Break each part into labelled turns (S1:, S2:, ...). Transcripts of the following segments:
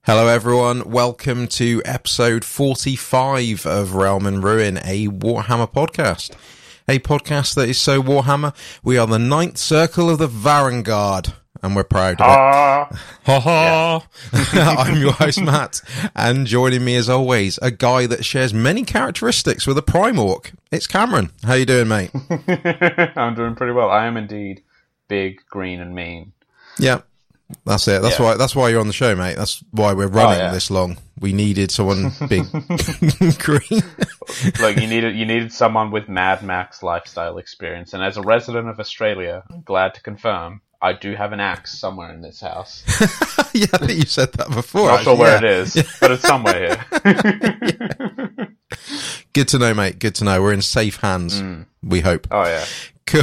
S1: Hello everyone, welcome to episode 45 of Realm and Ruin, a Warhammer podcast. A podcast that is so Warhammer, we are the ninth circle of the Varangard, and we're proud of it. Ha ha! I'm your host Matt, and joining me as always, a guy that shares many characteristics with a Primorc. It's Cameron. How you doing, mate?
S2: I'm doing pretty well. I am indeed big, green and mean.
S1: Yeah. That's it. That's why you're on the show, mate. That's why we're running this long. We needed someone big, green.
S2: Look, you needed someone with Mad Max lifestyle experience, and as a resident of Australia, I'm glad to confirm I do have an axe somewhere in this house.
S1: Yeah, I think you said that before.
S2: Not sure where it is, but it's somewhere here.
S1: Good to know, mate. Good to know. We're in safe hands. We hope.
S2: Oh yeah.
S1: Cool.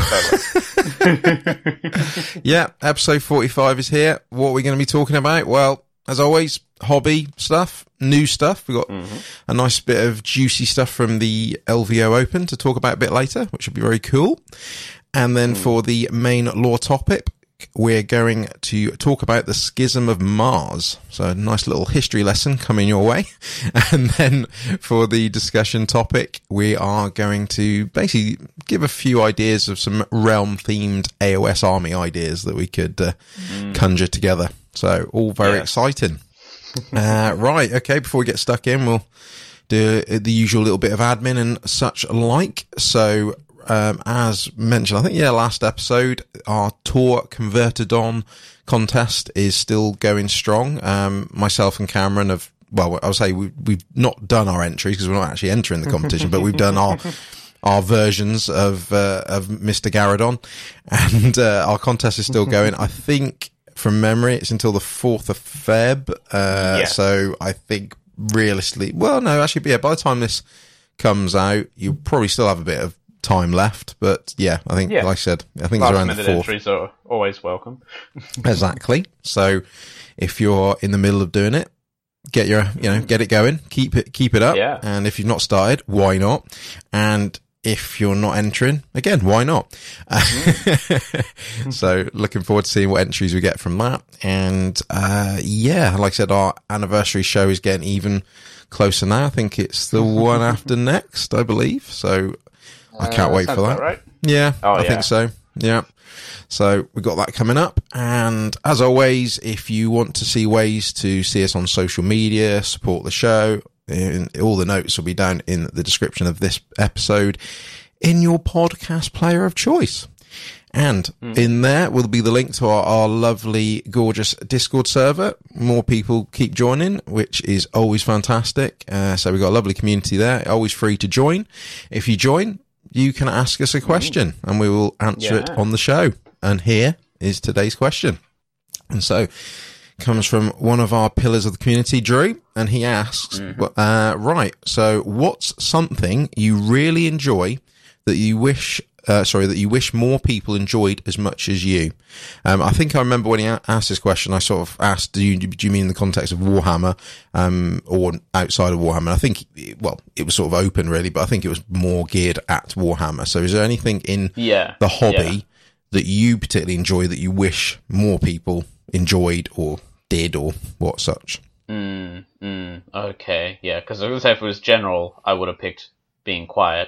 S1: Yeah, episode 45 is here. What are we going to be talking about? Well, as always, hobby stuff, new stuff. We've got a nice bit of juicy stuff from the LVO Open to talk about a bit later, which will be very cool. And then for the main lore topic, we're going to talk about the Schism of Mars. So a nice little history lesson coming your way. And then for the discussion topic, we are going to basically give a few ideas of some realm-themed AOS army ideas that we could conjure together. So all very exciting. Right, okay, before we get stuck in, we'll do the usual little bit of admin and such like. So as mentioned, I think, last episode, our Tor Convertidon contest is still going strong. Myself and Cameron have, well, I'll say we've not done our entries because we're not actually entering the competition, but we've done our versions of Mr. Garadon, and our contest is still going. I think from memory, it's until the 4th of Feb. So I think realistically, well, no, actually, by the time this comes out, you'll probably still have a bit of time left, but I think like I said, I think it's around the 4th.
S2: Entries are always welcome.
S1: Exactly. So if you're in the middle of doing it, get it going, keep it up.
S2: Yeah.
S1: And if you've not started, why not? And if you're not entering, again, why not? So looking forward to seeing what entries we get from that. And like I said, our anniversary show is getting even closer now. I think it's the one after next, I believe. So I can't wait for that.
S2: Right?
S1: Yeah, I think so. Yeah. So we've got that coming up. And as always, if you want to see ways to see us on social media, support the show, all the notes will be down in the description of this episode in your podcast player of choice. And in there will be the link to our lovely, gorgeous Discord server. More people keep joining, which is always fantastic. So we've got a lovely community there, always free to join. If you join, you can ask us a question and we will answer it on the show. And here is today's question. And so comes from one of our pillars of the community, Drew, and he asks, right, so what's something you really enjoy that you wish more people enjoyed as much as you? I think I remember when he asked this question, I sort of asked, do you mean in the context of Warhammer, or outside of Warhammer? I think, it was sort of open really, but I think it was more geared at Warhammer. So is there anything in the hobby that you particularly enjoy that you wish more people enjoyed or did or what such?
S2: Okay, yeah, because I was going to say if it was general, I would have picked being quiet.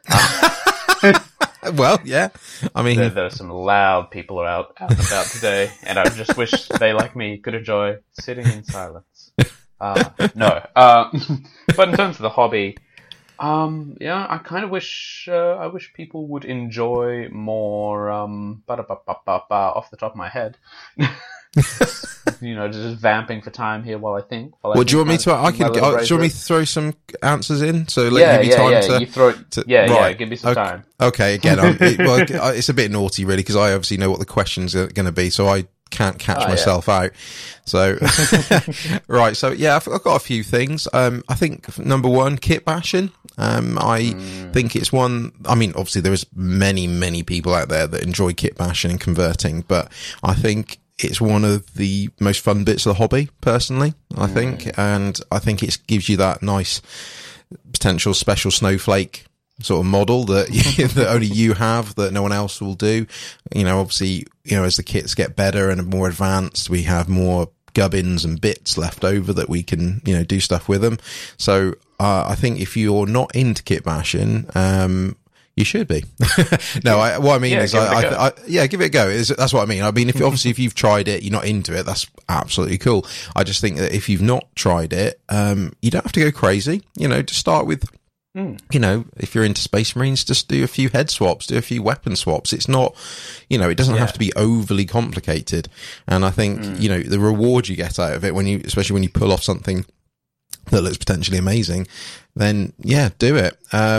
S1: Well, yeah. I mean,
S2: there are some loud people out and about today, and I just wish they, like me, could enjoy sitting in silence. But in terms of the hobby, I kind of wish people would enjoy more. Off the top of my head. Just vamping for time here while I think.
S1: Do you want me to? Do you want me to throw some answers in? So give me time to.
S2: You throw it. Give me some time.
S1: Okay. Again, it's a bit naughty, really, because I obviously know what the questions are going to be, so I can't catch myself out. So, right. So I've got a few things. I think number one, kit bashing. I think it's one. I mean, obviously there is many people out there that enjoy kit bashing and converting, but I think it's one of the most fun bits of the hobby, personally, I think. And I think it gives you that nice potential special snowflake sort of model that that only you have, that no one else will do. Obviously, as the kits get better and more advanced, we have more gubbins and bits left over that we can, do stuff with them. So I think if you're not into kit bashing, you should be. No, what I mean is, give it a go. That's what I mean. I mean, if you've tried it, you're not into it, that's absolutely cool. I just think that if you've not tried it, you don't have to go crazy. Just start with, if you're into Space Marines, just do a few head swaps, do a few weapon swaps. It's not, it doesn't have to be overly complicated. And I think, the reward you get out of it especially when you pull off something that looks potentially amazing, then do it.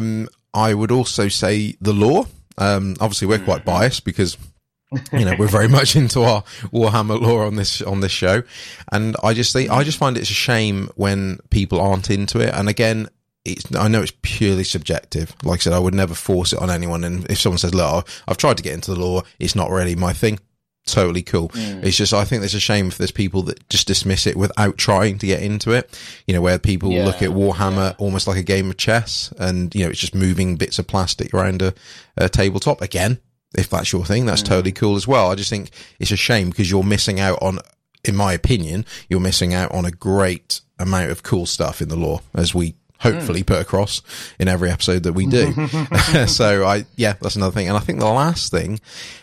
S1: I would also say the lore. Obviously we're quite biased because, we're very much into our Warhammer lore on this show. And I just find it's a shame when people aren't into it. And again, I know it's purely subjective. Like I said, I would never force it on anyone. And if someone says, look, I've tried to get into the lore, it's not really my thing. Totally cool. It's just, I think there's a shame if there's people that just dismiss it without trying to get into it. Where people look at Warhammer almost like a game of chess, and it's just moving bits of plastic around a tabletop. Again, if that's your thing, that's totally cool as well. I just think it's a shame because you're missing out on, in my opinion, you're missing out on a great amount of cool stuff in the lore, as we hopefully put across in every episode that we do. So that's another thing. And I think the last thing,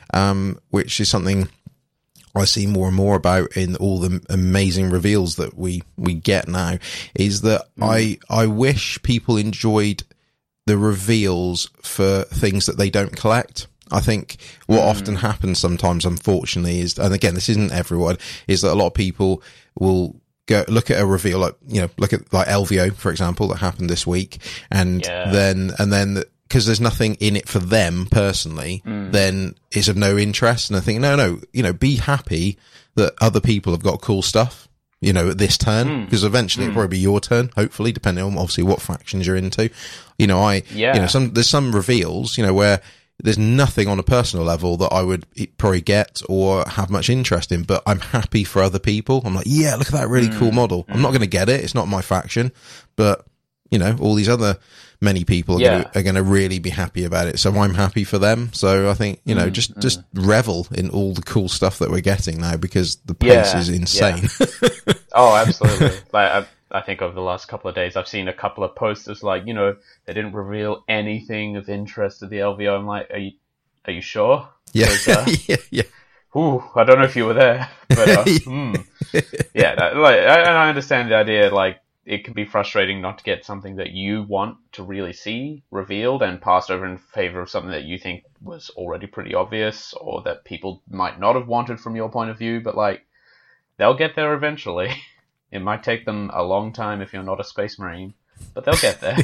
S1: which is something I see more and more about in all the amazing reveals that we get now, is that I wish people enjoyed the reveals for things that they don't collect. I think what often happens sometimes, unfortunately, is, and again, this isn't everyone, is that a lot of people will go look at a reveal, look at like LVO, for example, that happened this week. And then because there's nothing in it for them personally, then it's of no interest. And I think, no, be happy that other people have got cool stuff, at this turn, because eventually it'll probably be your turn, hopefully, depending on obviously what factions you're into. There's some reveals, where there's nothing on a personal level that I would probably get or have much interest in, but I'm happy for other people. I'm like, yeah, look at that really cool model. I'm not going to get it. It's not my faction, but all these other many people are going to really be happy about it. So I'm happy for them. So I think, just revel in all the cool stuff that we're getting now, because the pace is insane.
S2: Yeah. Oh, absolutely. I think over the last couple of days, I've seen a couple of posters like, they didn't reveal anything of interest to the LVO. I'm like, are you sure?
S1: Yeah. Yeah.
S2: Ooh, I don't know if you were there, but I understand the idea. Like, it can be frustrating not to get something that you want to really see revealed and passed over in favor of something that you think was already pretty obvious, or that people might not have wanted from your point of view. But like, they'll get there eventually. It might take them a long time if you're not a Space Marine, but they'll get there.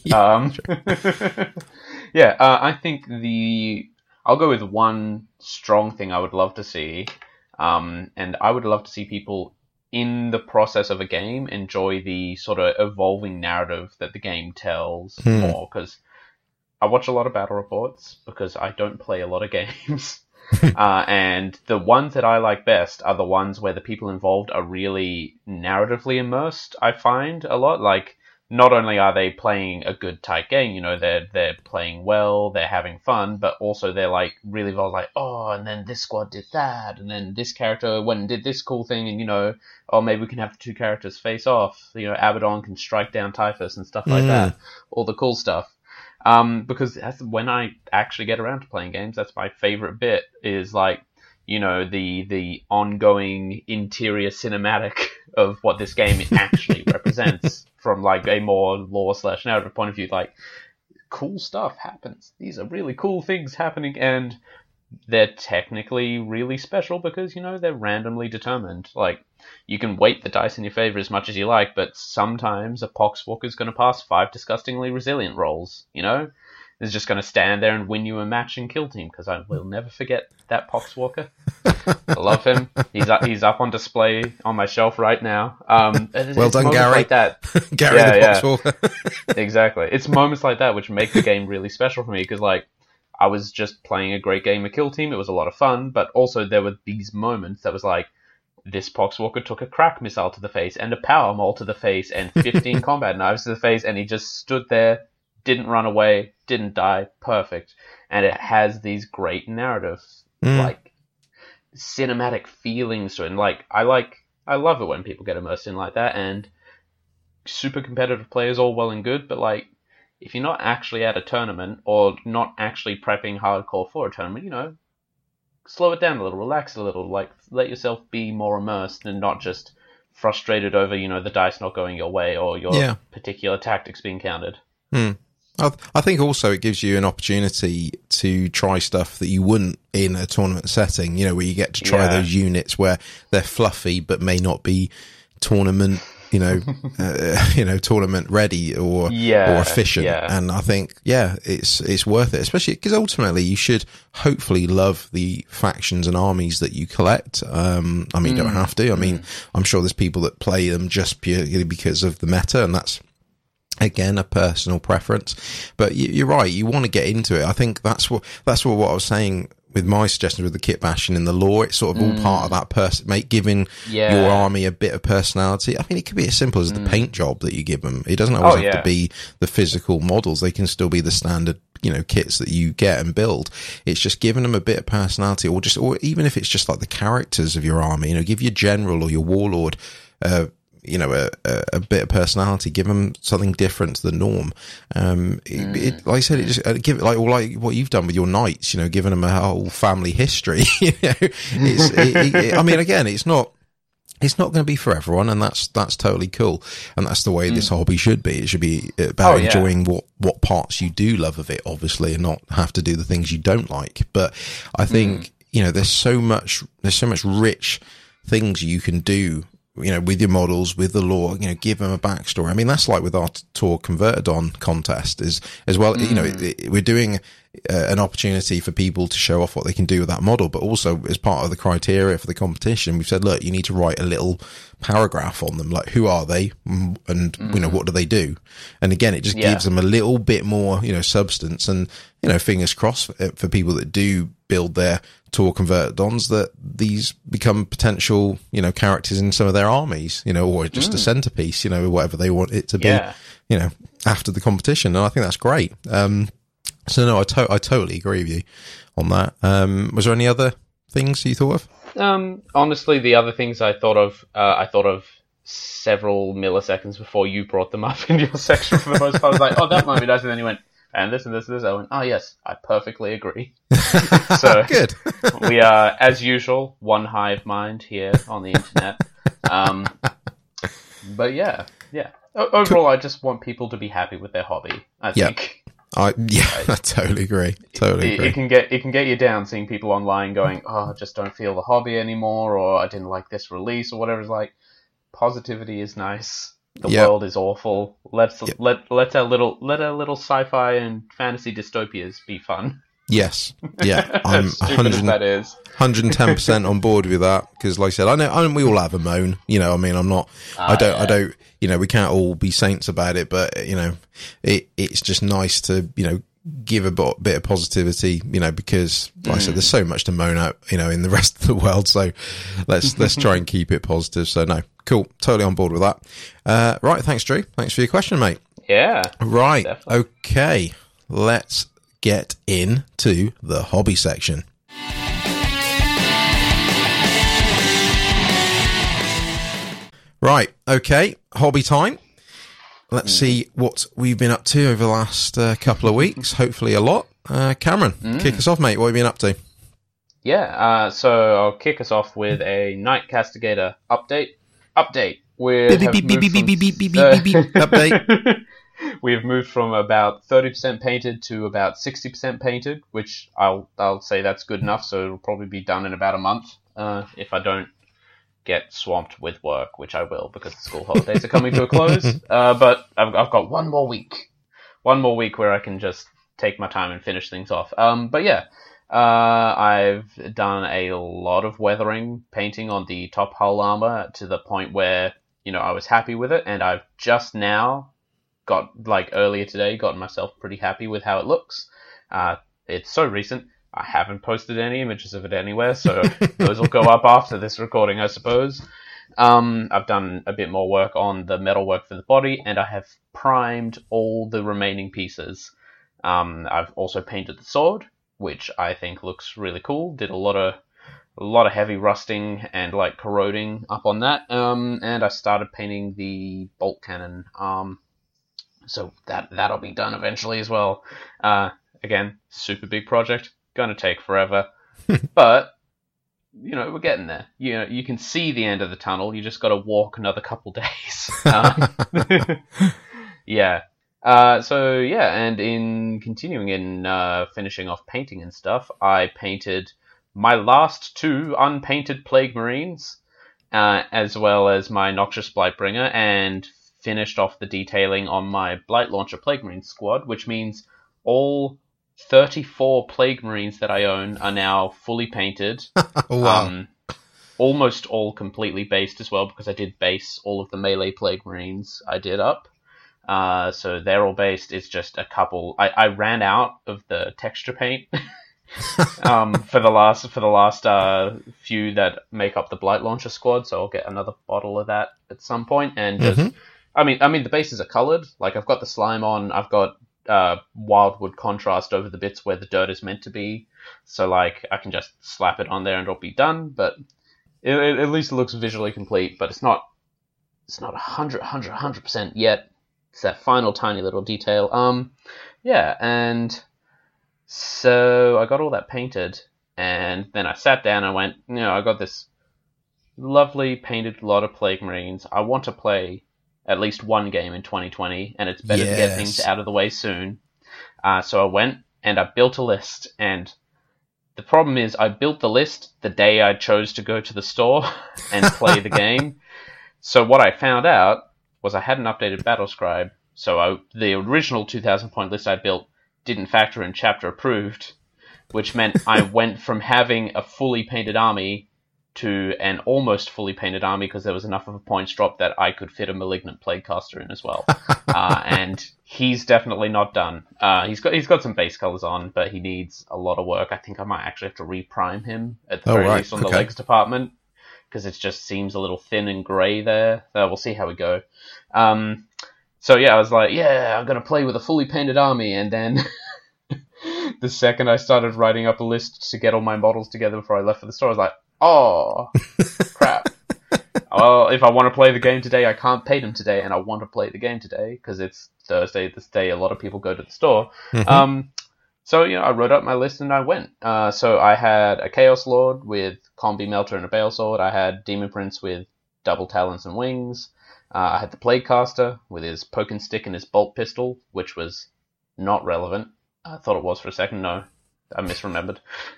S2: I think I'll go with one strong thing I would love to see, and I would love to see people in the process of a game enjoy the sort of evolving narrative that the game tells more, because I watch a lot of battle reports because I don't play a lot of games. And the ones that I like best are the ones where the people involved are really narratively immersed, I find a lot. Like, not only are they playing a good tight game, they're playing well, they're having fun, but also they're like really involved, like, oh, and then this squad did that, and then this character went and did this cool thing, and oh, maybe we can have the two characters face off. Abaddon can strike down Typhus and stuff like that. All the cool stuff. Because that's when I actually get around to playing games. That's my favorite bit, is like, the ongoing interior cinematic of what this game actually represents from like a more lore/narrative point of view. Like, cool stuff happens. These are really cool things happening, and they're technically really special because, they're randomly determined. Like, you can weight the dice in your favor as much as you like, but sometimes a Poxwalker is going to pass 5 disgustingly resilient rolls, Is just going to stand there and win you a match in Kill Team, because I will never forget that Poxwalker. I love him. He's up on display on my shelf right now.
S1: Well done, Gary.
S2: Like that.
S1: Gary the Poxwalker.
S2: Exactly. It's moments like that which make the game really special for me, because like, I was just playing a great game of Kill Team. It was a lot of fun, but also there were these moments that was like, this Poxwalker took a crack missile to the face and a power maul to the face and 15 combat knives to the face, and he just stood there, didn't run away, didn't die, perfect. And it has these great narratives, like cinematic feelings to it. And like, I like I love it when people get immersed in like that, and super competitive play is all well and good, but like, if you're not actually at a tournament or not actually prepping hardcore for a tournament, slow it down a little, relax a little, like let yourself be more immersed and not just frustrated over, the dice not going your way or your particular tactics being countered.
S1: I think also it gives you an opportunity to try stuff that you wouldn't in a tournament setting, where you get to try those units where they're fluffy but may not be tournament, tournament ready or efficient. Yeah. And I think, it's worth it, especially because ultimately you should hopefully love the factions and armies that you collect. You don't have to. I'm sure there's people that play them just purely because of the meta, and that's, again, a personal preference, but you're right. You want to get into it. I think that's what I was saying with my suggestions with the kit bashing and the lore. It's sort of all part of that giving your army a bit of personality. I mean, it could be as simple as the paint job that you give them. It doesn't always have to be the physical models. They can still be the standard, kits that you get and build. It's just giving them a bit of personality, or even if it's just like the characters of your army. Give your general or your warlord, a bit of personality, give them something different to the norm. Like I said, it just give it like what you've done with your knights, giving them a whole family history. Again, it's not going to be for everyone, and that's totally cool. And that's the way this hobby should be. It should be about enjoying what parts you do love of it, obviously, and not have to do the things you don't like. But I think, there's so much rich things you can do, with your models, with the lore, give them a backstory. I mean, that's like with our Tour Converted On contest as well. We're doing an opportunity for people to show off what they can do with that model, but also as part of the criteria for the competition, we've said, look, you need to write a little paragraph on them, like who are they and what do they do? And again, it just gives them a little bit more, substance, and fingers crossed for people that do build their Tour Converted Ons that these become potential, characters in some of their armies, or just a centerpiece, whatever they want it to be, after the competition. And I think that's great. So no, I totally agree with you on that. Was there any other things you thought of?
S2: Honestly, the other things I thought of several milliseconds before you brought them up in your section for the most part. I was like, oh, that might be nice. And then you went, and this and this and this. I went, oh yes, I perfectly agree. So
S1: good.
S2: We are, as usual, one hive mind here on the internet. But yeah. Overall, I just want people to be happy with their hobby. I think.
S1: I totally agree.
S2: It can get you down seeing people online going, oh, I just don't feel the hobby anymore, or I didn't like this release, or whatever. It's like, positivity is nice. The world is awful. Let our little sci-fi and fantasy dystopias be fun.
S1: Yes. Yeah. I'm 110% on board with that, because like I said, I know we all have a moan, I'm not, I don't, we can't all be saints about it, but it's just nice to, give a bit of positivity, because like I said, there's so much to moan at, in the rest of the world. So let's try and keep it positive. So no, cool. Totally on board with that. Right. Thanks, Drew. Thanks for your question, mate.
S2: Yeah.
S1: Right.
S2: Definitely.
S1: Okay. Let's get into the hobby section. Right. Okay. Hobby time. Let's see what we've been up to over the last couple of weeks. Hopefully a lot. Cameron, kick us off, mate. What have you been up to?
S2: Yeah, so I'll kick us off with a Night Castigator update. Update. We've moved from about 30% painted to about 60% painted, which I'll say that's good enough, so it'll probably be done in about a month, if I don't get swamped with work, which I will because the school holidays are coming to a close. But I've got one more week where I can just take my time and finish things off. But yeah, I've done a lot of weathering painting on the top hull armor to the point where, I was happy with it, and I've just now earlier today, gotten myself pretty happy with how it looks. It's so recent. I haven't posted any images of it anywhere, so those will go up after this recording, I suppose. I've done a bit more work on the metalwork for the body, and I have primed all the remaining pieces. I've also painted the sword, which I think looks really cool. Did a lot a lot of heavy rusting and like corroding up on that. And I started painting the bolt cannon. So that'll be done eventually as well. Again, super big project, gonna take forever, but we're getting there. You can see the end of the tunnel. You just got to walk another couple days. Yeah. And in continuing in finishing off painting and stuff, I painted my last 2 unpainted Plague Marines, as well as my Noxious Blightbringer, and finished off the detailing on my Blight Launcher Plague Marine squad, which means all 34 Plague Marines that I own are now fully painted.
S1: Wow.
S2: Almost all completely based as well, because I did base all of the melee Plague Marines I did up. So they're all based. It's just a couple. I ran out of the texture paint for the last few that make up the Blight Launcher squad. So I'll get another bottle of that at some point. And just, I mean, the bases are colored. Like, I've got the slime on. I've got wildwood contrast over the bits where the dirt is meant to be. So like, I can just slap it on there and it'll be done. But at least it looks visually complete. But it's not 100% yet. It's that final tiny little detail. And so I got all that painted, and then I sat down and went, I got this lovely painted lot of Plague Marines. I want to play at least one game in 2020, and it's better to get things out of the way soon. So I went and I built a list, and the problem is I built the list the day I chose to go to the store and play the game. So what I found out was I hadn't updated Battlescribe, so the original 2,000 point list I built didn't factor in chapter approved, which meant I went from having a fully painted army to an almost fully painted army because there was enough of a points drop that I could fit a Malignant Plaguecaster in as well. And he's definitely not done. He's got some base colors on, but he needs a lot of work. I think I might actually have to reprime him at the very least on the legs department, because it just seems a little thin and grey there. We'll see how we go. So I was like, I'm going to play with a fully painted army, and then the second I started writing up a list to get all my models together before I left for the store, I was like, oh, crap. Well, if I want to play the game today, I can't paint them today, and I want to play the game today, because it's Thursday, this day a lot of people go to the store. So, I wrote up my list and I went. So I had a Chaos Lord with Combi Melter and a Bale Sword. I had Demon Prince with double talons and wings. I had the Plaguecaster with his poke and stick and his bolt pistol, which was not relevant. I thought it was for a second. No, I misremembered.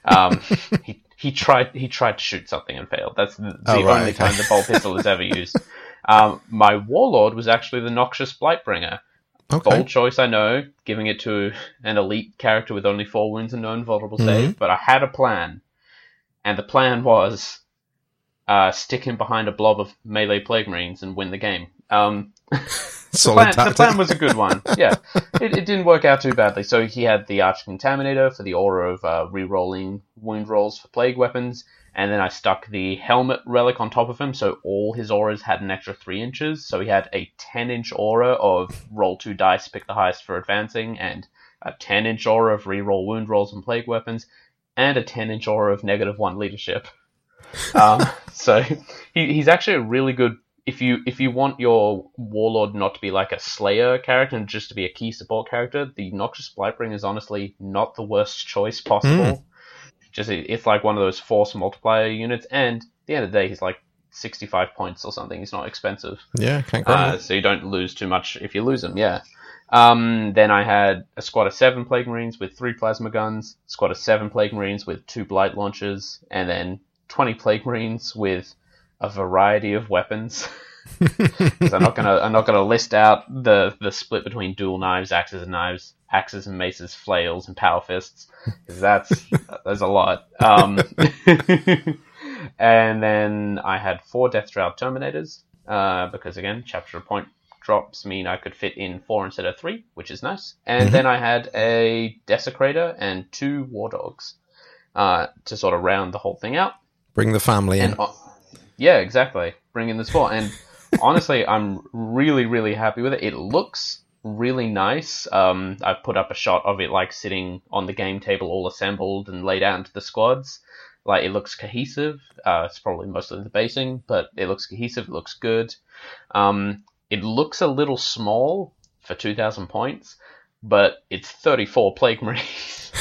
S2: He tried to shoot something and failed. That's the only time the bolt pistol is ever used. My Warlord was actually the Noxious Blightbringer. Bold choice, I know, giving it to an elite character with only 4 wounds and no invulnerable save, but I had a plan. And the plan was stick him behind a blob of melee Plague Marines and win the game. The plan was a good one. Yeah, it didn't work out too badly. So he had the Arch-Contaminator for the aura of re-rolling wound rolls for plague weapons, and then I stuck the Helmet Relic on top of him, so all his auras had an extra 3 inches. So he had a 10-inch aura of roll 2 dice, pick the highest for advancing, and a 10-inch aura of re-roll wound rolls and plague weapons, and a 10-inch aura of -1 leadership. So he's actually a really good. If you want your Warlord not to be like a Slayer character and just to be a key support character, the Noxious Blightbringer is honestly not the worst choice possible. It's like one of those force multiplier units, and at the end of the day, he's like 65 points or something. He's not expensive.
S1: Yeah, can't grumble.
S2: So you don't lose too much if you lose him. Yeah. Then I had a squad of 7 Plague Marines with 3 plasma guns, squad of 7 Plague Marines with 2 Blight Launchers, and then 20 Plague Marines with a variety of weapons. Because I'm not gonna list out the split between dual knives, axes and maces, flails, and power fists, because there's a lot. And then I had 4 Deathshroud Terminators, because again, chapter point drops mean I could fit in 4 instead of 3, which is nice. And then I had a Desecrator and 2 War Dogs to sort of round the whole thing out.
S1: Bring the family in.
S2: Yeah, exactly. Bring in the sport. And honestly, I'm really, really happy with it. It looks really nice. I put up a shot of it like sitting on the game table all assembled and laid out into the squads. Like, it looks cohesive. It's probably mostly the basing, but it looks cohesive. It looks good. It looks a little small for 2,000 points, but it's 34 Plague Marines.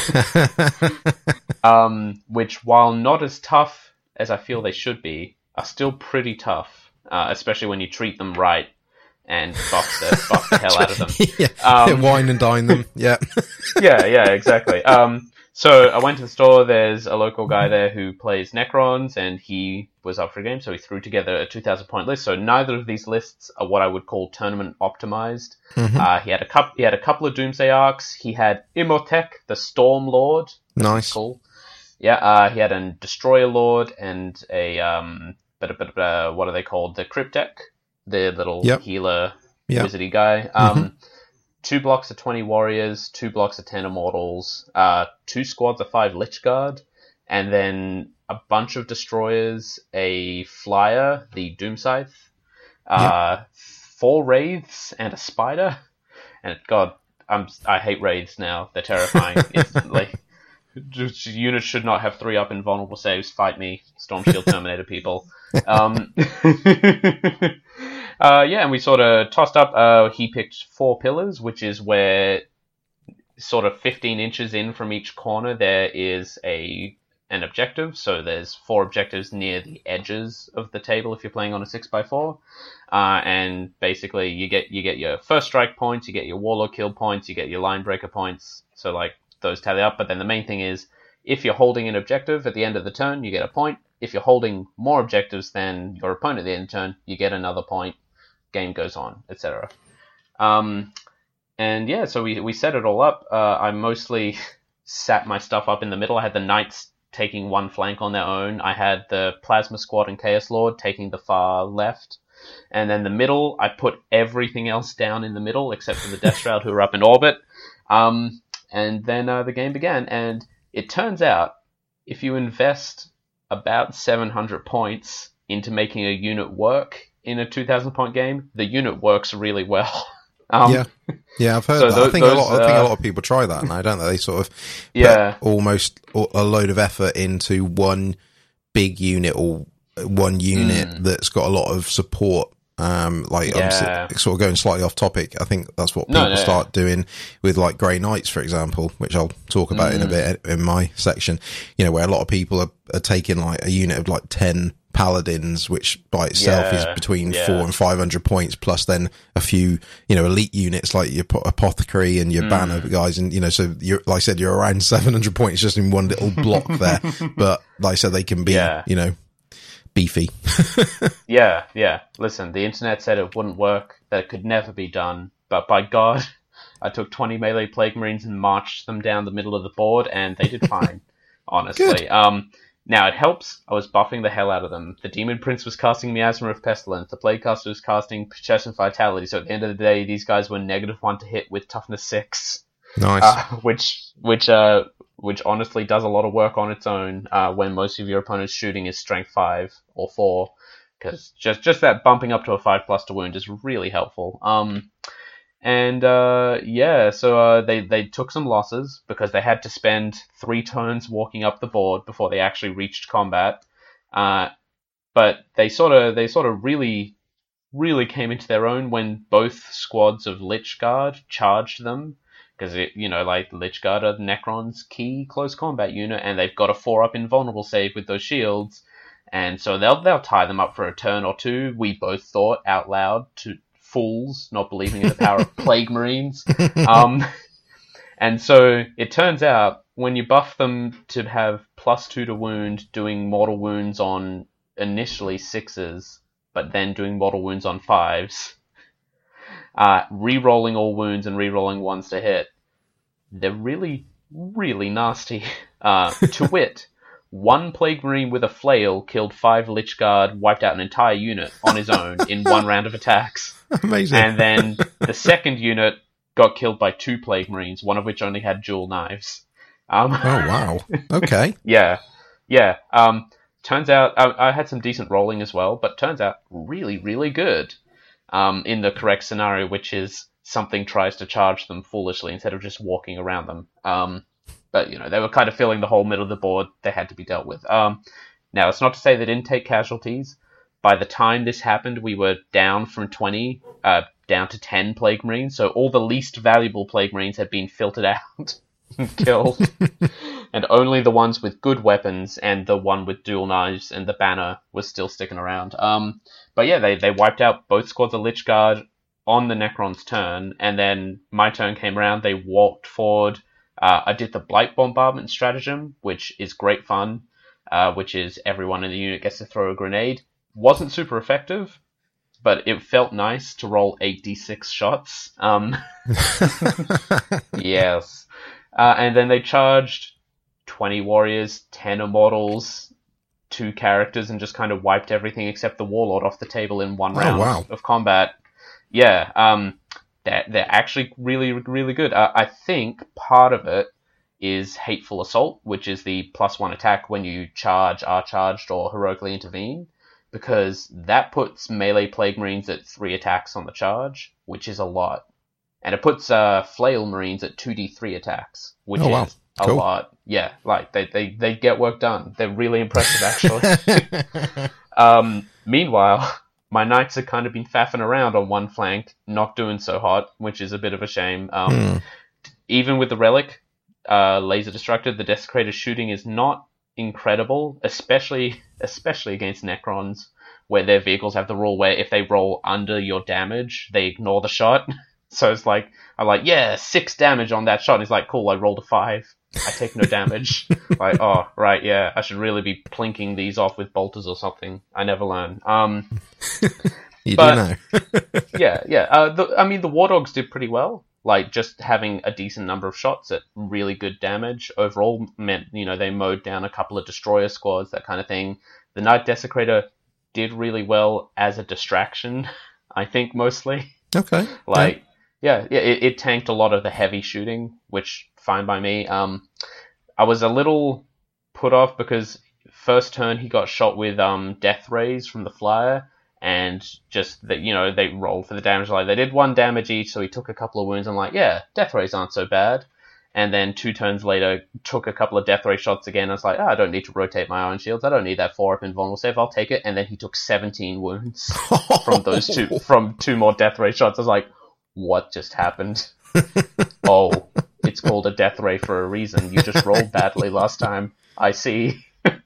S2: Which, while not as tough as I feel they should be, are still pretty tough, especially when you treat them right and buff the hell out of them.
S1: Wine and dine them. Yeah.
S2: yeah, exactly. So I went to the store. There's a local guy there who plays Necrons, and he was up for a game, so he threw together a 2,000 point list. So neither of these lists are what I would call tournament optimized.
S1: Mm-hmm.
S2: He had a couple of Doomsday Arcs. He had Imhotep, the Storm Lord.
S1: Nice.
S2: Cool. Yeah. He had a Destroyer Lord and a what are they called? The Cryptek, the little healer wizardy guy. 2 blocks of 20 warriors, 2 blocks of 10 immortals, 2 squads of 5 Lich Guard, and then a bunch of destroyers, a flyer, the Doom Scythe, 4 wraiths, and a spider. And God, I hate wraiths now. They're terrifying. It's like, units should not have 3-up invulnerable saves. Fight me, Storm Shield Terminator people. And we sort of tossed up. He picked 4 pillars, which is where sort of 15 inches in from each corner there is an objective. So there's 4 objectives near the edges of the table if you're playing on a 6x4. And basically you get your first strike points, you get your warlord kill points, you get your line breaker points. So like those tally up. But then the main thing is, if you're holding an objective at the end of the turn, you get a point. If you're holding more objectives than your opponent at the end of the turn, you get another point. Game goes on, etc. So we set it all up. I mostly sat my stuff up in the middle. I had the Knights taking one flank on their own. I had the Plasma Squad and Chaos Lord taking the far left. And then the middle, I put everything else down in the middle except for the Death Shroud who are up in orbit. And then the game began. And it turns out, if you invest about 700 points into making a unit work in a 2,000 point game, the unit works really well.
S1: I've heard that. I think a lot of people try that now, don't they? They sort of put almost a load of effort into one big unit or one unit that's got a lot of support. I'm sort of going slightly off topic. I think that's what people start doing with like Grey Knights, for example, which I'll talk about in a bit in my section. You know, where a lot of people are taking like a unit of like 10 paladins, which by itself is between 400 and 500 points, plus then a few, elite units like your apothecary and your banner guys, and so you're, like I said, you're around 700 points just in one little block there. But like I said, they can be, beefy.
S2: yeah. Listen, the internet said it wouldn't work, that it could never be done, but by God, I took 20 melee Plague Marines and marched them down the middle of the board, and they did fine, honestly. Now, it helps. I was buffing the hell out of them. The Demon Prince was casting Miasma of Pestilence. The Plaguecaster was casting Possession Vitality. So at the end of the day, these guys were -1 to hit with Toughness 6.
S1: Nice.
S2: Which honestly does a lot of work on its own when most of your opponent's shooting is Strength 5 or 4. Because just that bumping up to a 5+ to wound is really helpful. So they took some losses because they had to spend 3 turns walking up the board before they actually reached combat. But they sort of really, really came into their own when both squads of Lich Guard charged them. Because Lich Guard are Necron's key close combat unit, and they've got a 4-up invulnerable save with those shields, and so they'll tie them up for a turn or two. We both thought out loud to fools, not believing in the power of Plague Marines. And so it turns out when you buff them to have +2 to wound, doing mortal wounds on initially 6s, but then doing mortal wounds on 5s, re-rolling all wounds and re-rolling 1s to hit, they're really, really nasty. To wit, 1 Plague Marine with a flail killed 5 Lich Guard, wiped out an entire unit on his own in 1 round of attacks.
S1: Amazing.
S2: And then the second unit got killed by 2 Plague Marines, one of which only had dual knives.
S1: Oh, wow. Okay.
S2: Yeah. Turns out, I had some decent rolling as well, but turns out really, really good in the correct scenario, which is something tries to charge them foolishly instead of just walking around them. but they were kind of filling the whole middle of the board. They had to be dealt with. Now, it's not to say they didn't take casualties. By the time this happened, we were down from 20 down to 10 Plague Marines, so all the least valuable Plague Marines had been filtered out and killed, and only the ones with good weapons and the one with dual knives and the banner was still sticking around. But yeah, they wiped out both squads of Lich Guard on the Necron's turn, and then my turn came around, they walked forward. I did the Blight Bombardment stratagem, which is great fun, which is everyone in the unit gets to throw a grenade. Wasn't super effective, but it felt nice to roll 8d6 shots. Yes. And then they charged 20 warriors, 10 immortals, 2 characters, and just kind of wiped everything except the warlord off the table in one round of combat. Yeah, they're actually really, really good. I think part of it is Hateful Assault, which is the +1 attack when you charge, are charged, or heroically intervene, because that puts melee Plague Marines at 3 attacks on the charge, which is a lot. And it puts Flail Marines at 2d3 attacks, which is a lot. Yeah, like, they get work done. They're really impressive, actually. Meanwhile, my Knights have kind of been faffing around on one flank, not doing so hot, which is a bit of a shame. Even with the Relic, Laser Destructor, the Desecrator shooting is not incredible, especially against Necrons, where their vehicles have the rule where if they roll under your damage, they ignore the shot. So it's like, I'm like, yeah, 6 damage on that shot. And he's like, cool, I rolled a 5. I take no damage. Like, oh, right, yeah, I should really be plinking these off with bolters or something. I never learn.
S1: You do know.
S2: yeah. The War Dogs did pretty well. Like, just having a decent number of shots at really good damage overall meant, they mowed down a couple of destroyer squads, that kind of thing. The Knight Desecrator did really well as a distraction, I think, mostly.
S1: Okay.
S2: It tanked a lot of the heavy shooting, which, fine by me. I was a little put off because first turn he got shot with Death Rays from the Flyer, and just that, they rolled for the damage. Like, they did 1 damage each, so he took a couple of wounds. I'm like, yeah, Death Rays aren't so bad. And then 2 turns later, took a couple of Death Ray shots again. I was like, I don't need to rotate my Iron Shields. I don't need that 4-up invulnerable save. I'll take it. And then he took 17 wounds from those 2 more Death Ray shots. I was like, what just happened? Oh, it's called a Death Ray for a reason. You just rolled badly last time. I see.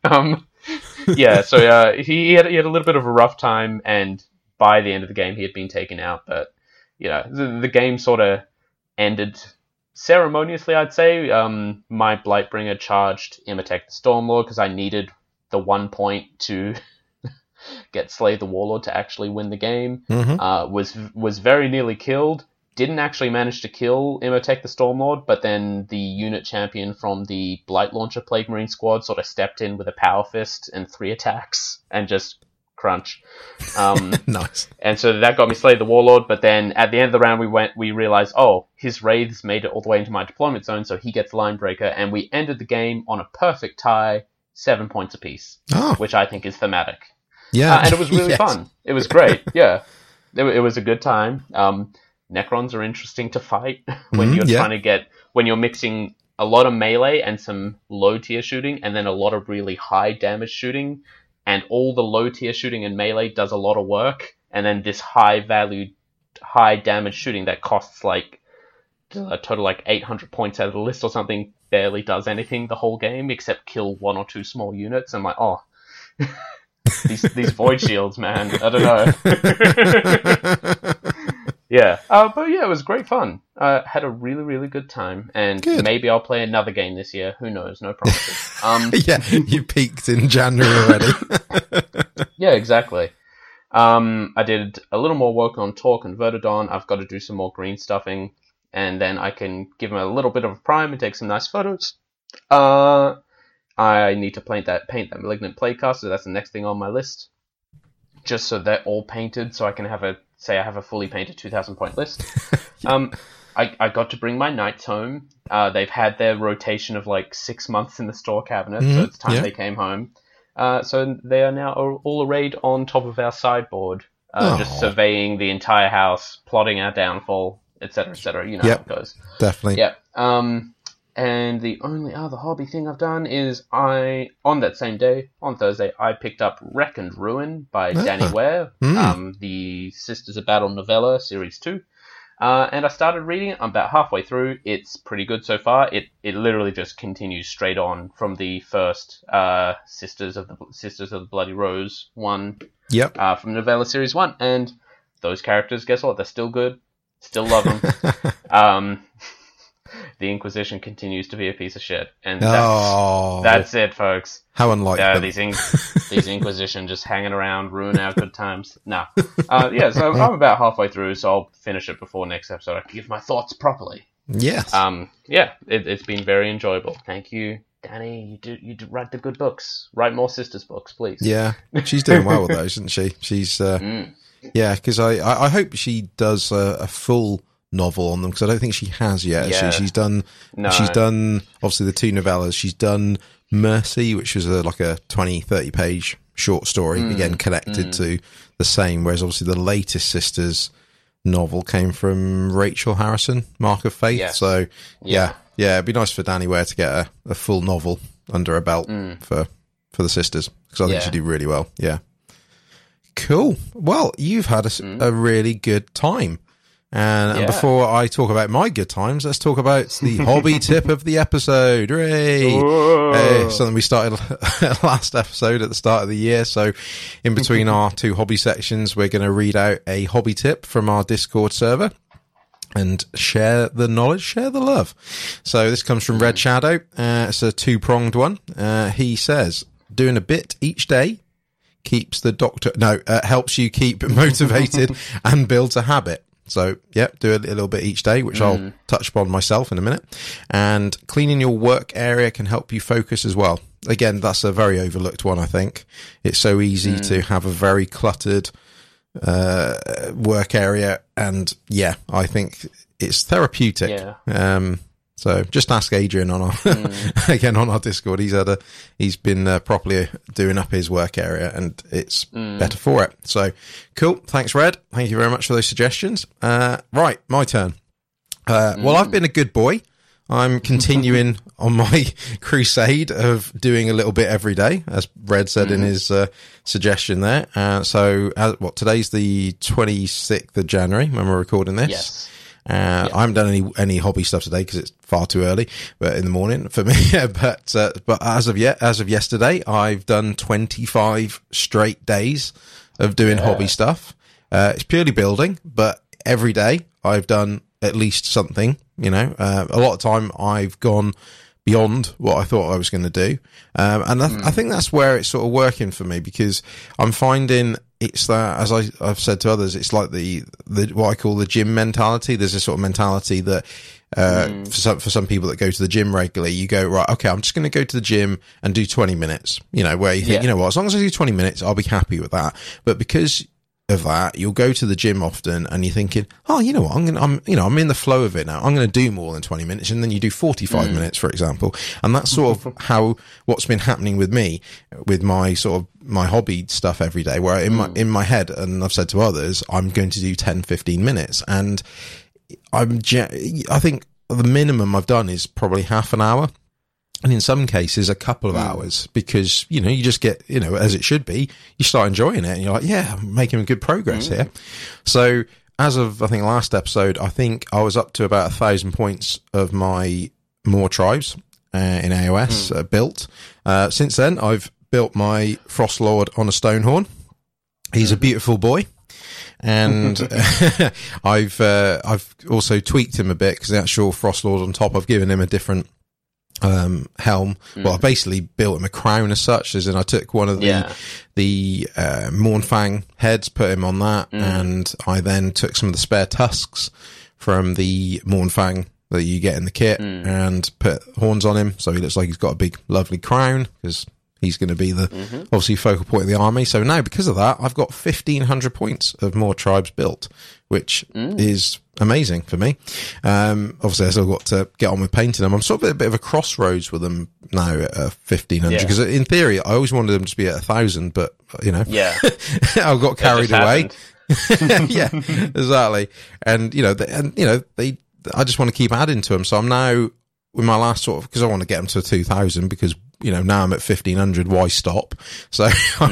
S2: Yeah, so he had a little bit of a rough time, and by the end of the game, he had been taken out. But the game sort of ended ceremoniously, I'd say. My Blightbringer charged Imhotep the Stormlord because I needed the 1 point to get Slay the Warlord to actually win the game. Was very nearly killed. Didn't actually manage to kill Imhotep the Stormlord, but then the unit champion from the Blight Launcher Plague Marine squad sort of stepped in with a Power Fist and 3 attacks and just crunch.
S1: Nice.
S2: And so that got me Slay the Warlord, but then at the end of the round we realized, his Wraiths made it all the way into my deployment zone, so he gets Linebreaker, and we ended the game on a perfect tie, 7 points apiece, which I think is thematic.
S1: Yeah.
S2: And it was really fun. It was great. Yeah. It was a good time. Necrons are interesting to fight when you're trying to get, when you're mixing a lot of melee and some low tier shooting, and then a lot of really high damage shooting, and all the low tier shooting and melee does a lot of work, and then this high value, high damage shooting that costs like a total like 800 points out of the list or something barely does anything the whole game except kill 1 or 2 small units. I'm like, these void shields, man. I don't know. Yeah, but yeah, it was great fun. Had a really, really good time, and maybe I'll play another game this year. Who knows? No promises.
S1: Yeah, you peaked in January already.
S2: Yeah, exactly. I did a little more work on Torque and Vertidon. I've got to do some more green stuffing, and then I can give them a little bit of a prime and take some nice photos. I need to paint that Malignant Playcaster. That's the next thing on my list. Just so they're all painted, so I can have I have a fully painted 2,000 point list. I got to bring my Knights home. They've had their rotation of like 6 months in the store cabinet, so it's time they came home. So they are now all arrayed on top of our sideboard, just surveying the entire house, plotting our downfall, etc., etc. You know how it goes.
S1: Definitely.
S2: Yeah. And the only other hobby thing I've done is on that same day, on Thursday, I picked up Wreck and Ruin by Danny Ware, the Sisters of Battle novella, Series 2. And I started reading it. I'm about halfway through. It's pretty good so far. It literally just continues straight on from the first Sisters of the Bloody Rose one.
S1: Yep.
S2: From novella Series 1. And those characters, guess what? They're still good. Still love them. The Inquisition continues to be a piece of shit, and that's it, folks.
S1: How unlike
S2: these Inquisition just hanging around, ruin our good times. So I'm about halfway through, so I'll finish it before next episode. I can give my thoughts properly.
S1: Yes.
S2: It's been very enjoyable. Thank you, Danny. You do write the good books. Write more Sisters books, please.
S1: Yeah, she's doing well with those, isn't she? She's because I hope she does a full novel on them, because I don't think she has yet.
S2: Yeah.
S1: She's done obviously the 2 novellas. She's done Mercy, which was like a 20-30 page short story, again connected to the same, whereas obviously the latest Sisters novel came from Rachel Harrison, Mark of Faith.
S2: Yes.
S1: So it'd be nice for Danny Ware to get a full novel under her belt for the Sisters, because I think she'd do really well. Cool. Well, you've had a really good time. And before I talk about my good times, let's talk about the hobby tip of the episode. Hooray! Something we started last episode at the start of the year. So in between our 2 hobby sections, we're going to read out a hobby tip from our Discord server and share the knowledge, share the love. So this comes from Red Shadow. It's a 2-pronged one. He says, doing a bit each day helps you keep motivated and builds a habit. So, do a little bit each day, which I'll touch upon myself in a minute. And cleaning your work area can help you focus as well. Again, that's a very overlooked one, I think. It's so easy to have a very cluttered work area. And, I think it's therapeutic.
S2: Yeah.
S1: So just ask Adrian on our again on our Discord. He's been properly doing up his work area, and it's better for it. So cool. Thanks, Red. Thank you very much for those suggestions. Right, my turn. Well, I've been a good boy. I'm continuing on my crusade of doing a little bit every day, as Red said in his suggestion there. Today's the 26th of January when we're recording this.
S2: Yes.
S1: I haven't done any hobby stuff today because it's far too early, but in the morning for me. But as of yesterday, I've done 25 straight days of doing hobby stuff. It's purely building, but every day I've done at least something. A lot of time I've gone beyond what I thought I was going to do, and I think that's where it's sort of working for me, because I'm finding it's that, as I've said to others, it's like the what I call the gym mentality. There's this sort of mentality that for some people that go to the gym regularly, you go, right, okay, I'm just going to go to the gym and do 20 minutes, where you think, as long as I do 20 minutes, I'll be happy with that. But because of that, you'll go to the gym often and you're thinking, I'm in the flow of it now. I'm going to do more than 20 minutes. And then you do 45 minutes, for example. And that's sort of what's been happening with me, with my sort of my hobby stuff every day, where in my head, and I've said to others, I'm going to do 10, 15 minutes. And I think the minimum I've done is probably half an hour. And in some cases, a couple of hours, because, you just get, as it should be, you start enjoying it and you're like, I'm making good progress here. So as of, I think, last episode, I think I was up to about 1,000 points of my More Tribes in AOS built. Since then, I've built my Frostlord on a Stonehorn. He's a beautiful boy. And I've also tweaked him a bit, because the actual Frostlord on top, I've given him a different helm. Well, I basically built him a crown as such, as in I took one of the Mournfang heads, put him on that, and I then took some of the spare tusks from the Mournfang that you get in the kit and put horns on him, so he looks like he's got a big lovely crown, because he's going to be the obviously focal point of the army. So now, because of that, I've got 1,500 points of More Tribes built, which is amazing for me. Obviously, I've still got to get on with painting them. I'm sort of at a bit of a crossroads with them now at 1,500, because in theory, I always wanted them to be at 1,000, but I got carried away. Yeah, exactly. And I just want to keep adding to them. So I'm now with my last sort of, because I want to get them to 2,000 because, you know, now I'm at 1,500, why stop? So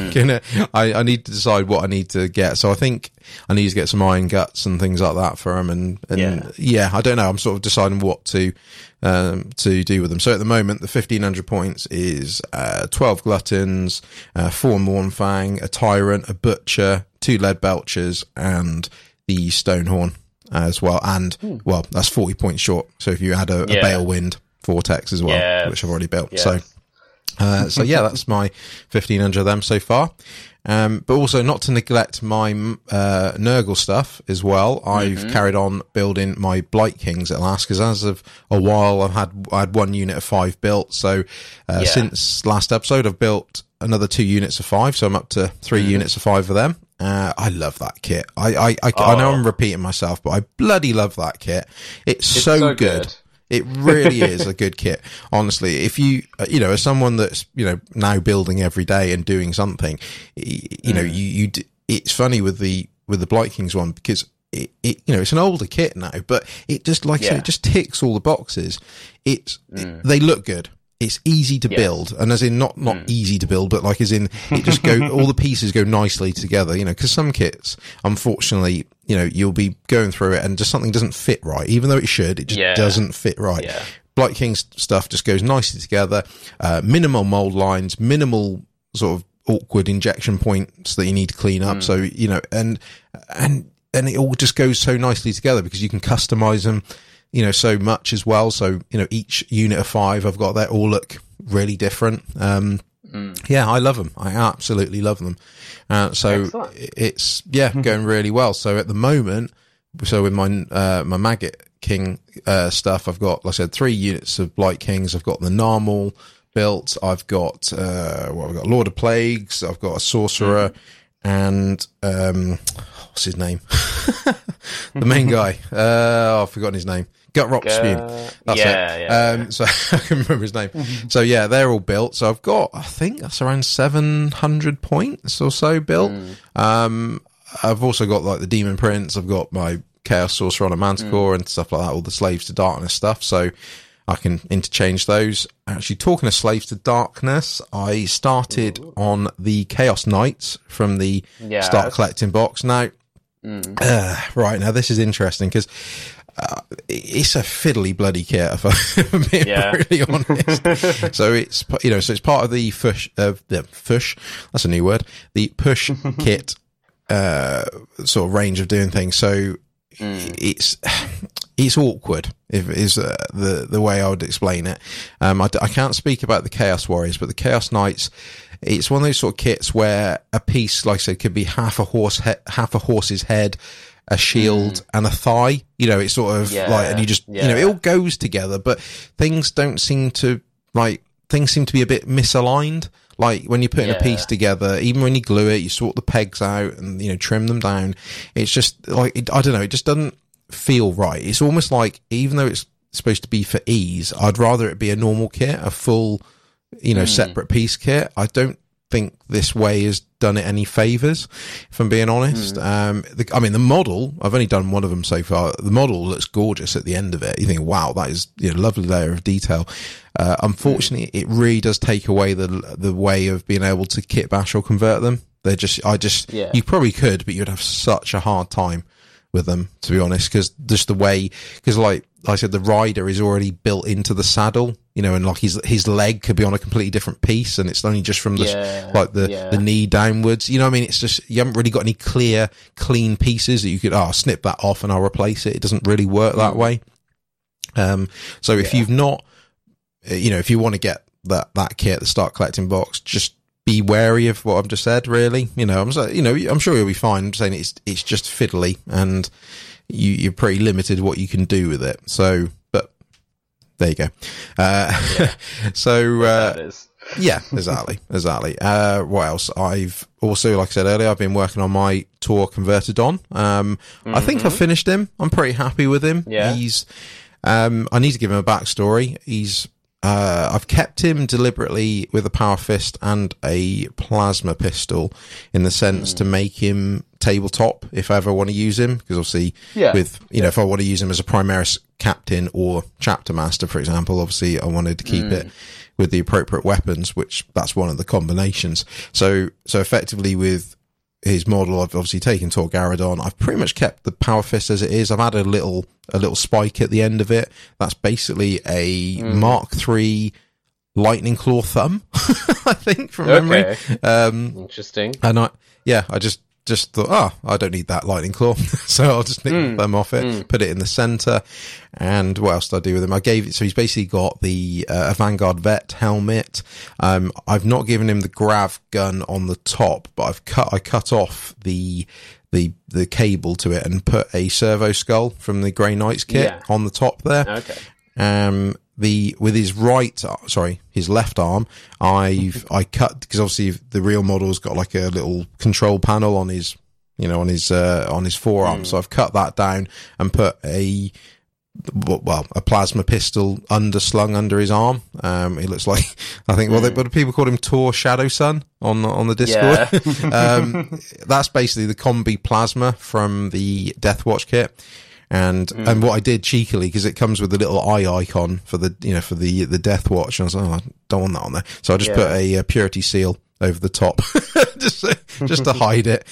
S1: I need to decide what I need to get. So I think I need to get some iron guts and things like that for them. And I don't know. I'm sort of deciding what to do with them. So at the moment, the 1,500 points is 12 Gluttons, 4 Mournfang, a Tyrant, a Butcher, 2 Lead Belchers, and the Stonehorn as well. And, well, that's 40 points short. So if you add a Balewind Vortex as well, which I've already built. So that's my 1,500 of them so far. But also not to neglect my Nurgle stuff as well. I've carried on building my Blight Kings at last, because as of a while I had 1 unit of 5 built. So since last episode I've built another 2 units of 5, so I'm up to 3 units of 5 of them. I love that kit. I know I'm repeating myself, but I bloody love that kit. It's so good. It really is a good kit. Honestly, if you know, as someone that's, you know, now building every day and doing something, you know, it's funny with the Blight Kings one, because it you know, it's an older kit now, but it just, like I said, it just ticks all the boxes. They look good. It's easy to build, and as in not easy to build, but like as in it just all the pieces go nicely together, you know, because some kits, unfortunately, you know, you'll be going through it and just something doesn't fit right, even though it should, it just doesn't fit right. Yeah. Blight King's stuff just goes nicely together, minimal mold lines, minimal sort of awkward injection points that you need to clean up. So, you know, and it all just goes so nicely together because you can customize them, you know, so much as well. So, you know, each unit of 5 I've got, they all look really different. Yeah, I love them. I absolutely love them. So excellent. It's, going really well. So at the moment, so with my Maggot King, stuff, I've got, like I said, 3 units of Blight Kings. I've got the Narmal built. I've got, I've got Lord of Plagues. I've got a Sorcerer and, what's his name? The main guy. I've forgotten his name. Gutrock Spume. That's it. Yeah. So I can remember his name. So yeah, they're all built. So I've got, I think that's around 700 points or so built. I've also got like the Demon Prince. I've got my Chaos Sorcerer on a Manticore and stuff like that. All the Slaves to Darkness stuff. So I can interchange those. Actually, talking of Slaves to Darkness, I started on the Chaos Knights from the Start Collecting box. Now, right now, this is interesting because it's a fiddly bloody kit, if I'm being really honest. So it's, you know, so it's part of the Fush, that's a new word, the Push kit, sort of range of doing things. So it's awkward, if is the way I would explain it. I can't speak about the Chaos Warriors, but the Chaos Knights, it's one of those sort of kits where a piece, like I said, could be half a horse's head, a shield and a thigh. You know, it's sort of like, and you just, you know, it all goes together, but things seem to be a bit misaligned. Like when you're putting a piece together, even when you glue it, you sort the pegs out and, you know, trim them down. It's just like, I don't know, it just doesn't feel right. It's almost like, even though it's supposed to be for ease, I'd rather it be a normal kit, a full, you know, separate piece kit. I don't think this way has done it any favors, if I'm being honest. I mean, the model, I've only done one of them so far. The model looks gorgeous at the end of it. You think, wow, that is, you know, lovely layer of detail. Unfortunately, it really does take away the way of being able to kit bash or convert them. You probably could, but you'd have such a hard time with them, to be honest, because like I said, the rider is already built into the saddle, you know, and like his leg could be on a completely different piece, and it's only just from the knee downwards. You know what I mean? It's just, you haven't really got any clean pieces that you could, snip that off and I'll replace it. It doesn't really work that way. So if you've not, you know, if you want to get that kit, the Start Collecting box, just be wary of what I've just said, really. You know, I'm sure you'll be fine. I'm saying it's just fiddly, and you're pretty limited what you can do with it. So, but there you go. Yeah, exactly. What else? I've also, like I said earlier, I've been working on my Tor Converted on. I think I finished him. I'm pretty happy with him. Yeah. I need to give him a backstory. He's I've kept him deliberately with a power fist and a plasma pistol in the sense to make him tabletop if I ever want to use him, because obviously with, if I want to use him as a Primaris captain or chapter master, for example, obviously I wanted to keep it with the appropriate weapons, which that's one of the combinations. So effectively with his model, I've obviously taken Torgaradon. I've pretty much kept the power fist as it is. I've added a little spike at the end of it. That's basically a Mark III lightning claw thumb, I think, from memory.
S3: Interesting.
S1: And I just thought, I don't need that lightning claw, so I'll just nick the thumb off it, put it in the center. And what else did I do with him? I gave it, so he's basically got the a Vanguard Vet helmet. I've not given him the grav gun on the top, but I cut off the cable to it and put a servo skull from the Grey Knights kit on the top there.
S3: Okay.
S1: With his his left arm, I cut, because obviously the real model's got like a little control panel on his, on his forearm. So I've cut that down and put a plasma pistol underslung under his arm. It looks like, I think, but people call him Tor Shadow Sun on the Discord. Yeah. That's basically the combi plasma from the Deathwatch kit. And what I did cheekily, because it comes with a little eye icon for the Deathwatch, and I was like, I don't want that on there. So I just put a purity seal over the top, just to hide it.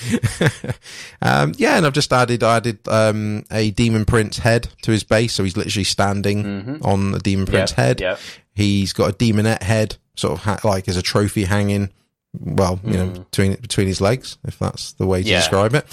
S1: And I've just added a Demon Prince head to his base, so he's literally standing on the Demon Prince head. Yep. He's got a Demonette head, sort of like as a trophy hanging. Well, between his legs, if that's the way to describe it.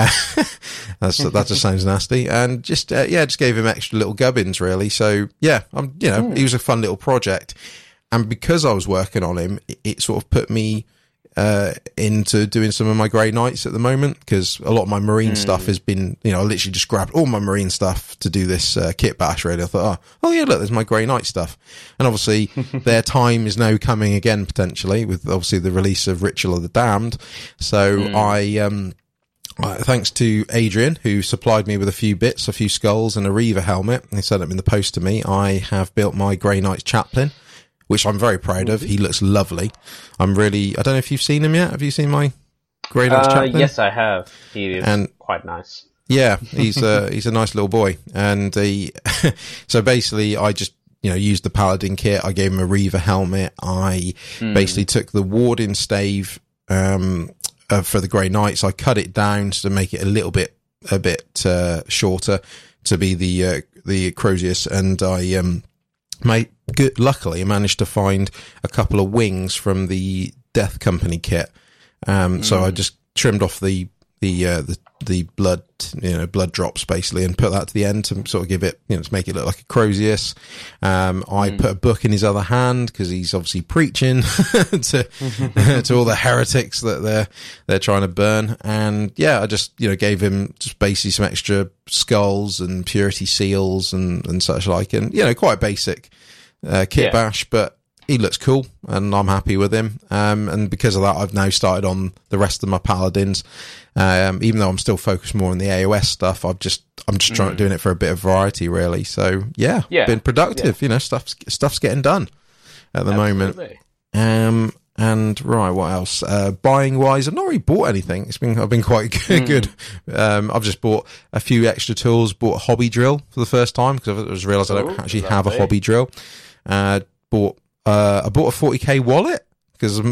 S1: That just sounds nasty. And just gave him extra little gubbins, really. So he was a fun little project. And because I was working on him, it sort of put me into doing some of my Grey Knights at the moment, because a lot of my Marine stuff has been, I literally just grabbed all my Marine stuff to do this kit bash, really. I thought, oh yeah, look, there's my Grey Knight stuff. And obviously their time is now coming again, potentially, with obviously the release of Ritual of the Damned. So thanks to Adrian, who supplied me with a few skulls and a Reaver helmet, and he sent them in the post to me, I have built my Grey Knights chaplain, which I'm very proud of. He looks lovely. I don't know if you've seen him yet. Have you seen my Grey Knights chaplain?
S3: Yes, I have. He is quite nice.
S1: Yeah, he's a nice little boy. And so basically I just, used the Paladin kit. I gave him a Reaver helmet. I basically took the Warden stave for the Grey Knights. I cut it down to make it a bit shorter to be the Crozius, and I luckily managed to find a couple of wings from the Death Company kit. So I just trimmed off the blood, blood drops basically, and put that to the end to sort of give it, to make it look like a Crozius. I put a book in his other hand, because he's obviously preaching to all the heretics that they're trying to burn. And I just, gave him just basically some extra skulls and purity seals and such like, and, quite basic kit bash, but he looks cool and I'm happy with him. And because of that, I've now started on the rest of my Paladins. Even though I'm still focused more on the AOS stuff, I'm just doing it for a bit of variety, really. So been productive. Stuff's getting done at the moment. And right, what else? Buying wise, I've not really bought anything. I've been quite good. I've just bought a few extra tools. Bought a hobby drill for the first time, because I just realised I don't actually have a hobby drill. I bought a 40k wallet, because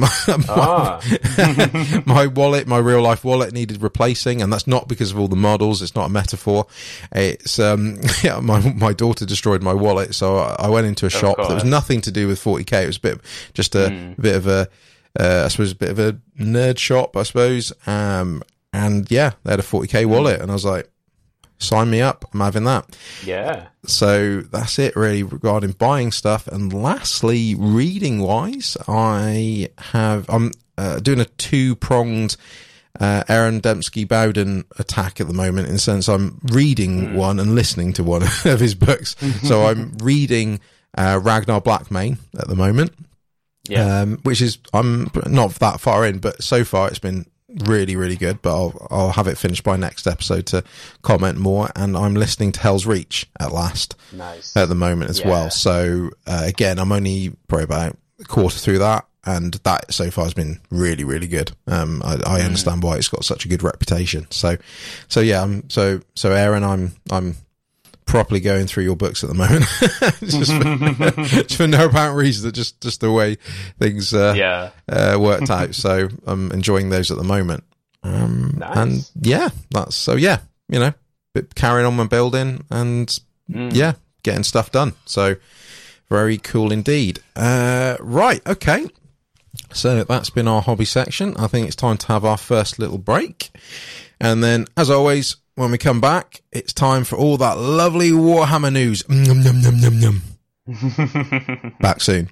S1: my wallet, my real life wallet, needed replacing, and that's not because of all the models. It's not a metaphor. It's my daughter destroyed my wallet, so I went into a shop that was nothing to do with 40k. It was a bit of a nerd shop, I suppose. And they had a 40k wallet, and I was like, sign me up, I'm having that.
S3: Yeah.
S1: So that's it really regarding buying stuff. And lastly, reading wise, I'm doing a 2-pronged Aaron Dembski Bowden attack at the moment, in the sense I'm reading one and listening to one of his books. So I'm reading Ragnar Blackmane at the moment. Which is, I'm not that far in, but so far it's been really, really good, but I'll have it finished by next episode to comment more. And I'm listening to Hell's Reach at last.
S3: Nice.
S1: At the moment as well. So, again, I'm only probably about a quarter through that. And that so far has been really, really good. I understand why it's got such a good reputation. So yeah. So Aaron, I'm properly going through your books at the moment, just for no apparent reason. Just the way things worked out. So I'm enjoying those at the moment.
S3: Nice.
S1: And yeah, carrying on my building and getting stuff done. So very cool indeed. Right, okay. So that's been our hobby section. I think it's time to have our first little break. And then, as always, when we come back, it's time for all that lovely Warhammer news. Nom, nom, nom, nom, nom. Back soon.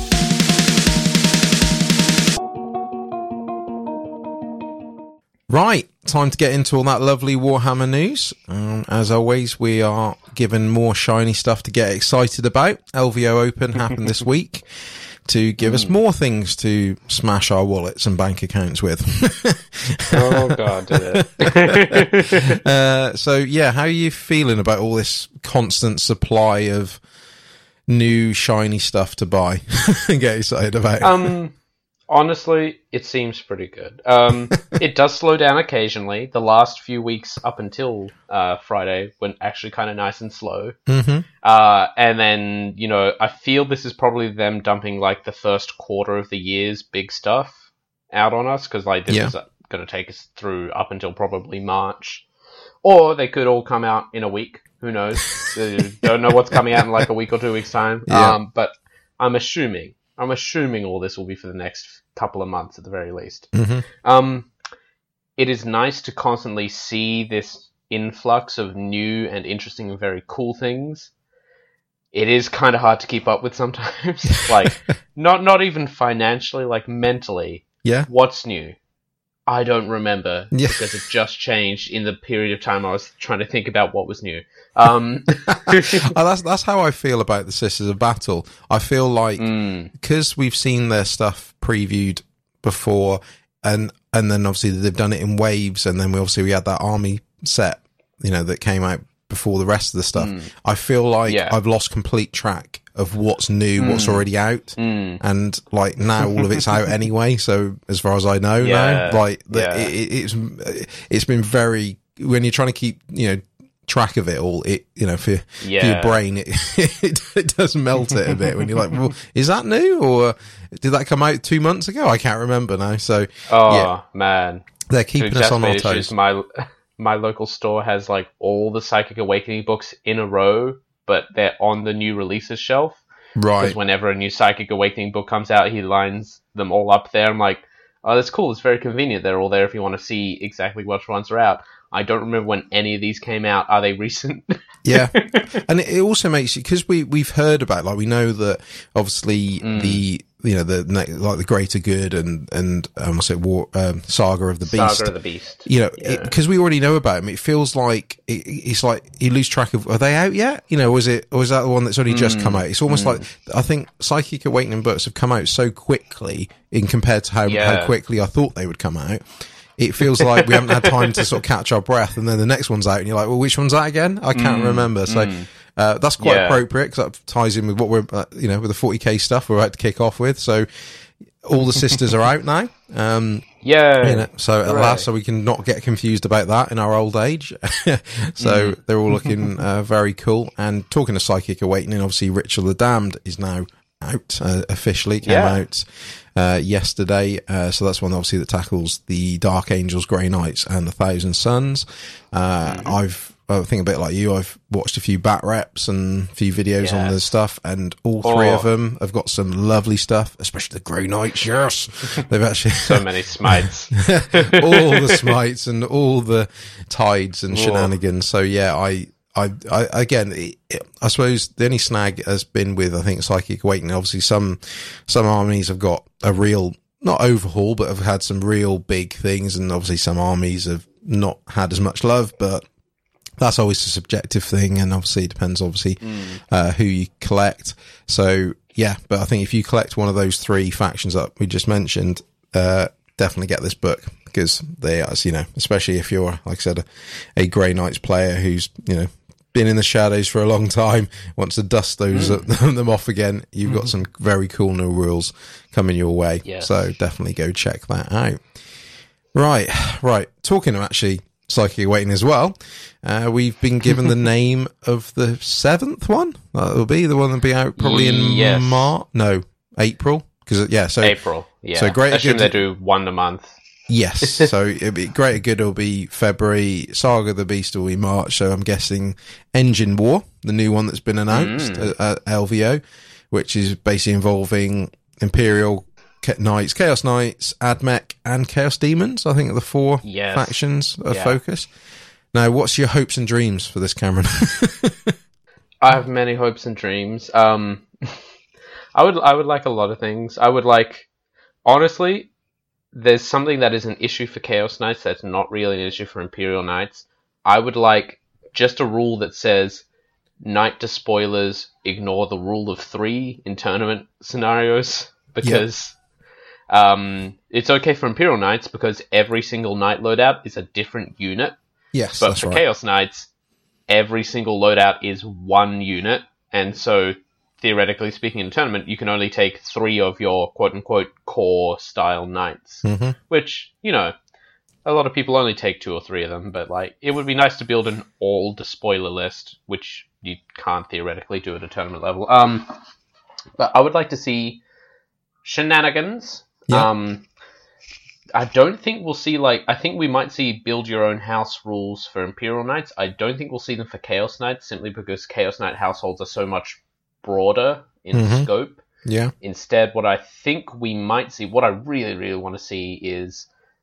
S1: Right, time to get into all that lovely Warhammer news. As always, we are given more shiny stuff to get excited about. LVO Open happened this week to give us more things to smash our wallets and bank accounts with.
S3: Oh, God, did it.
S1: So, yeah, how are you feeling about all this constant supply of new shiny stuff to buy and get excited about?
S3: Honestly, it seems pretty good. It does slow down occasionally. The last few weeks up until Friday went actually kind of nice and slow.
S1: Mm-hmm.
S3: And then, I feel this is probably them dumping like the first quarter of the year's big stuff out on us, because like this is going to take us through up until probably March. Or they could all come out in a week. Who knows? Don't know what's coming out in like a week or 2 weeks' time.
S1: Yeah.
S3: But I'm assuming all this will be for the next couple of months at the very least.
S1: Mm-hmm.
S3: It is nice to constantly see this influx of new and interesting and very cool things. It is kind of hard to keep up with sometimes. Like, not even financially, like mentally.
S1: Yeah.
S3: What's new? I don't remember because it just changed in the period of time I was trying to think about what was new.
S1: That's how I feel about the Sisters of Battle. I feel like because we've seen their stuff previewed before, and then obviously they've done it in waves, and then we had that army set, that came out before the rest of the stuff. I feel like I've lost complete track of what's new, what's already out, and like now all of it's out anyway. So as far as I know now, like it's been very, when you're trying to keep track of it all, for your brain, it does melt it a bit when you're like, well, is that new, or did that come out 2 months ago? I can't remember now. So
S3: man,
S1: they're keeping us on our toes.
S3: My local store has like all the Psychic Awakening books in a row, but they're on the new releases shelf.
S1: Right.
S3: Because whenever a new Psychic Awakening book comes out, he lines them all up there. I'm like, oh, that's cool. It's very convenient. They're all there if you want to see exactly which ones are out. I don't remember when any of these came out. Are they recent?
S1: Yeah. And it also makes you, because we've heard about, like, we know that obviously the Greater Good and Saga of the Beast.
S3: Saga of the Beast.
S1: Because we already know about them, it feels like it's like you lose track of, are they out yet? Or is that the one that's only just come out? It's almost like, I think Psychic Awakening books have come out so quickly in compared to how quickly I thought they would come out. It feels like we haven't had time to sort of catch our breath, and then the next one's out, and you're like, well, which one's that again? I can't remember. So that's quite appropriate, because that ties in with what we're, with the 40k stuff we're about to kick off with. So all the sisters are out now. So at last, so we can not get confused about that in our old age. So they're all looking very cool. And talking to Psychic Awakening, obviously Ritual of the Damned is now out officially. Came out yesterday, so that's one obviously that tackles the Dark Angels, Grey Knights, and the Thousand Suns. I think a bit like you, I've watched a few bat reps and a few videos on the stuff, and all three of them have got some lovely stuff, especially the Grey Knights. Yes, they've actually
S3: so many smites,
S1: all the smites and all the tides and shenanigans. So I suppose the only snag has been with, I think, Psychic Awakening. Obviously, some armies have got a real, not overhaul, but have had some real big things, and obviously some armies have not had as much love, but that's always a subjective thing, and obviously it depends, who you collect. So, yeah, but I think if you collect one of those three factions that we just mentioned, definitely get this book, because they are, especially if you're, like I said, a Grey Knights player who's, been in the shadows for a long time, wants to dust those them off again. You've got some very cool new rules coming your way.
S3: Yes.
S1: So definitely go check that out. Right. Talking of actually Psychic Awakening as well, we've been given the name of the 7th one. That will be the one that'll be out probably in April.
S3: April. Yeah.
S1: So Greater
S3: Assume
S1: Good,
S3: they do one a month.
S1: Yes. So it'll be Greater Good will be February. Saga of the Beast will be March. So I'm guessing Engine War, the new one that's been announced at LVO, which is basically involving Imperial Knights, Chaos Knights, Admech, and Chaos Demons. I think are the 4 factions of focus. Now, what's your hopes and dreams for this, Cameron?
S3: I have many hopes and dreams. I would like a lot of things. I would like, honestly, there's something that is an issue for Chaos Knights that's not really an issue for Imperial Knights. I would like just a rule that says Knight despoilers ignore the rule of 3 in tournament scenarios, because it's okay for Imperial Knights because every single Knight loadout is a different unit.
S1: Yes,
S3: but for Chaos Knights, every single loadout is one unit, and so theoretically speaking, in a tournament, you can only take 3 of your quote-unquote core-style knights, which, a lot of people only take 2 or 3 of them, but, it would be nice to build an all-despoiler list, which you can't theoretically do at a tournament level. But I would like to see shenanigans.
S1: Yeah.
S3: I don't think we'll see, I think we might see build-your-own-house rules for Imperial Knights. I don't think we'll see them for Chaos Knights, simply because Chaos Knight households are so much broader in scope.
S1: Yeah.
S3: Instead, what I think we might see, what I really, really want to see is,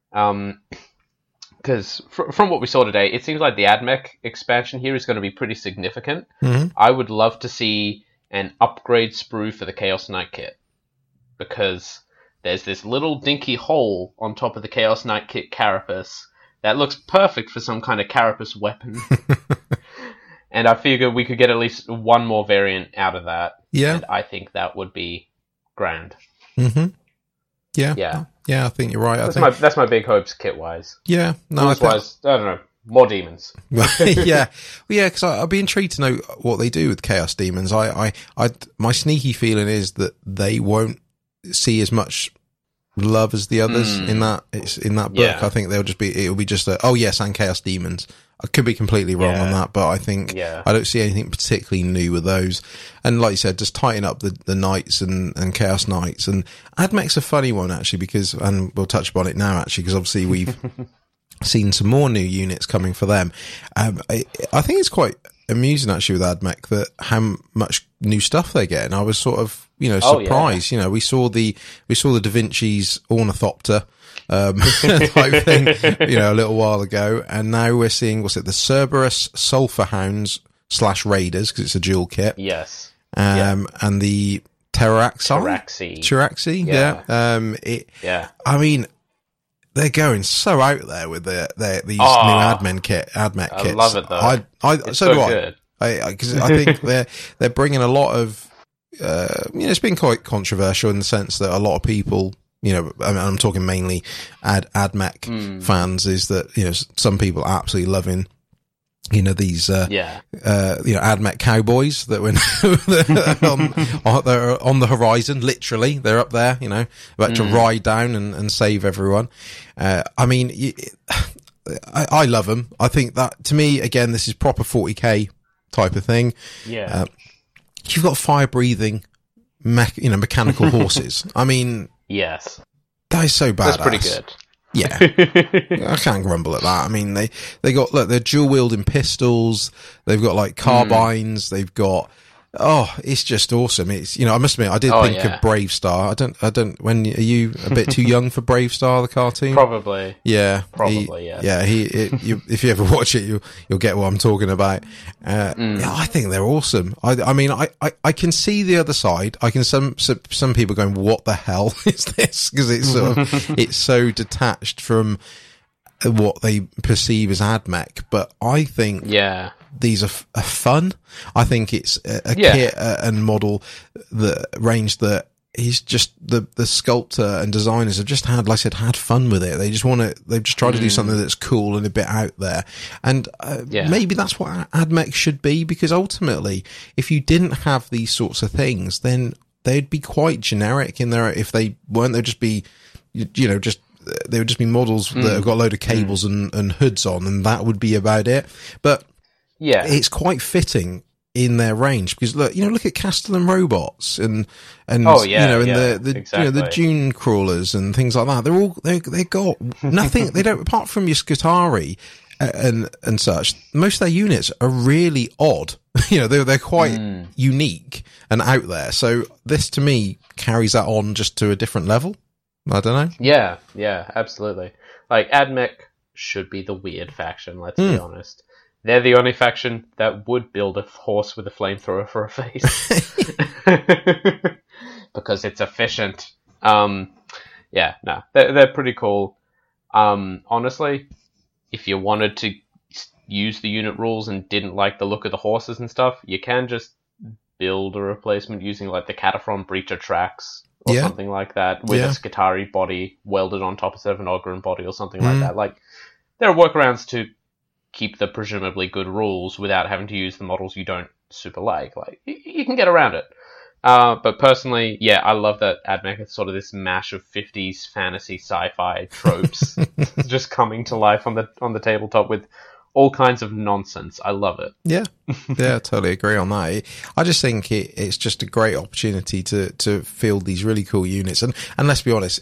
S3: because from what we saw today, it seems like the Admech expansion here is going to be pretty significant. I would love to see an upgrade sprue for the Chaos Knight kit, because there's this little dinky hole on top of the Chaos Knight kit carapace that looks perfect for some kind of carapace weapon. And I figure we could get at least one more variant out of that.
S1: Yeah.
S3: And I think that would be grand.
S1: Yeah, I think you're right.
S3: That's my big hopes kit-wise.
S1: Yeah. No,
S3: Rules-wise, I don't know. More demons.
S1: Yeah, because I'd be intrigued to know what they do with Chaos Demons. My sneaky feeling is that they won't see as much love as the others in that book. Yeah. I think it'll be just and Chaos Demons. I could be completely wrong on that, but I think I don't see anything particularly new with those. And like you said, just tighten up the Knights and Chaos Knights. And Admech's a funny one actually, and we'll touch upon it now actually, because obviously we've seen some more new units coming for them. I think it's quite amusing actually with Admech that how much new stuff they get. And I was sort of surprised. We saw the Da Vinci's Ornithopter type thing, a little while ago, and now we're seeing the Cerberus Sulphur Hounds / Raiders, because it's a dual kit.
S3: Yes.
S1: And the Taraxi. Yeah. I mean, they're going so out there with these new Admech kits.
S3: I love it though.
S1: It's so good. Because I think they're bringing a lot of. It's been quite controversial in the sense that a lot of people, I'm talking mainly Admech fans, is that some people are absolutely loving these Admech cowboys that when they're on the horizon, literally they're up there, about to ride down and save everyone. I mean, I love them. I think that, to me, again, this is proper 40k type of thing. You've got fire breathing mechanical horses. I mean,
S3: yes,
S1: that is so badass.
S3: That's pretty good.
S1: Yeah, I can't grumble at that. I mean, they got, look, they're dual wielding pistols. They've got carbines. They've got, it's just awesome. It's, I must admit, I did think of Brave Star. I don't. When are you a bit too young for Brave Star, the cartoon?
S3: Probably.
S1: Yeah.
S3: Probably.
S1: Yeah. If you ever watch it, you'll get what I'm talking about. I think they're awesome. I mean, I can see the other side. I can some people going, what the hell is this? Because it's sort of it's so detached from what they perceive as Admech. But I think these are fun. I think it's a kit and model range that he's just the sculptor and designers have just had, like I said, had fun with it. They just they've just tried to do something that's cool and a bit out there. And maybe that's what AdMech should be, because ultimately, if you didn't have these sorts of things, then they'd be quite generic in there. If they weren't, they'd just be, they would just be models that have got a load of cables and hoods on, and that would be about it. But it's quite fitting in their range, because look at Castellan robots and the dune crawlers and things like that. They got nothing. They don't, apart from your Skitarii and such. Most of their units are really odd. They're quite unique and out there. So this to me carries that on just to a different level. I don't know.
S3: Yeah, absolutely. Like AdMech should be the weird faction. Let's be honest. They're the only faction that would build a horse with a flamethrower for a face. Because it's efficient. They're pretty cool. Honestly, if you wanted to use the unit rules and didn't like the look of the horses and stuff, you can just build a replacement using like the Cataphron Breacher tracks or something like that, with a Skitarii body welded on top instead of an Ogryn body or something like that. Like, there are workarounds to keep the presumably good rules without having to use the models you don't super like. Like, you can get around it. But personally, I love that AdMech is sort of this mash of 50s fantasy sci-fi tropes just coming to life on the tabletop with all kinds of nonsense. I love it.
S1: Yeah, I totally agree on that. I just think it's just a great opportunity to field these really cool units. And let's be honest,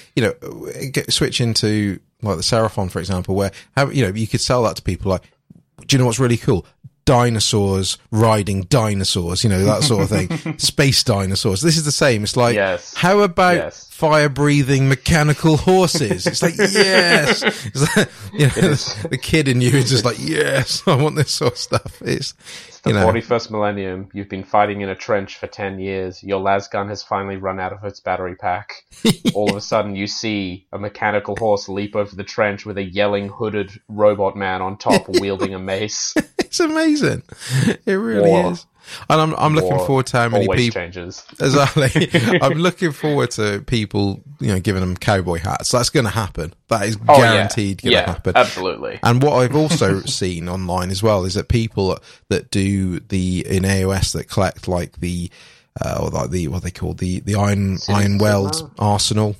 S1: switch into like the Seraphon, for example, where you could sell that to people like, do you know what's really cool? Dinosaurs riding dinosaurs, that sort of thing. Space dinosaurs. This is the same. It's like, how about fire-breathing mechanical horses? It's like, yes. It's like, the kid in you is just like, yes, I want this sort of stuff. It's
S3: the 41st millennium. You've been fighting in a trench for 10 years. Your lasgun has finally run out of its battery pack. All of a sudden, you see a mechanical horse leap over the trench with a yelling, hooded robot man on top wielding a mace.
S1: It's amazing. It really is. And I'm looking forward to how many people
S3: changes.
S1: Exactly. I'm looking forward to people, giving them cowboy hats. That's going to happen. That is guaranteed going to happen.
S3: Absolutely.
S1: And what I've also seen online as well is that people that do in AOS that collect like the what they call the Iron Weld arsenal.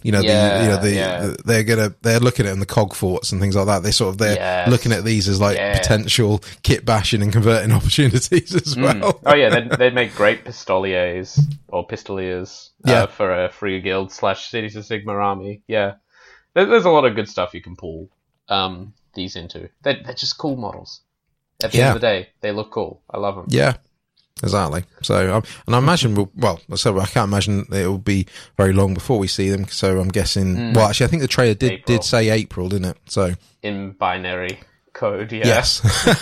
S1: They're looking at it in the cog forts and things like that. They're looking at these as like potential kit bashing and converting opportunities as well.
S3: Oh yeah, they'd make great pistoliers or pistoliers for a free guild / Cities of Sigmar army. Yeah, there's a lot of good stuff you can pull these into. They're just cool models. At the end of the day, they look cool. I love them.
S1: Yeah. Exactly. So, and I imagine I can't imagine it will be very long before we see them. So I'm guessing. Well, actually, I think the trailer did say April, didn't it? So
S3: in binary code,
S1: Yes.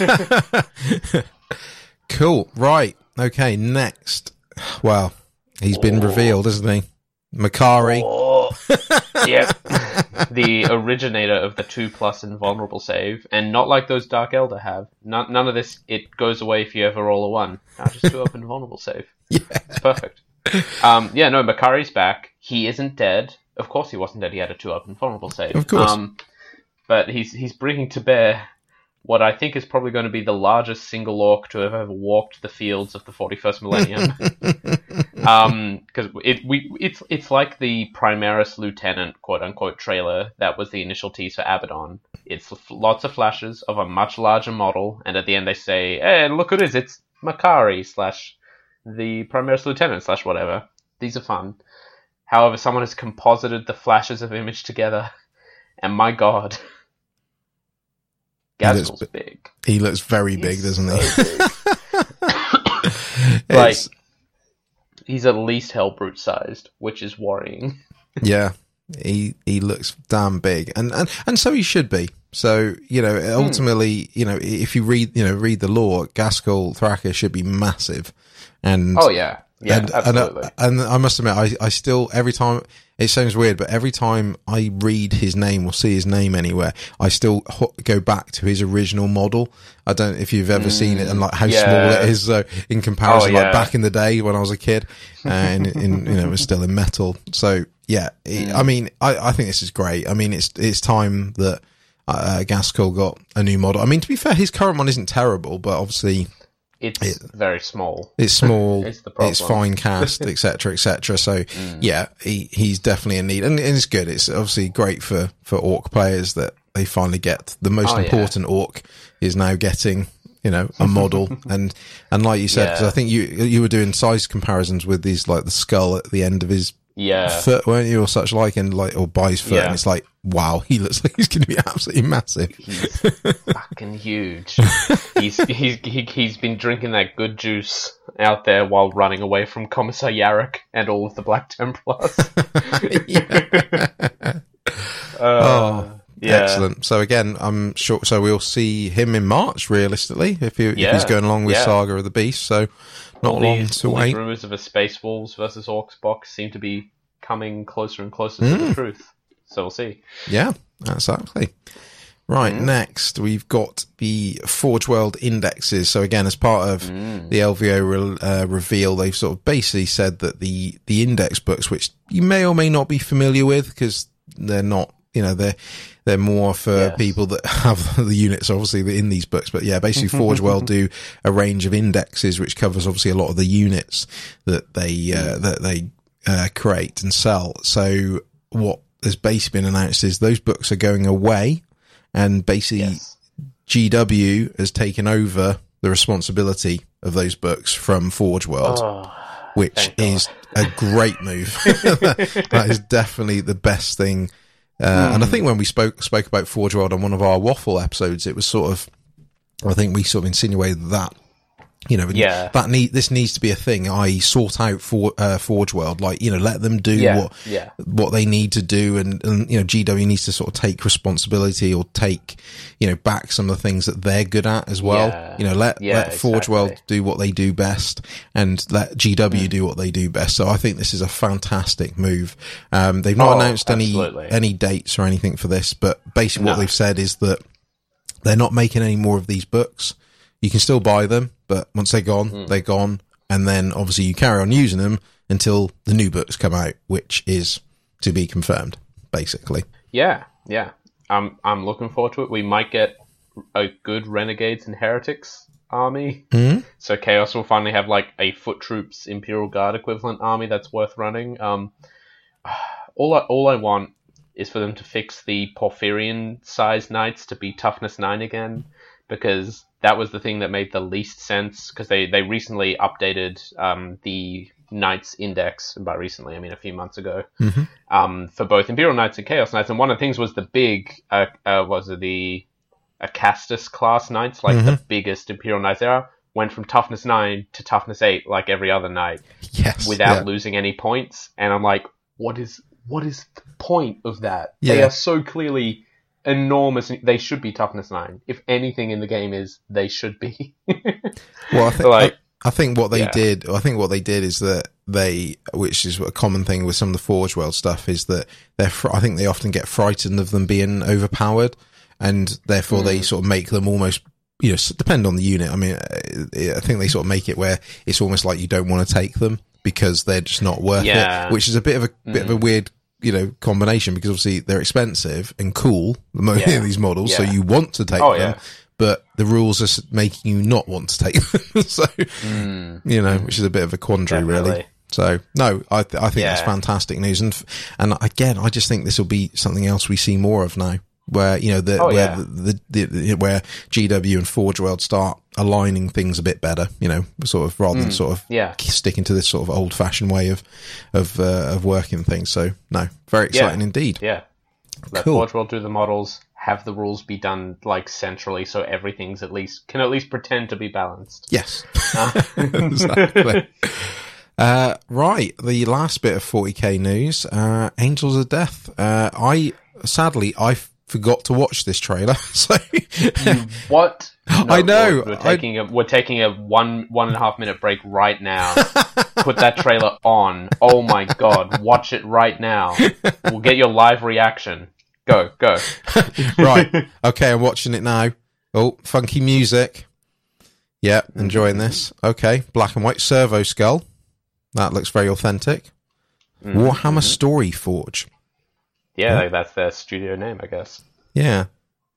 S1: Cool. Right. Okay. Next. Well, he's been revealed, isn't he? Makari.
S3: Yep. The originator of the 2+ invulnerable save, and not like those Dark Elder have. None of this, it goes away if you ever roll a 1. Now just 2-up invulnerable save.
S1: Yeah.
S3: It's perfect. Makari's back. He isn't dead. Of course he wasn't dead, he had a 2-up invulnerable save.
S1: Of course.
S3: But he's bringing to bear what I think is probably going to be the largest single orc to have ever walked the fields of the 41st millennium. Because it's like the Primaris Lieutenant, quote-unquote, trailer that was the initial tease for Abaddon. It's lots of flashes of a much larger model, and at the end they say, hey, look who it is, it's Makari / the Primaris Lieutenant / whatever. These are fun. However, someone has composited the flashes of image together, and my god... Ghazghkull's big.
S1: He looks very big, doesn't he?
S3: Like, he's at least Hellbrute sized, which is worrying.
S1: Yeah, he looks damn big, and so he should be. So ultimately, if you read the lore, Ghazghkull Thraka should be massive, and
S2: Yeah, absolutely.
S1: And I must admit, I still, every time, it sounds weird, but every time I read his name or see his name anywhere, I still go back to his original model. I don't know if you've ever seen it and like how small it is in comparison, like back in the day when I was a kid, and it was still in metal. So yeah, I mean, I think this is great. I mean, it's time that Gaskell got a new model. I mean, to be fair, his current one isn't terrible, but obviously
S2: it's very small.
S1: It's small. It's fine cast, etc., etc. So yeah, he's definitely in need, and it's good. It's obviously great for orc players that they finally get the most important orc is now getting a model, and like you said, because I think you were doing size comparisons with these, like the skull at the end of his foot, weren't you, or such like, and like, or by his foot, and it's like, wow, he looks like he's going to be absolutely massive.
S2: He's fucking huge. He's been drinking that good juice out there while running away from Commissar Yarrick and all of the Black Templars.
S1: Excellent. So again, I'm sure. So we'll see him in March, realistically, if he's going along with Saga of the Beast. So not long to wait.
S2: These rumors of a Space Wolves versus Orcs box seem to be coming closer and closer to the truth. So we'll see.
S1: Yeah, exactly. Right, next we've got the Forge World indexes. So again, as part of the LVO reveal, they've sort of basically said that the index books, which you may or may not be familiar with because they're not, they're more for people that have the units obviously in these books. But yeah, basically Forge World do a range of indexes which covers obviously a lot of the units that they create and sell. So what has basically been announced is those books are going away, and basically GW has taken over the responsibility of those books from Forge World, which is a great move. That is definitely the best thing. And I think when we spoke about Forge World on one of our Waffle episodes, it was sort of, I think we sort of insinuated that, this needs to be a thing. I sort out Forge World, like, let them do what they need to do. And GW needs to sort of take responsibility or take, back some of the things that they're good at as well. Let Forge World do what they do best and let GW do what they do best. So I think this is a fantastic move. They've not announced any dates or anything for this, but basically what they've said is that they're not making any more of these books. You can still buy them, but once they're gone, they're gone. And then obviously you carry on using them until the new books come out, which is to be confirmed, basically.
S2: Yeah. I'm looking forward to it. We might get a good Renegades and Heretics army. So Chaos will finally have like a Foot Troops Imperial Guard equivalent army that's worth running. All I want is for them to fix the Porphyrion-sized knights to be Toughness 9 again, because that was the thing that made the least sense, because they recently updated the Knights Index, and by recently I mean a few months ago, for both Imperial Knights and Chaos Knights, and one of the things was the big, the Acastus class Knights, like the biggest Imperial Knights era, went from Toughness 9 to Toughness 8 like every other knight, without losing any points, and I'm like, what is the point of that? They are so clearly enormous. They should be Toughness 9. If anything in the game is, they should be.
S1: Well, I think what they did is that which is a common thing with some of the Forge World stuff, is that I think they often get frightened of them being overpowered, and therefore they sort of make them almost, depend on the unit. I mean, I think they sort of make it where it's almost like you don't want to take them because they're just not worth it, which is a bit of a weird, combination, because obviously they're expensive and cool, these models, so you want to take them, but the rules are making you not want to take them. So, which is a bit of a quandary, really. So, no, I think that's fantastic news. And again, I just think this will be something else we see more of now, where, where GW and Forge World start aligning things a bit better, sort of, rather than sort of sticking to this sort of old fashioned way of working things. So no, very exciting indeed.
S2: Yeah. Let Forge World do the models, have the rules be done like centrally, so everything's can at least pretend to be balanced.
S1: Yes. Exactly. Right. The last bit of 40k news, Angels of Death. I forgot to watch this trailer. So
S2: what? No,
S1: I know.
S2: We're taking a 1.5 minute break right now. Put that trailer on. Oh my god, watch it right now. We'll get your live reaction. Go.
S1: Right. Okay, I'm watching it now. Oh, funky music. Yeah, enjoying this. Okay, black and white Servo Skull. That looks very authentic. Warhammer Story Forge.
S2: Yeah, that's their studio name, I guess.
S1: Yeah.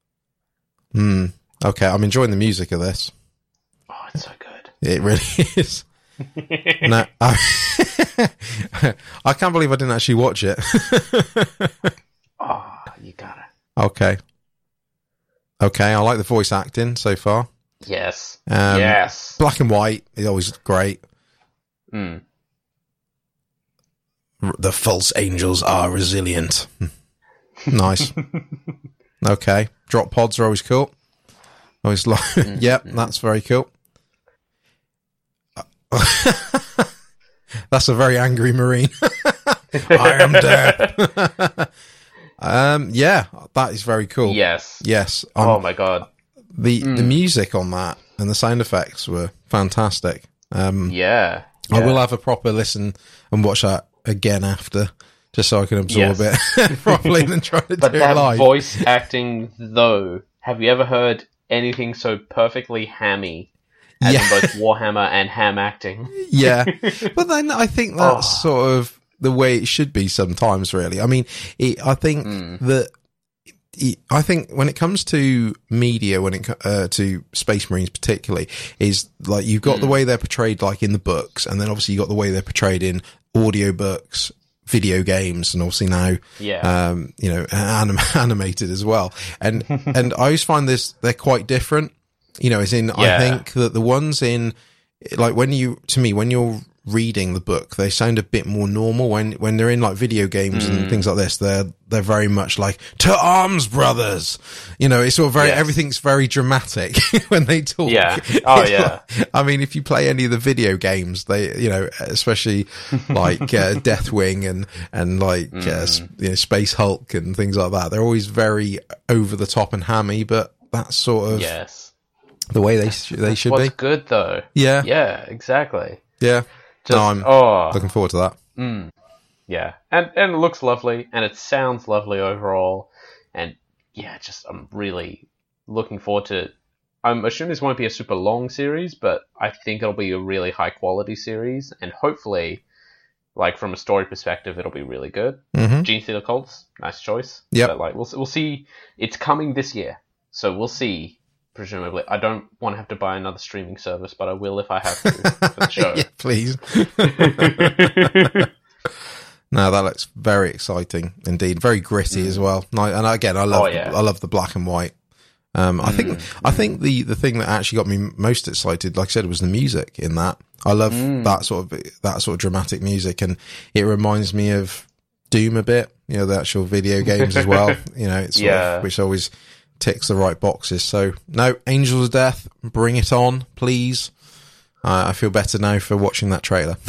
S1: Okay, I'm enjoying the music of this.
S2: Oh, it's so good.
S1: It really is. No, I can't believe I didn't actually watch it.
S2: Oh, you gotta.
S1: Okay, I like the voice acting so far.
S2: Yes.
S1: Yes. Black and white is always great. The false angels are resilient. Nice. Okay. Drop pods are always cool. Always yep, that's very cool. That's a very angry Marine. I am dead. Yeah, that is very cool.
S2: Yes. Oh my god.
S1: The music on that and the sound effects were fantastic.
S2: Yeah.
S1: I will have a proper listen and watch that again after, just so I can absorb it properly and then try to do it live.
S2: But that voice acting, though, have you ever heard anything so perfectly hammy as in both Warhammer and ham acting?
S1: Yeah. But then I think that's sort of the way it should be sometimes, really. I mean, I think that I think when it comes to media, when it to Space Marines particularly, is like you've got the way they're portrayed, like in the books, and then obviously you got the way they're portrayed in audiobooks, video games, and obviously now, animated as well. And I always find they're quite different. As in, I think that the ones in, like when you're reading the book, they sound a bit more normal. When they're in like video games and things like this, they're very much like, to arms, brothers. It's sort of very, everything's very dramatic when they talk.
S2: Yeah. Oh yeah.
S1: Like, I mean, if you play any of the video games, they, especially like Deathwing and like Space Hulk and things like that, they're always very over the top and hammy, but that's sort of the way they should be.
S2: What's good though.
S1: Yeah.
S2: Yeah, exactly.
S1: Yeah. I'm looking forward to that.
S2: Yeah, and it looks lovely, and it sounds lovely overall, and I'm really looking forward to. I'm assuming this won't be a super long series, but I think it'll be a really high quality series, and hopefully, like from a story perspective, it'll be really good. Genestealer Cults, nice choice.
S1: Yeah,
S2: like we'll see. It's coming this year, so we'll see. Presumably, I don't want to have to buy another streaming service, but I will if I have to for the show.
S1: Yeah, please. No, that looks very exciting indeed. Very gritty as well. And again, I love the black and white. I think the thing that actually got me most excited, like I said, was the music in that. I love that sort of dramatic music, and it reminds me of Doom a bit. The actual video games as well. It's sort of, which always ticks the right boxes. So no, Angels of Death, bring it on, please. I feel better now for watching that trailer.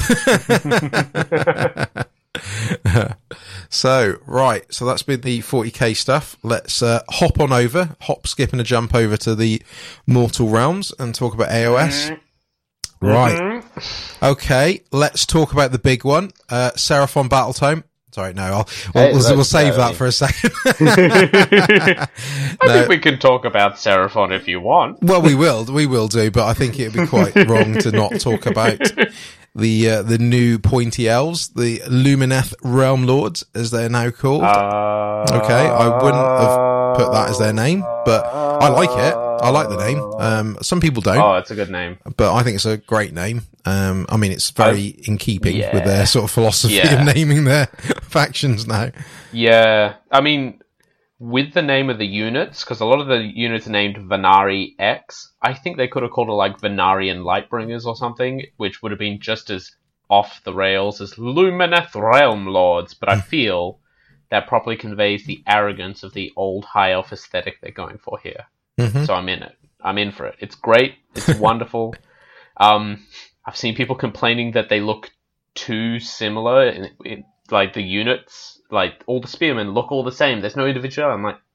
S1: So that's been the 40k stuff. Let's hop, skip and a jump over to the Mortal Realms and talk about AOS. Right. Okay, let's talk about the big one, Seraphon Battletome. Sorry, no, we'll save that for a second.
S2: I think we can talk about Seraphon if you want.
S1: Well, we will do, but I think it would be quite wrong to not talk about the new pointy elves, the Lumineth Realm Lords, as they're now called. Okay, I wouldn't have put that as their name, but I like it. I like the name. Some people don't.
S2: Oh, it's a good name.
S1: But I think it's a great name. I mean, it's very in keeping with their sort of philosophy of naming their factions now.
S2: Yeah. I mean, with the name of the units, because a lot of the units are named Venari X, I think they could have called it like Venarian Lightbringers or something, which would have been just as off the rails as Lumineth Realm Lords. But I feel that properly conveys the arrogance of the old high elf aesthetic they're going for here. So I'm in it. I'm in for it. It's great. It's wonderful. I've seen people complaining that they look too similar in like the units, like all the spearmen look all the same. There's no individuality. I'm like,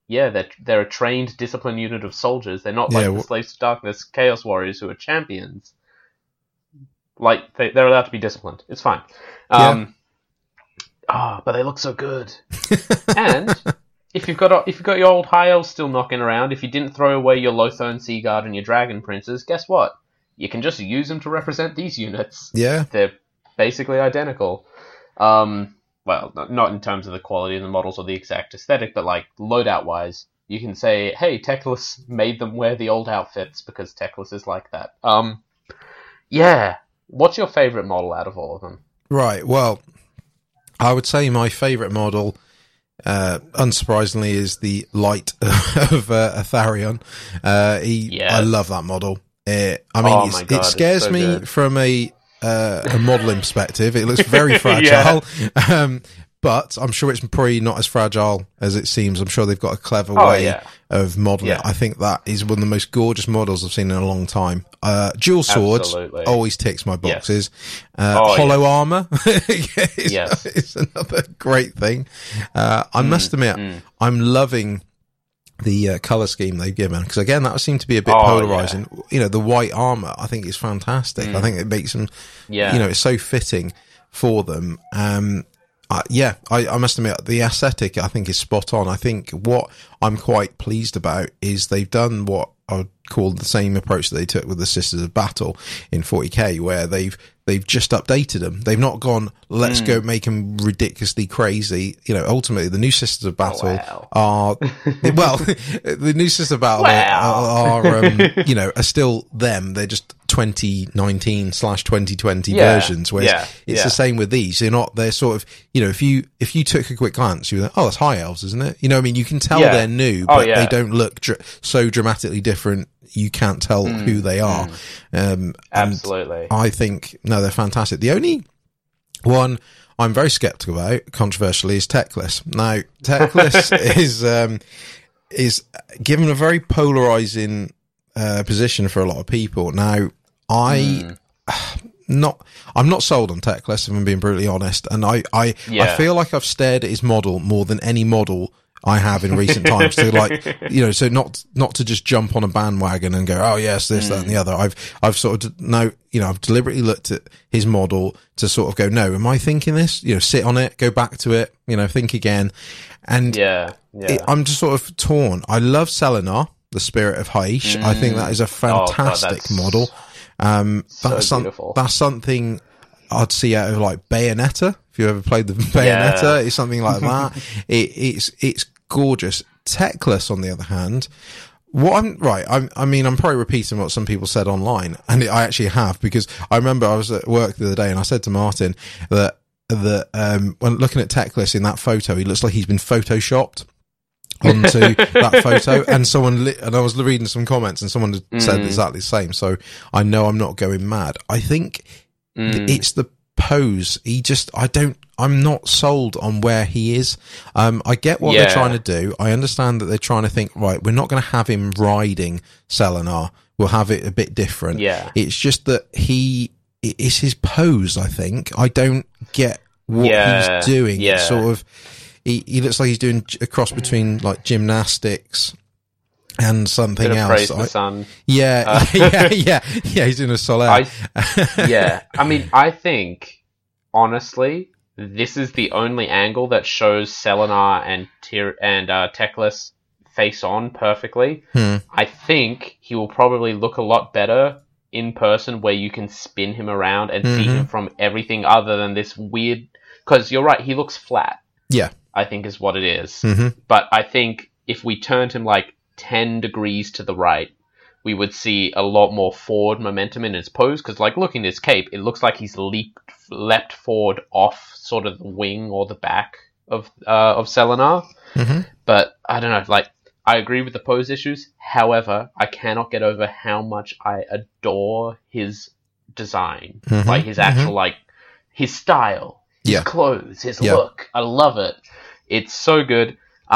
S3: they're a trained, disciplined unit of soldiers. They're not like the Slaves of Darkness Chaos Warriors who are champions. Like, they're allowed to be disciplined. It's fine. But they look so good. And if you've got your old High Elves still knocking around, if you didn't throw away your Lothern Seaguard and your Dragon Princes, guess what? You can just use them to represent these units.
S1: Yeah.
S3: They're basically identical. Well, not in terms of the quality of the models or the exact aesthetic, but like loadout-wise, you can say, hey, Teclis made them wear the old outfits because Teclis is like that. Yeah. What's your favourite model out of all of them?
S1: Right, well, I would say my favourite model, unsurprisingly, is the Light of Atharion. I love that model. It scares me
S3: good.
S1: From a modelling perspective. It looks very fragile. But I'm sure it's probably not as fragile as it seems. I'm sure they've got a clever way of modelling it. I think that is one of the most gorgeous models I've seen in a long time. Dual swords always ticks my boxes. Hollow armor is another great thing. I must admit, I'm loving the colour scheme they've given, because again, that seemed to be a bit polarising. You know, the white armour, I think is fantastic. I think it makes them, it's so fitting for them. I must admit, the aesthetic, I think, is spot on. I think what I'm quite pleased about is they've done what I would call the same approach that they took with the Sisters of Battle in 40k, where they've just updated them. They've not gone, let's go make them ridiculously crazy. You know, ultimately, the new Sisters of Battle are, well, the new Sisters of Battle are still them. They're just 2019/2020 versions, whereas it's the same with these. They're sort of, if you took a quick glance, you were like, oh, that's High Elves, isn't it? I mean, you can tell they're new, but they don't look so dramatically different. You can't tell who they are.
S3: Absolutely.
S1: I think, no, they're fantastic. The only one I'm very skeptical about, controversially, is Teclis. Now, Teclis is given a very polarizing position for a lot of people. Now, I'm not sold on Teclis, if I'm being brutally honest, and I feel like I've stared at his model more than any model I have in recent times. So so not to just jump on a bandwagon and go, oh yes, this, that, and the other. I've sort of I've deliberately looked at his model to sort of go, no, am I thinking this? Sit on it, go back to it, think again, and I'm just sort of torn. I love Selenar, the Spirit of Hysh. I think that is a fantastic model.
S3: Beautiful.
S1: That's something I'd see out of like Bayonetta. If you ever played the Bayonetta, it's something like that. It's gorgeous. Teclis, on the other hand, I'm probably repeating what some people said online, and I actually have, because I remember I was at work the other day and I said to Martin that when looking at Teclis in that photo, he looks like he's been photoshopped onto that photo, and and I was reading some comments and someone said exactly the same, so I know I'm not going mad. I think it's the pose. I'm not sold on where he is. I get what they're trying to do. I understand that they're trying to think, right, we're not going to have him riding Selenar. We'll have it a bit different. Yeah. It's just that it's his pose, I think. I don't get what he's doing. Yeah. It's sort of, he looks like he's doing a cross between like gymnastics and something else.
S3: Praise the sun.
S1: Yeah, he's doing a Solaire.
S3: I mean, I think, honestly, this is the only angle that shows Selenar and Teclis face on perfectly. I think he will probably look a lot better in person, where you can spin him around and see him from everything other than this weird... Because you're right, he looks flat.
S1: Yeah.
S3: I think is what it is. But I think if we turned him like 10 degrees to the right, we would see a lot more forward momentum in his pose, because like looking at his cape, it looks like he's leapt forward off sort of the wing or the back of Selenar. But I don't know, like, I agree with the pose issues. However, I cannot get over how much I adore his design, like his actual like his style, his clothes, his look. I love it. It's so good.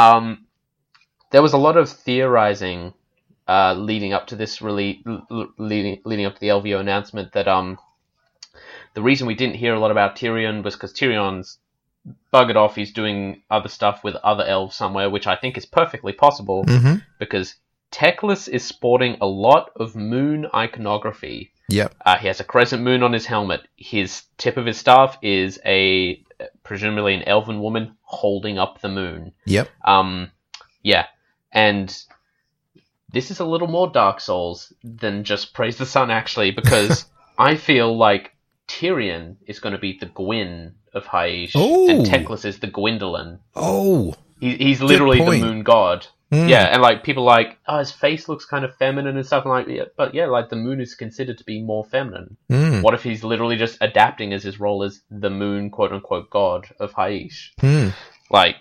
S3: There was a lot of theorizing leading up to this leading up to the LVO announcement that the reason we didn't hear a lot about Tyrion was because Tyrion's buggered off. He's doing other stuff with other elves somewhere, which I think is perfectly possible because Teclis is sporting a lot of moon iconography.
S1: Yep.
S3: He has a crescent moon on his helmet. His tip of his staff is presumably an elven woman holding up the moon.
S1: Yep.
S3: Yeah. And this is a little more Dark Souls than just Praise the Sun, actually, because I feel like Tyrion is going to be the Gwyn of Haish, and Teclis is the Gwyndolin.
S1: Oh.
S3: He's literally the moon god. Yeah, and like people are like, oh, his face looks kind of feminine and stuff. I'm like, yeah, but yeah, like the moon is considered to be more feminine. What if he's literally just adapting as his role as the moon, quote unquote, god of Haish? Like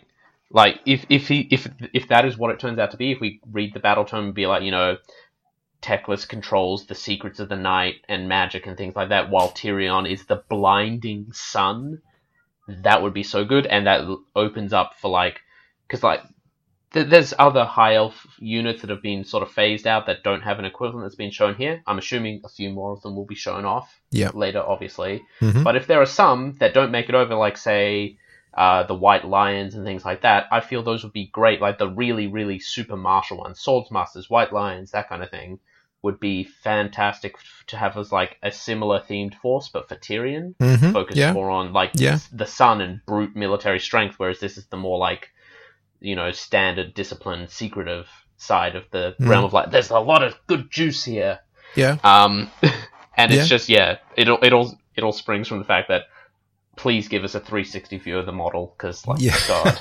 S3: if that is what it turns out to be, if we read the battle tome and be like, you know, Teclis controls the secrets of the night and magic and things like that, while Tyrion is the blinding sun, that would be so good, and that opens up for like, because like. There's other high elf units that have been sort of phased out that don't have an equivalent that's been shown here. I'm assuming a few more of them will be shown off later, obviously. But if there are some that don't make it over, like, say, the White Lions and things like that, I feel those would be great. Like the really, really super martial ones, Swordsmasters, White Lions, that kind of thing, would be fantastic to have as, like, a similar themed force, but for Tyrion, focused more on, like, the sun and brute military strength, whereas this is the more, like, you know, standard, disciplined, secretive side of the realm of like, there's a lot of good juice here.
S1: Yeah.
S3: And it's just, it all springs from the fact that please give us a 360 view of the model, because, like, God.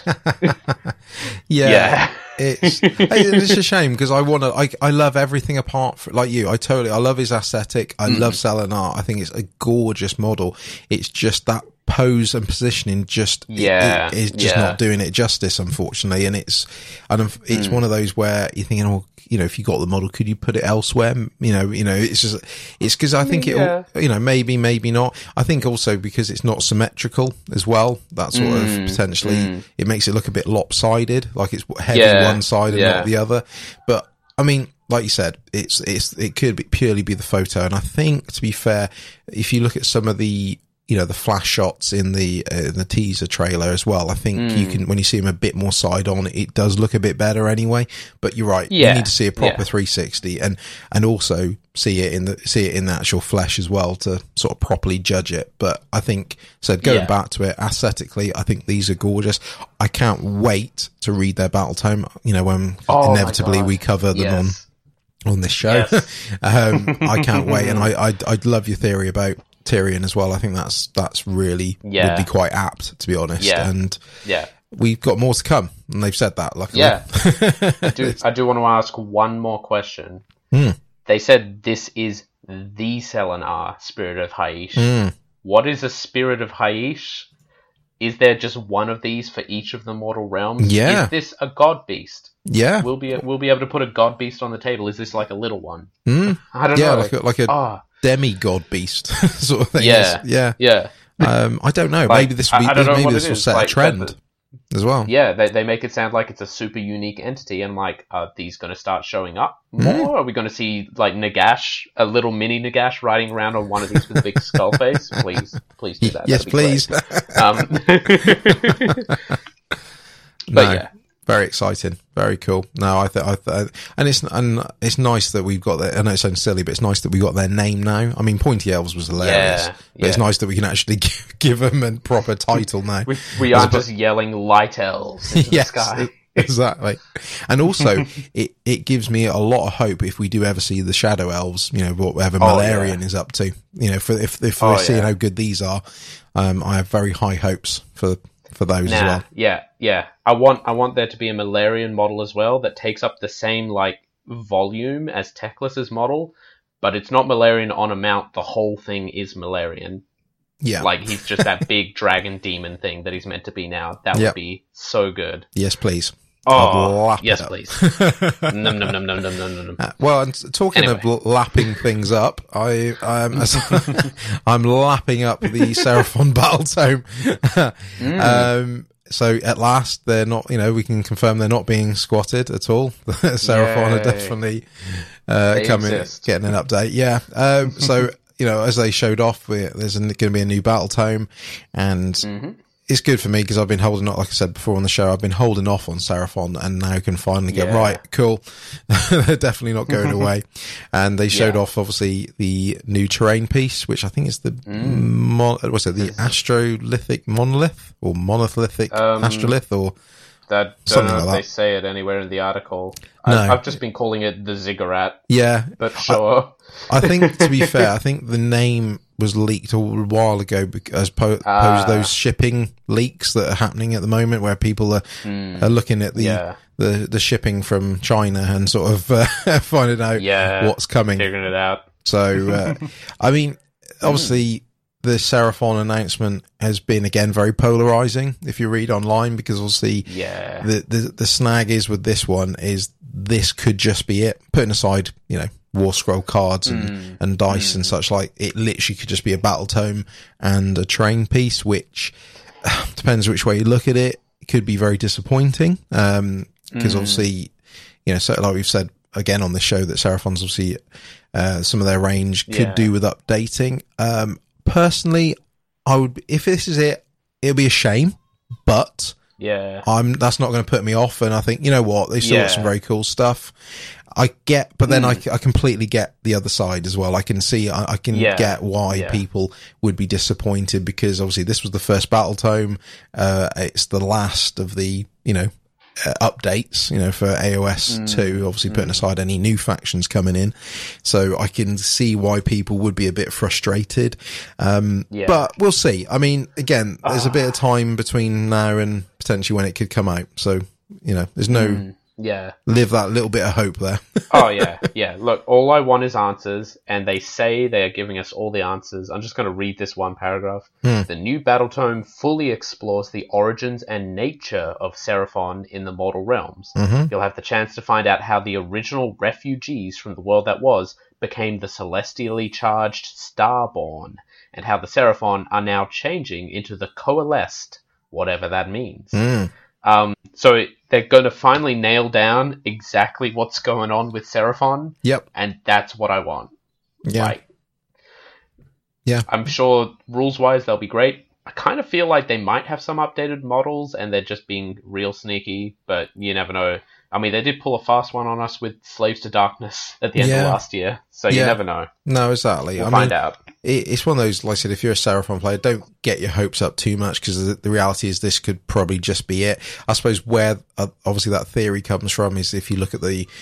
S1: It's a shame, because I love everything apart from, like you, I love his aesthetic. I love Selenar. I think it's a gorgeous model. It's just that pose and positioning it is just not doing it justice, unfortunately. And it's one of those where you're thinking, oh, you know, if you got the model, could you put it elsewhere? You know, it's because I think you know, maybe not. I think also because it's not symmetrical as well. That sort of potentially it makes it look a bit lopsided, like it's heavy one side and not the other. But I mean, like you said, it could purely be the photo. And I think, to be fair, if you look at some of the, you know, the flash shots in the teaser trailer as well, I think you can, when you see him a bit more side on, it does look a bit better anyway. But you're right, you need to see a proper 360 and also see it in the actual flesh as well to sort of properly judge it. But I think, going back to it, aesthetically, I think these are gorgeous. I can't wait to read their battle tome, you know, when inevitably we cover them on this show. I can't wait, and I'd love your theory about Tyrion as well. I think that's really would be quite apt, to be honest. And we've got more to come, and they've said that, luckily.
S3: I do want to ask one more question. They said this is the Selenar, Spirit of Haish. What is a Spirit of Haish? Is there just one of these for each of the mortal realms? Is this a god beast? We'll be able to put a god beast on the table. Is this like a little one? I don't know.
S1: Like a demigod beast sort of thing. I don't know.
S3: Like,
S1: maybe this will set a trend as well.
S3: They make it sound like it's a super unique entity, and like, are these going to start showing up more? Are we going to see like Nagash, a little mini Nagash, riding around on one of these with a big skull face? Please do that.
S1: Yes, please. Very exciting, very cool. No, and it's nice that we've got that. I know it sounds silly, but it's nice that we got their name now. I mean, Pointy Elves was hilarious, but it's nice that we can actually give them a proper title now.
S3: We aren't just yelling light elves into the sky.
S1: Exactly. And also, it gives me a lot of hope if we do ever see the Shadow Elves, you know, whatever Malarian is up to. You know, if we're seeing how good these are, I have very high hopes for those as well.
S3: Yeah. I want there to be a Malarian model as well that takes up the same like volume as Teclis's model, but it's not Malarian on a mount. The whole thing is Malarian.
S1: Yeah.
S3: Like he's just that big dragon demon thing that he's meant to be now. That would be so good.
S1: Yes, please.
S3: Oh, yes, please. Num.
S1: Well, and talking of lapping things up, I'm lapping up the Seraphon battle tome. So at last, they're not, you know, we can confirm they're not being squatted at all. Seraphon are definitely getting an update. Yeah. So, you know, as they showed off, there's going to be a new battle tome, and it's good for me because I've been holding off, like I said before on the show, I've been holding off on Seraphon and now can finally get right. Cool. They're definitely not going away. And they showed off obviously the new terrain piece, which I think is the, the astrolithic monolith or monolithic astrolith or
S2: that,
S1: something like that.
S2: They say it anywhere in the article.
S1: No.
S2: I've just been calling it the ziggurat.
S1: Yeah.
S2: But sure.
S1: I think, to be fair, I think the name was leaked a while ago as opposed to those shipping leaks that are happening at the moment where people are looking at the shipping from China and sort of finding out what's coming.
S2: Figuring it out.
S1: So, I mean, obviously the Seraphon announcement has been, again, very polarizing if you read online because obviously the snag is with this one is this could just be it. Putting aside, War Scroll cards and dice and such, like, it literally could just be a battle tome and a terrain piece, which depends which way you look at it. It could be very disappointing because obviously, so like we've said again on the show that Seraphon's obviously some of their range could do with updating. Personally, I would, if this is it, it'll be a shame, but that's not going to put me off. And I think, you know what, they still got some very cool stuff. But then I completely get the other side as well. I can see, I can get why people would be disappointed because obviously this was the first battle tome. It's the last of the, updates, for AOS 2, obviously putting aside any new factions coming in. So I can see why people would be a bit frustrated. But we'll see. I mean, again, there's a bit of time between now and potentially when it could come out. So, there's no... live that little bit of hope there. Look, all I want is answers, and they say they are giving us all the answers. I'm just going to read this one paragraph. The new battle tome fully explores the origins and nature of Seraphon in the mortal realms. You'll have the chance to find out how the original refugees from the world that was became the celestially charged Starborn, and how the Seraphon are now changing into the Coalesced, whatever that means. So they're going to finally nail down exactly what's going on with Seraphon. Yep.
S2: And that's what I want.
S1: Yeah.
S2: I'm sure rules-wise they'll be great. I kind of feel like they might have some updated models and they're just being real sneaky, but you never know. I mean, they did pull a fast one on us with Slaves to Darkness at the end of last year, so you never know.
S1: No, exactly.
S2: We'll find out.
S1: It's one of those, like I said, if you're a Seraphon player, don't get your hopes up too much because the reality is this could probably just be it. I suppose where obviously that theory comes from is if you look at the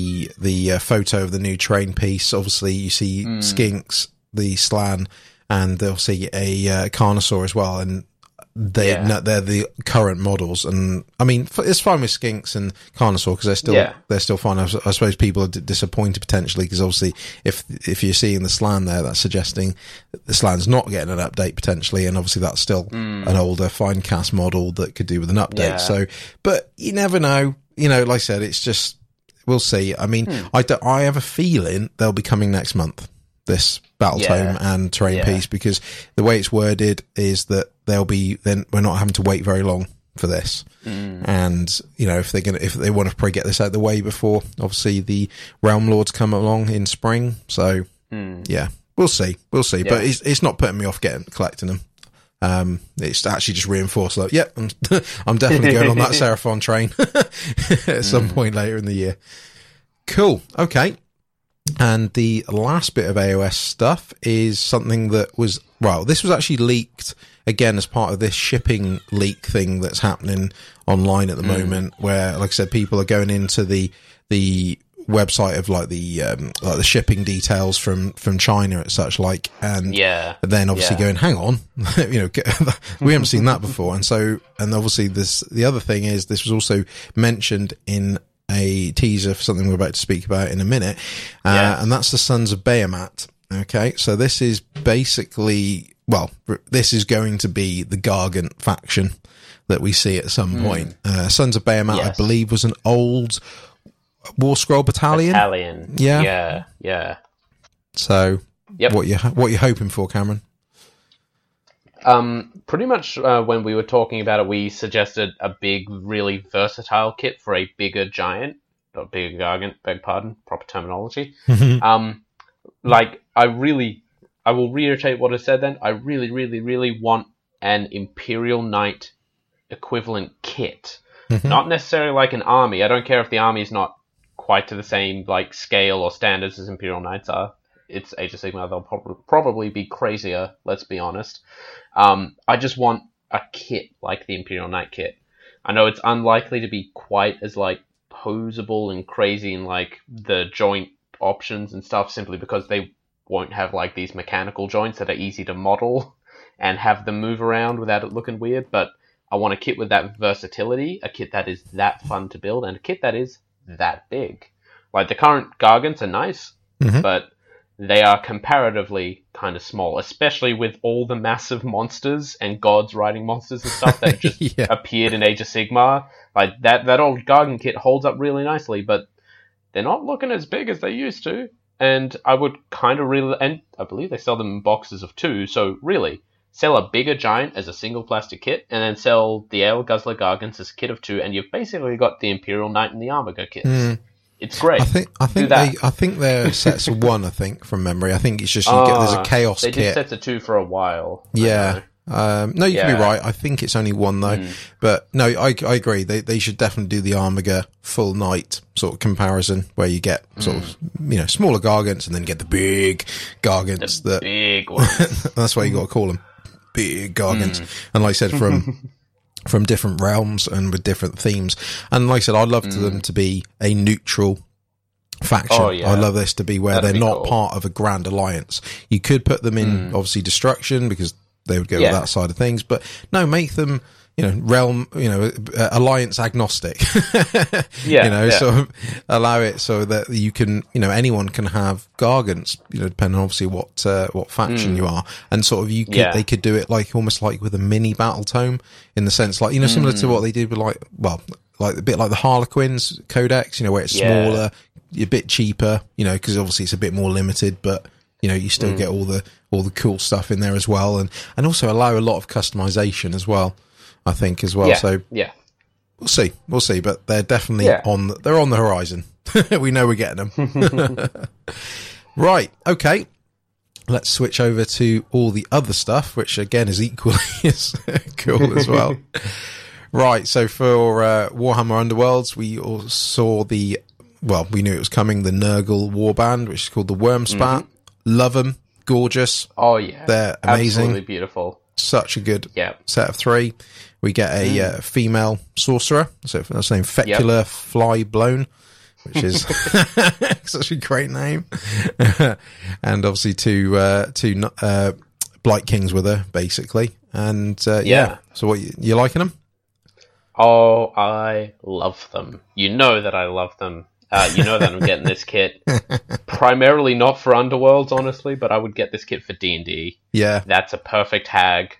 S1: photo of the new terrain piece, obviously you see Skinks, the Slann, and obviously a Carnosaur as well, and they're the current models. And I mean, it's fine with Skinks and Carnosaur because they're still fine. I suppose people are disappointed potentially because obviously if you're seeing the Slann there, that's suggesting that the Slann's not getting an update potentially, and obviously that's still an older fine cast model that could do with an update. So, but you never know. Like I said, it's just we'll see. I mean, I have a feeling they'll be coming next month. This battle tome and terrain piece, because the way it's worded is that then we're not having to wait very long for this. And if they want to probably get this out of the way before obviously the Realm Lords come along in spring. So we'll see. But it's not putting me off collecting them. It's actually just reinforced that I'm definitely going on that Seraphon train at some point later in the year. Cool. Okay. And the last bit of AOS stuff is something that this was actually leaked again as part of this shipping leak thing that's happening online at the moment, where, like I said, people are going into the website of like the shipping details from China and such like, and then obviously going, hang on, we haven't seen that before. And obviously the other thing is this was also mentioned in a teaser for something we're about to speak about in a minute, and that's the Sons of Behemat. Okay, so this is basically, this is going to be the Gargant faction that we see at some point. Sons of Behemat, I believe, was an old War Scroll battalion. Yeah. So, what you hoping for, Cameron?
S2: Pretty much when we were talking about it, we suggested a big, really versatile kit for a bigger giant, not bigger Gargant, beg pardon, proper terminology. I will reiterate what I said then. I really, really, really want
S3: an Imperial Knight equivalent kit. Not necessarily like an army. I don't care if the army is not quite to the same like scale or standards as Imperial Knights are. It's Age of Sigmar. They'll probably be crazier, let's be honest. I just want a kit like the Imperial Knight kit. I know it's unlikely to be quite as like posable and crazy in like the joint options and stuff, simply because they won't have like these mechanical joints that are easy to model and have them move around without it looking weird. But I want a kit with that versatility, a kit that is that fun to build, and a kit that is that big. Like the current Gargants are nice, but they are comparatively kind of small, especially with all the massive monsters and gods riding monsters and stuff that just appeared in Age of Sigmar. Like that old Gargant kit holds up really nicely, but they're not looking as big as they used to. And I would kind of really, and I believe they sell them in boxes of 2, so really, sell a bigger giant as a single plastic kit, and then sell the Ale Guzzler Gargants as a kit of 2, and you've basically got the Imperial Knight and the Armiger kits. It's great.
S1: I think they're sets of 1. I think from memory. I think it's just there's a Chaos kit.
S3: They did sets of 2 for a while.
S1: Yeah. No, you could be right. I think it's only 1 though. But no, I agree. They should definitely do the Armiger full knight sort of comparison, where you get sort of smaller Gargants and then get the big Gargants.
S3: The big ones.
S1: That's why you got to call them big Gargants. And like I said, from different realms and with different themes. And like I said, I'd love them to be a neutral faction. I love this to be where they're not part of a grand alliance. You could put them in obviously destruction because they would go with that side of things, but no, make them realm, alliance agnostic. Sort of allow it so that you can, anyone can have Gargants, depending on obviously what faction you are, and sort of they could do it like almost like with a mini battle tome, in the sense like similar to what they did with like a bit like the Harlequins Codex, where it's smaller, a bit cheaper, because obviously it's a bit more limited, but you still get all the cool stuff in there as well, and also allow a lot of customization as well. I think as well. So we'll see, but they're definitely they're on the horizon. We know we're getting them. Right. Okay. Let's switch over to all the other stuff, which again is equally as cool as well. Right. So for Warhammer Underworlds, we all saw we knew it was coming, the Nurgle Warband, which is called the Wormspat. Love them. Gorgeous.
S3: Oh yeah.
S1: They're amazing.
S3: Absolutely beautiful.
S1: Such a good set of 3. We get a female sorcerer, so that's named Fecula Flyblown, which is such a great name. And obviously two Blight Kings with her, basically. And so what you liking them?
S3: Oh, I love them. You know that I love them. You know that I'm getting this kit primarily not for Underworlds, honestly, but I would get this kit for D&D.
S1: Yeah.
S3: That's a perfect hag.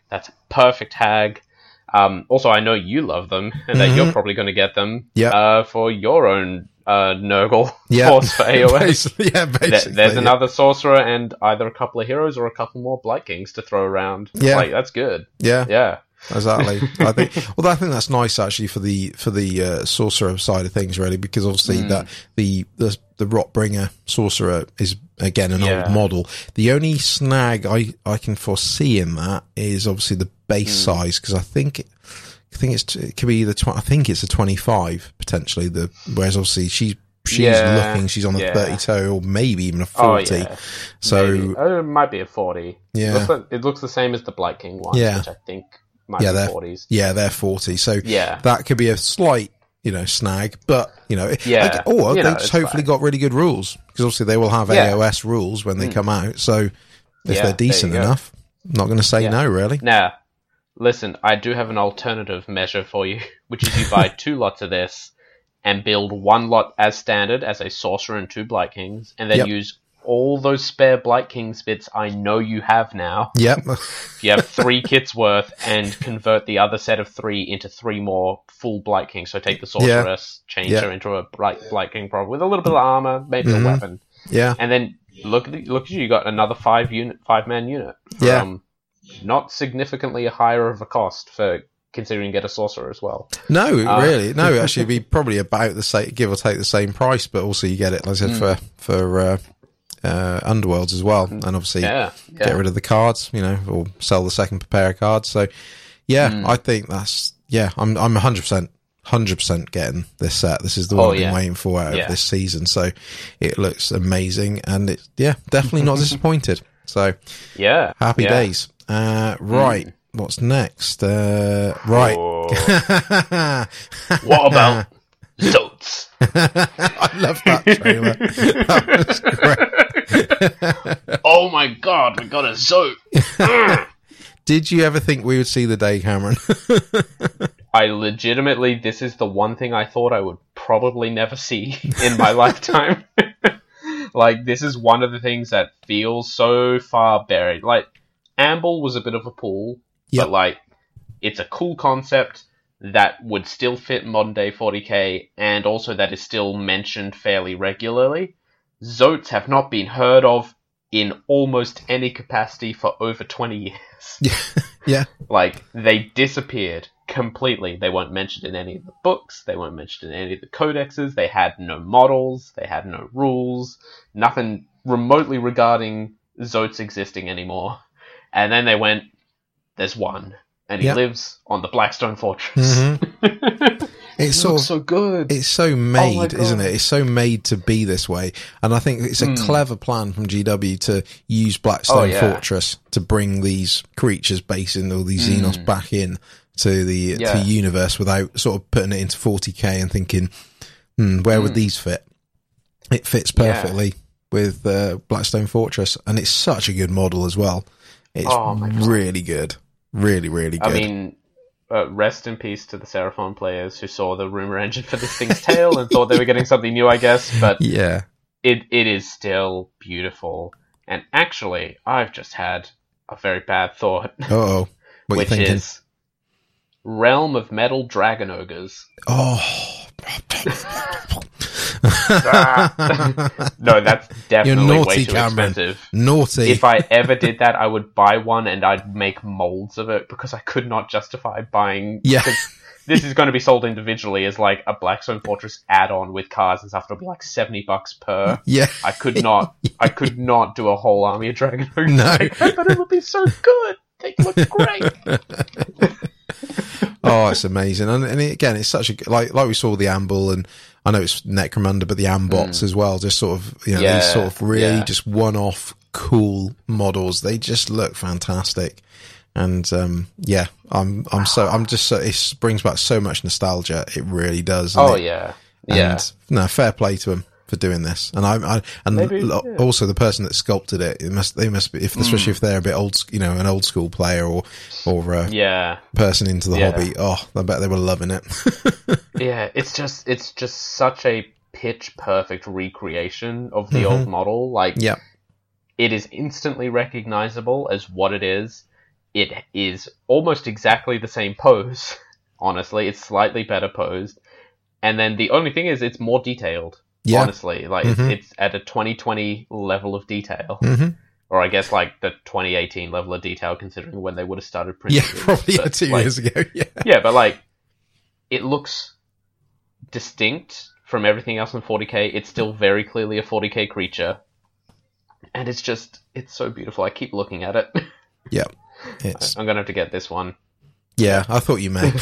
S3: Also, I know you love them, and that you're probably going to get them for your own Nurgle force for AOS.
S1: Basically.
S3: There's another sorcerer and either a couple of heroes or a couple more Blight Kings to throw around. Like, that's good.
S1: Yeah. Exactly. I think that's nice actually for the sorcerer side of things, really, because obviously that the Rotbringer sorcerer is again an old model. The only snag I can foresee in that is obviously the base size, because I think it could be I think it's a 25 potentially. Whereas obviously she's on a 32 or maybe even a 40.
S3: So it might be a 40.
S1: Yeah,
S3: it looks the same as the Blight King one, which I think.
S1: They're
S3: 40s.
S1: They're 40. So that could be a slight, snag, but they hopefully got really good rules, because obviously they will have AOS rules when they come out. So if they're decent enough, I'm not going to say no, really.
S3: Now, listen, I do have an alternative measure for you, which is you buy 2 lots of this and build 1 lot as standard as a sorcerer and 2 Blight Kings, and then use all those spare Blight Kings bits I know you have now.
S1: Yep.
S3: You have 3 kits worth, and convert the other set of 3 into 3 more full Blight Kings. So take the sorceress, change her into a Blight King probably with a little bit of armor, maybe a weapon.
S1: Yeah.
S3: And then look at you got another 5-man unit. Not significantly higher of a cost for considering you get a sorcerer as well.
S1: No, really. No, actually it'd be probably about the same, give or take the same price, but also you get it, like I said, for Underworlds as well, and obviously get rid of the cards, or sell the second pair of cards. So I think that's I'm 100% getting this set. This is the one I've been waiting for out of this season. So it looks amazing, and it's definitely not disappointed. So happy days. Right, what's next? Right.
S2: What about Zoats?
S1: I love that trailer. That was great.
S2: Oh my god, we got a Zoat.
S1: Did you ever think we would see the day, Cameron?
S2: I legitimately, this is the one thing I thought I would probably never see in my lifetime. Like, this is one of the things that feels so far buried. Like, Amble was a bit of a pull, but, like, it's a cool concept that would still fit modern day 40k, and also that is still mentioned fairly regularly. Zoats have not been heard of in almost any capacity for over 20 years.
S1: Yeah.
S2: Like, they disappeared completely. They weren't mentioned in any of the books. They weren't mentioned in any of the codexes. They had no models. They had no rules. Nothing remotely regarding Zoats existing anymore. And then they went, there's one. And he lives on the Blackstone Fortress.
S1: Mm-hmm. It looks
S2: so good.
S1: It's so made, isn't it? It's so made to be this way. And I think it's a clever plan from GW to use Blackstone Fortress to bring these creatures based in all these Xenos back in to the to universe without sort of putting it into 40k and thinking, where would these fit? It fits perfectly with Blackstone Fortress, and it's such a good model as well. It's really good. Really, really good.
S2: I mean, rest in peace to the Seraphon players who saw the rumor engine for this thing's tail and thought they were getting something new, I guess. But it is still beautiful. And actually, I've just had a very bad thought.
S1: Uh-oh. What are you thinking?
S2: Which is Realm of Metal Dragon Ogres.
S1: Oh.
S2: No, that's definitely
S1: naughty,
S2: way too
S1: Cameron.
S2: expensive.
S1: Naughty.
S2: If I ever did that, I would buy one and I'd make molds of it because I could not justify buying.
S1: Yeah.
S2: This is going to be sold individually as like a Blackstone Fortress add-on with cards and stuff. It'll be like $70 per.
S1: Yeah.
S2: I could not do a whole army of Dragon Ogres.
S1: No.
S2: But it would be so good. They look great.
S1: Oh, it's amazing. And again, it's such a, like we saw the Amble, and I know it's Necromunda, but the Ambots as well, just sort of, these sort of really just one-off cool models. They just look fantastic. And, it brings back so much nostalgia. It really does. And, fair play to them for doing this. And also the person that sculpted it, they must be, especially if they're a bit old, an old school player or person into the hobby. Oh, I bet they were loving it.
S2: Yeah, it's just such a pitch perfect recreation of the old model. Like, it is instantly recognizable as what it is. It is almost exactly the same pose. Honestly, it's slightly better posed. And then the only thing is, it's more detailed. Yeah. Honestly, like it's at a 2020 level of detail, or I guess like the 2018 level of detail, considering when they would have started printing.
S1: Yeah, probably 2 years ago.
S2: Yeah, but like it looks distinct from everything else in 40k. It's still very clearly a 40k creature, and it's so beautiful. I keep looking at it.
S1: Yeah,
S2: I'm gonna have to get this one.
S1: Yeah, I thought you may.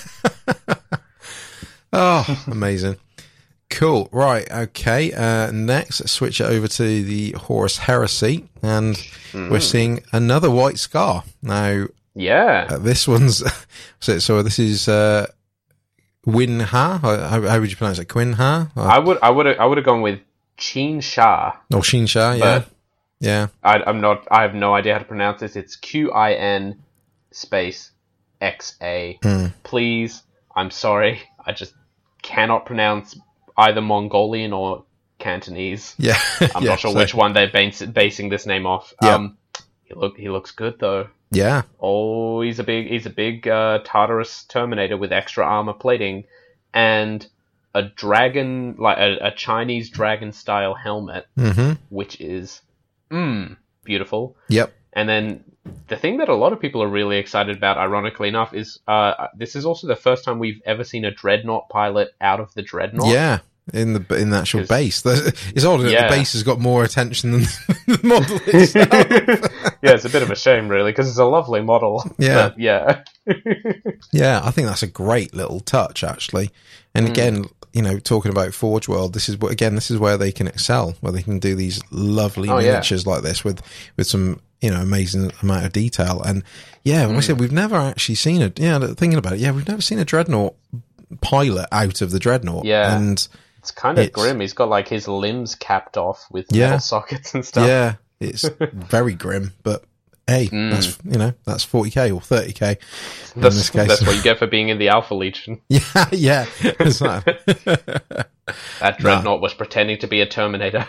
S1: Oh, amazing. Cool. Right. Okay. Next, let's switch it over to the Horus Heresy, and we're seeing another White Scar. Now, this one's so this is Win Ha. How would you pronounce it? Quin Ha?
S2: I would have gone with Qin Sha.
S1: Oh, Qin Sha. Yeah.
S2: I have no idea how to pronounce this. It's QIN space XA. Please. I'm sorry. I just cannot pronounce either Mongolian or Cantonese.
S1: Yeah.
S2: I'm not sure which one they're basing this name off.
S1: Yeah.
S2: He looks good though.
S1: Yeah.
S2: Oh, he's a big Tartarus Terminator with extra armor plating and a dragon, like a Chinese dragon style helmet, which is beautiful.
S1: Yep.
S2: And then the thing that a lot of people are really excited about, ironically enough, is this is also the first time we've ever seen a Dreadnought pilot out of the Dreadnought.
S1: in the actual base. It's odd that the base has got more attention than the model itself.
S3: Yeah, it's a bit of a shame, really, because it's a lovely model.
S1: Yeah.
S3: But, yeah.
S1: Yeah, I think that's a great little touch, actually. And again, talking about Forge World, this is where they can excel, where they can do these lovely miniatures like this with some, amazing amount of detail. And like I said, we've never actually seen thinking about it, we've never seen a Dreadnought pilot out of the Dreadnought.
S3: Yeah.
S1: And
S3: it's kind of grim. He's got like his limbs capped off with metal sockets and stuff.
S1: Yeah, it's very grim, but hey, that's 40k or 30k in this case.
S3: That's what you get for being in the Alpha Legion.
S1: Yeah.
S3: That Dreadnought was pretending to be a Terminator.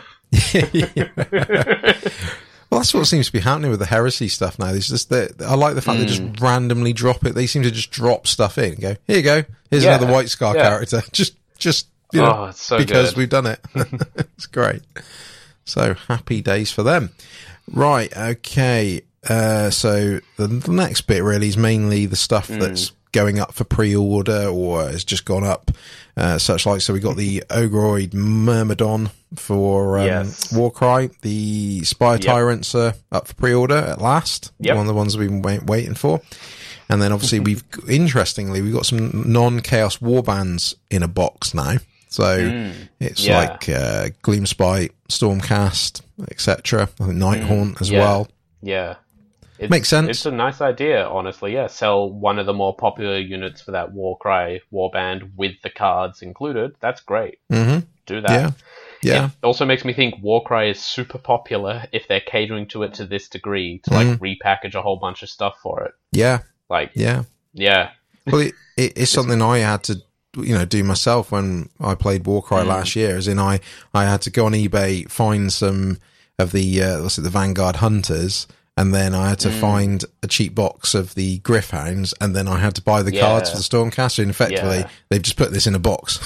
S1: Well, that's what seems to be happening with the Heresy stuff now. It's just I like the fact they just randomly drop it. They seem to just drop stuff in and go, here you go, here's another White Scar character. Just
S3: it's so
S1: because
S3: good.
S1: We've done it. It's great. So happy days for them. Right, okay. So the next bit really is mainly the stuff that's going up for pre-order or has just gone up, such like, so we got the Ogroid Myrmidon for Warcry. The Spire Tyrants are up for pre-order at last. One of the ones we've been waiting for. And then obviously we've got some non-Chaos Warbands in a box now. So it's like Gloomspite, Stormcast, etc. I think Nighthaunt as well.
S3: Yeah.
S1: Makes sense.
S3: It's a nice idea, honestly. Yeah, sell one of the more popular units for that Warcry warband with the cards included. That's great.
S1: Mm-hmm.
S3: Do that.
S1: Yeah.
S3: It also makes me think Warcry is super popular if they're catering to it to this degree to like repackage a whole bunch of stuff for it.
S1: Yeah.
S3: Yeah.
S1: Well, it's something I had to do myself when I played Warcry last year. As in, I had to go on eBay, find some of the the Vanguard Hunters. And then I had to find a cheap box of the Gryph-hounds, and then I had to buy the cards for the Stormcast. And effectively, they've just put this in a box.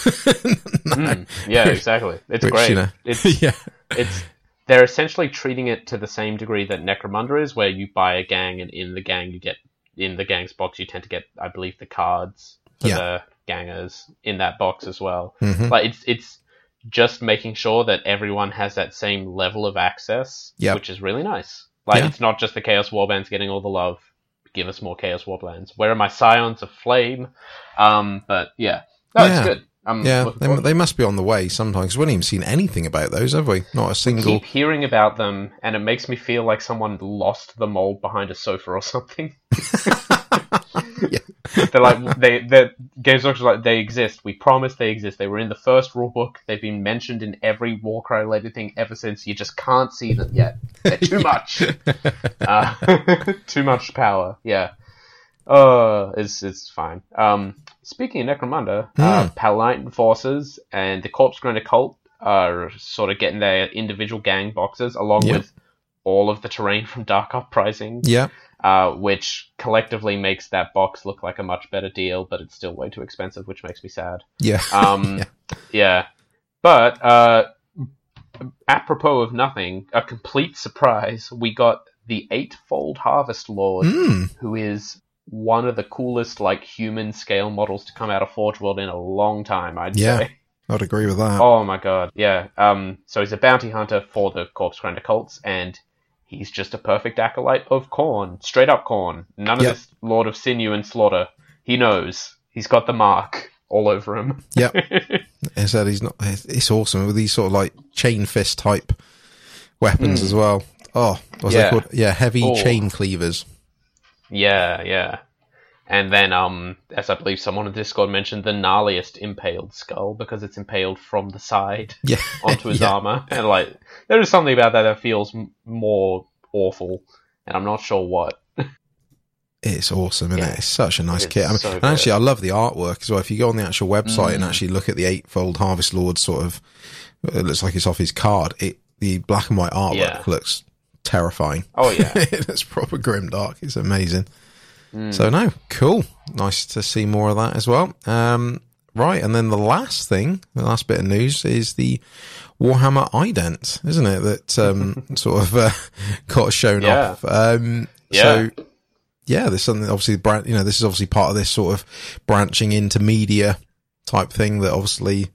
S3: Yeah, exactly. It's great. It's they're essentially treating it to the same degree that Necromunda is, where you buy a gang, and in the gang's box, you tend to get, I believe, the cards for the gangers in that box as well.
S1: Mm-hmm.
S3: Like it's just making sure that everyone has that same level of access, which is really nice. Like, it's not just the Chaos Warbands getting all the love. Give us more Chaos Warbands. Where are my Scions of Flame? But it's good.
S1: They must be on the way sometimes, because we haven't even seen anything about those, have we? Not a single...
S3: I keep hearing about them, and it makes me feel like someone lost the mold behind a sofa or something. They're like, Games Workshop like, they exist. We promise they exist. They were in the first rulebook. They've been mentioned in every Warcry related thing ever since. You just can't see them yet. They're too much. Too much power. Yeah. It's fine. Speaking of Necromunda, Paladin Forces and the Corpse Grinder Cult are sort of getting their individual gang boxes, along with all of the terrain from Dark Uprising.
S1: Yeah.
S3: Which collectively makes that box look like a much better deal, but it's still way too expensive, which makes me sad.
S1: Yeah.
S3: But, apropos of nothing, a complete surprise, we got the Eightfold Harvest Lord, who is one of the coolest, like, human scale models to come out of Forge World in a long time, I'd say.
S1: I'd agree with that.
S3: Oh my god, yeah. So he's a bounty hunter for the Corpse Grinder cults, and he's just a perfect acolyte of Khorne. Straight up Khorne. None of this Lord of Sinew and Slaughter. He knows. He's got the mark all over him.
S1: Yep. As I said, it's awesome with these sort of like chain fist type weapons as well. Oh, what's they called? Yeah, heavy chain cleavers.
S3: Yeah. And then, as I believe someone in Discord mentioned, the gnarliest impaled skull, because it's impaled from the side onto his armor. And, like, there is something about that feels more awful, and I'm not sure what.
S1: It's awesome, isn't it? It's such a nice kit. I mean, and actually, I love the artwork as well. If you go on the actual website and actually look at the Eightfold Harvest Lord sort of, it looks like it's off his card. The black and white artwork looks terrifying.
S3: Oh, yeah.
S1: It's proper grimdark. It's amazing. So no, cool. Nice to see more of that as well. Right, and then the last bit of news is the Warhammer ident, isn't it? That sort of got shown off. So there's something obviously this is obviously part of this sort of branching into media type thing that obviously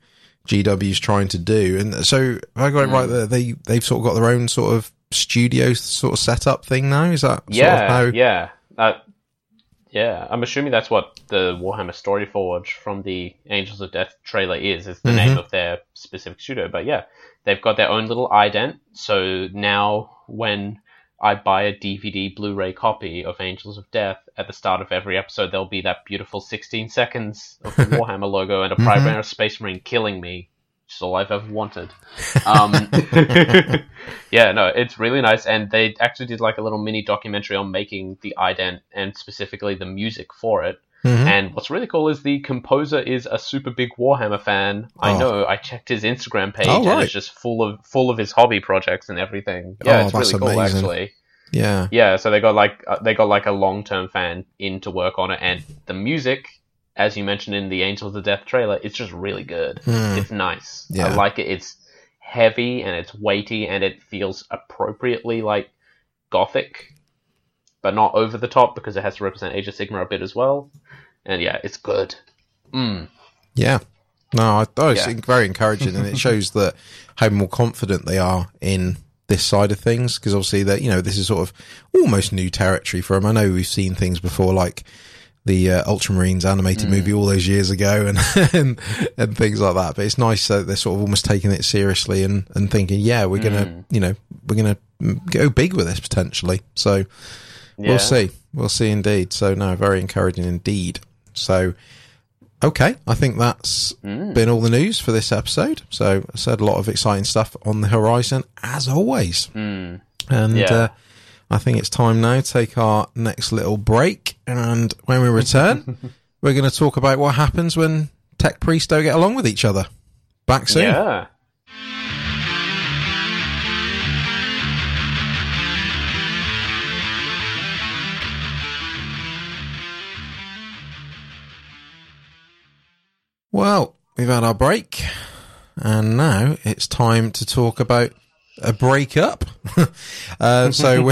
S1: GW's trying to do. And so, if I got it right, that they've sort of got their own sort of studio sort of setup thing now. Is that sort of how?
S3: Yeah, I'm assuming that's what the Warhammer Storyforge from the Angels of Death trailer is the name of their specific studio. But yeah, they've got their own little ident. So now when I buy a DVD Blu-ray copy of Angels of Death, at the start of every episode there'll be that beautiful 16 seconds of the Warhammer logo and a Primaris Space Marine killing me. Which is all I've ever wanted. Yeah, no, it's really nice, and they actually did like a little mini documentary on making the ident and specifically the music for it. And what's really cool is the composer is a super big Warhammer fan. I know. I checked his Instagram page, and it's just full of his hobby projects and everything. Yeah, it's really cool, actually. Yeah. So they got like a long-term fan in to work on it, and the music, as you mentioned in the Angels of Death trailer, it's just really good. It's nice. Yeah. I like it. It's heavy and it's weighty, and it feels appropriately like gothic, but not over the top because it has to represent Age of Sigmar a bit as well. And yeah, it's good.
S1: Yeah. No, I thought it's very encouraging, and it shows that how more confident they are in this side of things, because obviously that, this is sort of almost new territory for them. I know we've seen things before, like the Ultramarines animated movie all those years ago, and things like that. But it's nice that they're sort of almost taking it seriously and thinking, we're gonna go big with this potentially. So we'll see indeed. So no, very encouraging indeed. So okay, I think that's been all the news for this episode. So I said a lot of exciting stuff on the horizon as always, and I think it's time now to take our next little break, and when we return, we're going to talk about what happens when tech priests don't get along with each other. Back soon.
S3: Yeah.
S1: Well, we've had our break, and now it's time to talk about a breakup. So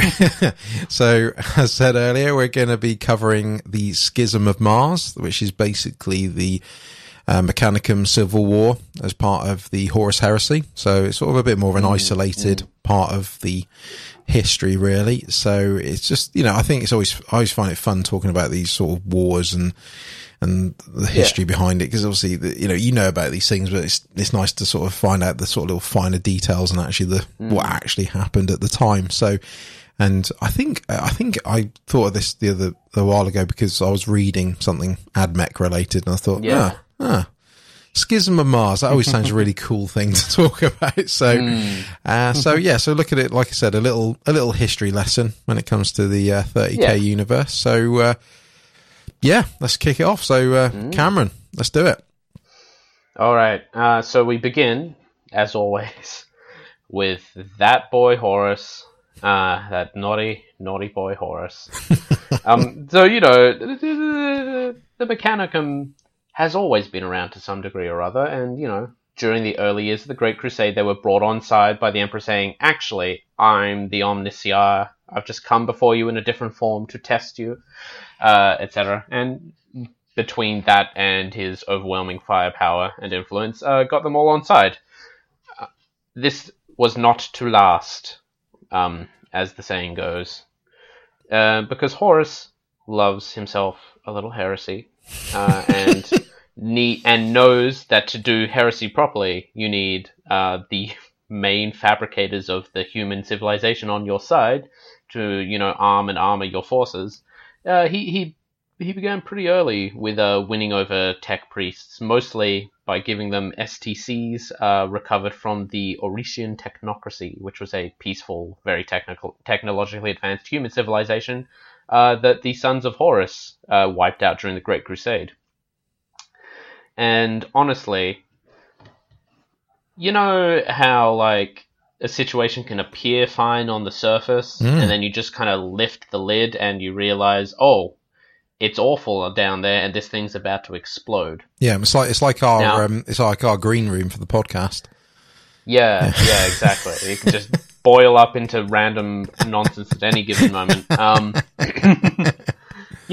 S1: as said earlier, we're going to be covering the Schism of Mars, which is basically the Mechanicum Civil War as part of the Horus Heresy. So it's sort of a bit more of an isolated part of the history, really. So it's just, I think I always find it fun talking about these sort of wars and the history behind it, because obviously, you know about these things, but it's nice to sort of find out the sort of little finer details and actually what actually happened at the time. So, and I think I thought of this a while ago because I was reading something AdMech related, and I thought, Schism of Mars. That always sounds a really cool thing to talk about. So, so look at it, like I said, a little history lesson when it comes to the 30K universe. So, let's kick it off. So, Cameron, let's do it.
S3: All right. So we begin, as always, with that boy Horus, that naughty boy Horus. So, the Mechanicum has always been around to some degree or other, and, during the early years of the Great Crusade, they were brought on side by the Emperor saying, actually, I'm the Omnissiah. I've just come before you in a different form to test you, etc. And between that and his overwhelming firepower and influence, got them all on side. This was not to last, as the saying goes, because Horus loves himself a little heresy, and knows that to do heresy properly, you need the main fabricators of the human civilization on your side to, arm and armor your forces. He began pretty early with winning over tech priests, mostly by giving them STCs recovered from the Orician technocracy, which was a peaceful, very technologically advanced human civilization that the Sons of Horus wiped out during the Great Crusade. And honestly, you know how, a situation can appear fine on the surface, and then you just kind of lift the lid and you realize, it's awful down there, and this thing's about to explode.
S1: Yeah, it's like our green room for the podcast.
S3: Yeah, exactly. You can just boil up into random nonsense at any given moment.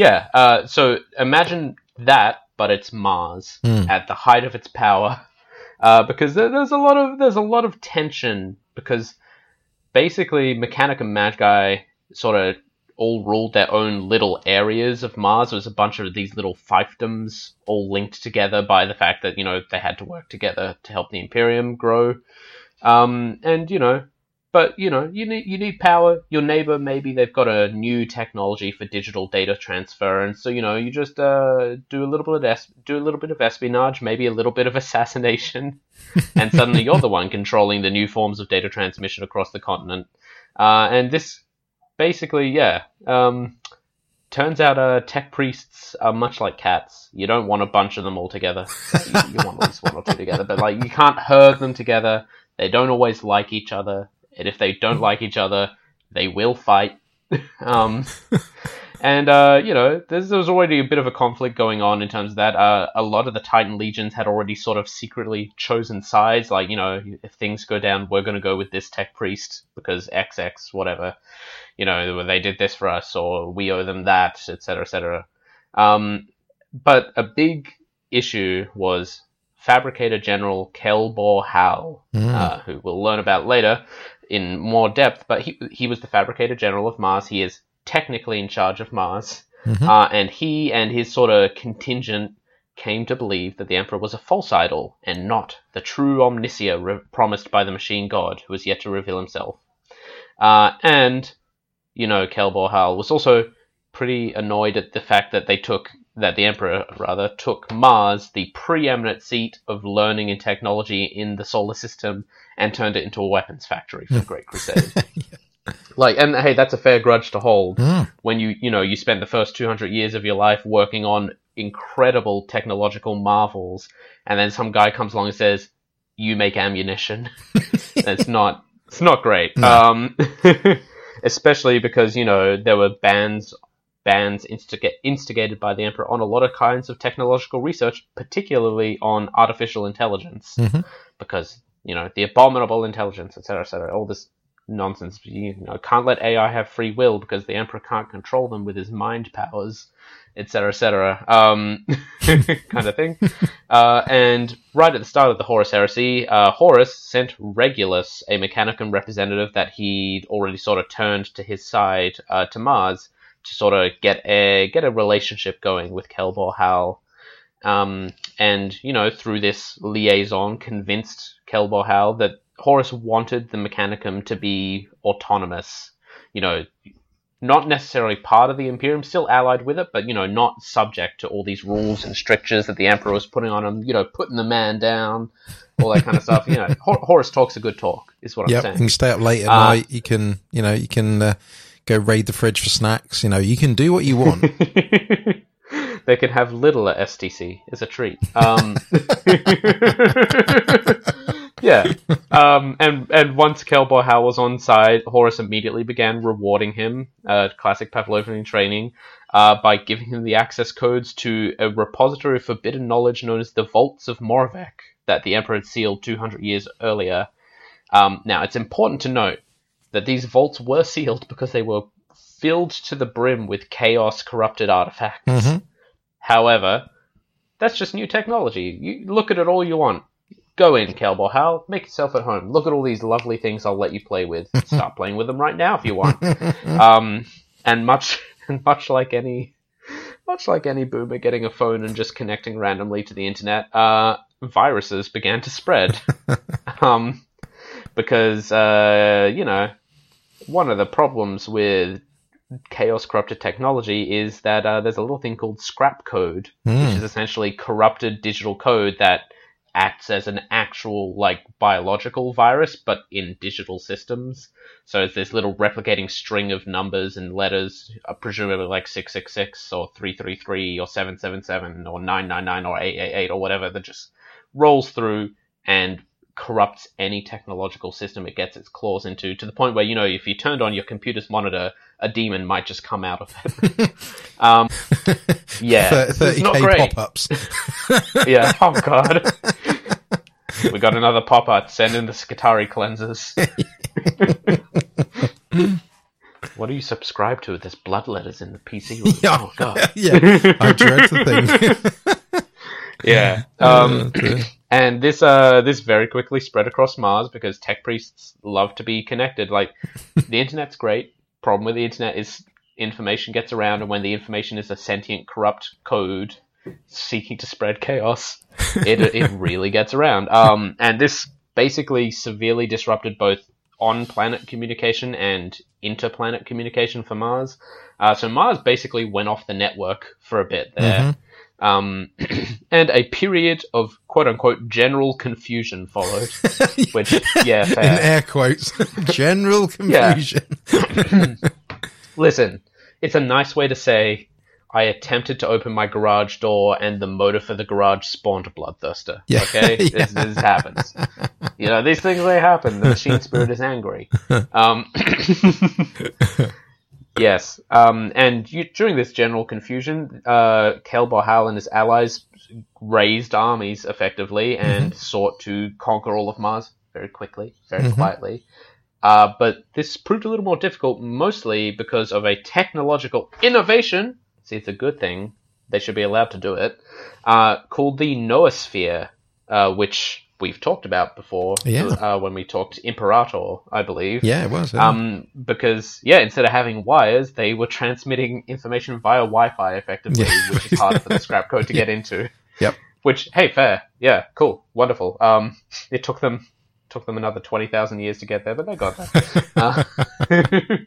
S3: So imagine that, but it's Mars at the height of its power. because there's a lot of tension, because basically Mechanic and Magi sort of all ruled their own little areas of Mars. There was a bunch of these little fiefdoms all linked together by the fact that, they had to work together to help the Imperium grow. But you need power. Your neighbor, maybe they've got a new technology for digital data transfer, and so you just do a little bit of espionage, maybe a little bit of assassination, and suddenly you're the one controlling the new forms of data transmission across the continent. And this basically, turns out tech priests are much like cats. You don't want a bunch of them all together. You want at least one or two together, but you can't herd them together. They don't always like each other. And if they don't like each other, they will fight. There was already a bit of a conflict going on in terms of that. A lot of the Titan legions had already sort of secretly chosen sides. If things go down, we're going to go with this tech priest because XX, whatever. They did this for us, or we owe them that, etc., etc. But a big issue was Fabricator General Kelbor Hal, who we'll learn about later in more depth, but he was the Fabricator General of Mars. He is technically in charge of Mars, and he and his sort of contingent came to believe that the Emperor was a false idol and not the true Omnicia promised by the machine god who was yet to reveal himself. Kelbor Hal was also pretty annoyed at the fact that the Emperor took Mars, the preeminent seat of learning and technology in the solar system, and turned it into a weapons factory for the Great Crusade. And hey, that's a fair grudge to hold when you spend the first 200 years of your life working on incredible technological marvels, and then some guy comes along and says, "You make ammunition." It's not great. No. Especially because there were bans instigated by the Emperor on a lot of kinds of technological research, particularly on artificial intelligence, because the abominable intelligence, etc., etc., all this nonsense. Can't let AI have free will because the Emperor can't control them with his mind powers, etc., etc., kind of thing. And right at the start of the Horus Heresy, Horus sent Regulus, a Mechanicum representative that he'd already sort of turned to his side, to Mars, to sort of get a relationship going with Kelbor Hal. And through this liaison, convinced Kelbor Hal that Horus wanted the Mechanicum to be autonomous, not necessarily part of the Imperium, still allied with it, but, not subject to all these rules and strictures that the Emperor was putting on him, putting the man down, all that kind of stuff. Horus talks a good talk, is what I'm saying.
S1: You can stay up late at night, you can go raid the fridge for snacks, you can do what you want.
S3: They can have little at STC as a treat. Yeah. And once Kelbor Hal was on side, Horus immediately began rewarding him, classic Pavlovian training, by giving him the access codes to a repository of forbidden knowledge known as the Vaults of Moravec that the Emperor had sealed 200 years earlier. Now, it's important to note that these vaults were sealed because they were filled to the brim with chaos-corrupted artifacts. However, that's just new technology. You look at it all you want. Go in, Kelbor Hal. Make yourself at home. Look at all these lovely things I'll let you play with. Start playing with them right now if you want. And much like any boomer getting a phone and just connecting randomly to the internet, viruses began to spread. Because one of the problems with chaos-corrupted technology is that there's a little thing called scrap code, which is essentially corrupted digital code that acts as an actual, biological virus, but in digital systems. So it's this little replicating string of numbers and letters, presumably 666 or 333 or 777 or 999 or 888 or whatever, that just rolls through and corrupts any technological system it gets its claws into, to the point where, if you turned on your computer's monitor, a demon might just come out of it. Yeah.
S1: 30K
S3: not great.
S1: pop-ups.
S3: Yeah, oh god. We got another pop-up. Send in the Skitarii cleansers. What do you subscribe to? There's blood letters in the PC room.
S1: Yeah.
S3: Oh god.
S1: Yeah, I dread the thing.
S3: Yeah. And this very quickly spread across Mars because tech priests love to be connected. Like, the internet's great. Problem with the internet is information gets around, and when the information is a sentient, corrupt code seeking to spread chaos, it really gets around. And this basically severely disrupted both on-planet communication and interplanet communication for Mars. So Mars basically went off the network for a bit there. And a period of quote-unquote general confusion followed, which, yeah, fair.
S1: In air quotes, general confusion.
S3: Listen, it's a nice way to say I attempted to open my garage door and the motor for the garage spawned a bloodthirster.
S1: Yeah.
S3: Okay?
S1: Yeah.
S3: This happens. You know, these things, they happen. The machine spirit is angry. Yes, and during this general confusion, Kel-Bor-Hal and his allies raised armies effectively and sought to conquer all of Mars very quickly, very quietly. But this proved a little more difficult, mostly because of a technological innovation. See, it's a good thing. They should be allowed to do it. Called the Noosphere, which we've talked about before when we talked Imperator, I believe.
S1: Yeah, it was.
S3: Because, instead of having wires, they were transmitting information via Wi-Fi effectively, which is harder for the scrap code to get into.
S1: Yep.
S3: Which, hey, fair. Yeah, cool. Wonderful. It took them another 20,000 years to get there, but they got there.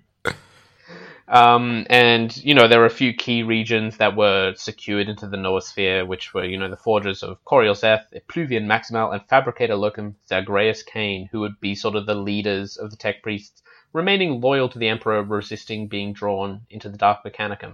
S3: And, you know, there were a few key regions that were secured into the Noosphere, which were, you know, the forges of Coriol-Zeth, Epluvian Maximal, and Fabricator Locum Zagreus Kane, who would be sort of the leaders of the tech priests, remaining loyal to the Emperor, resisting being drawn into the Dark Mechanicum.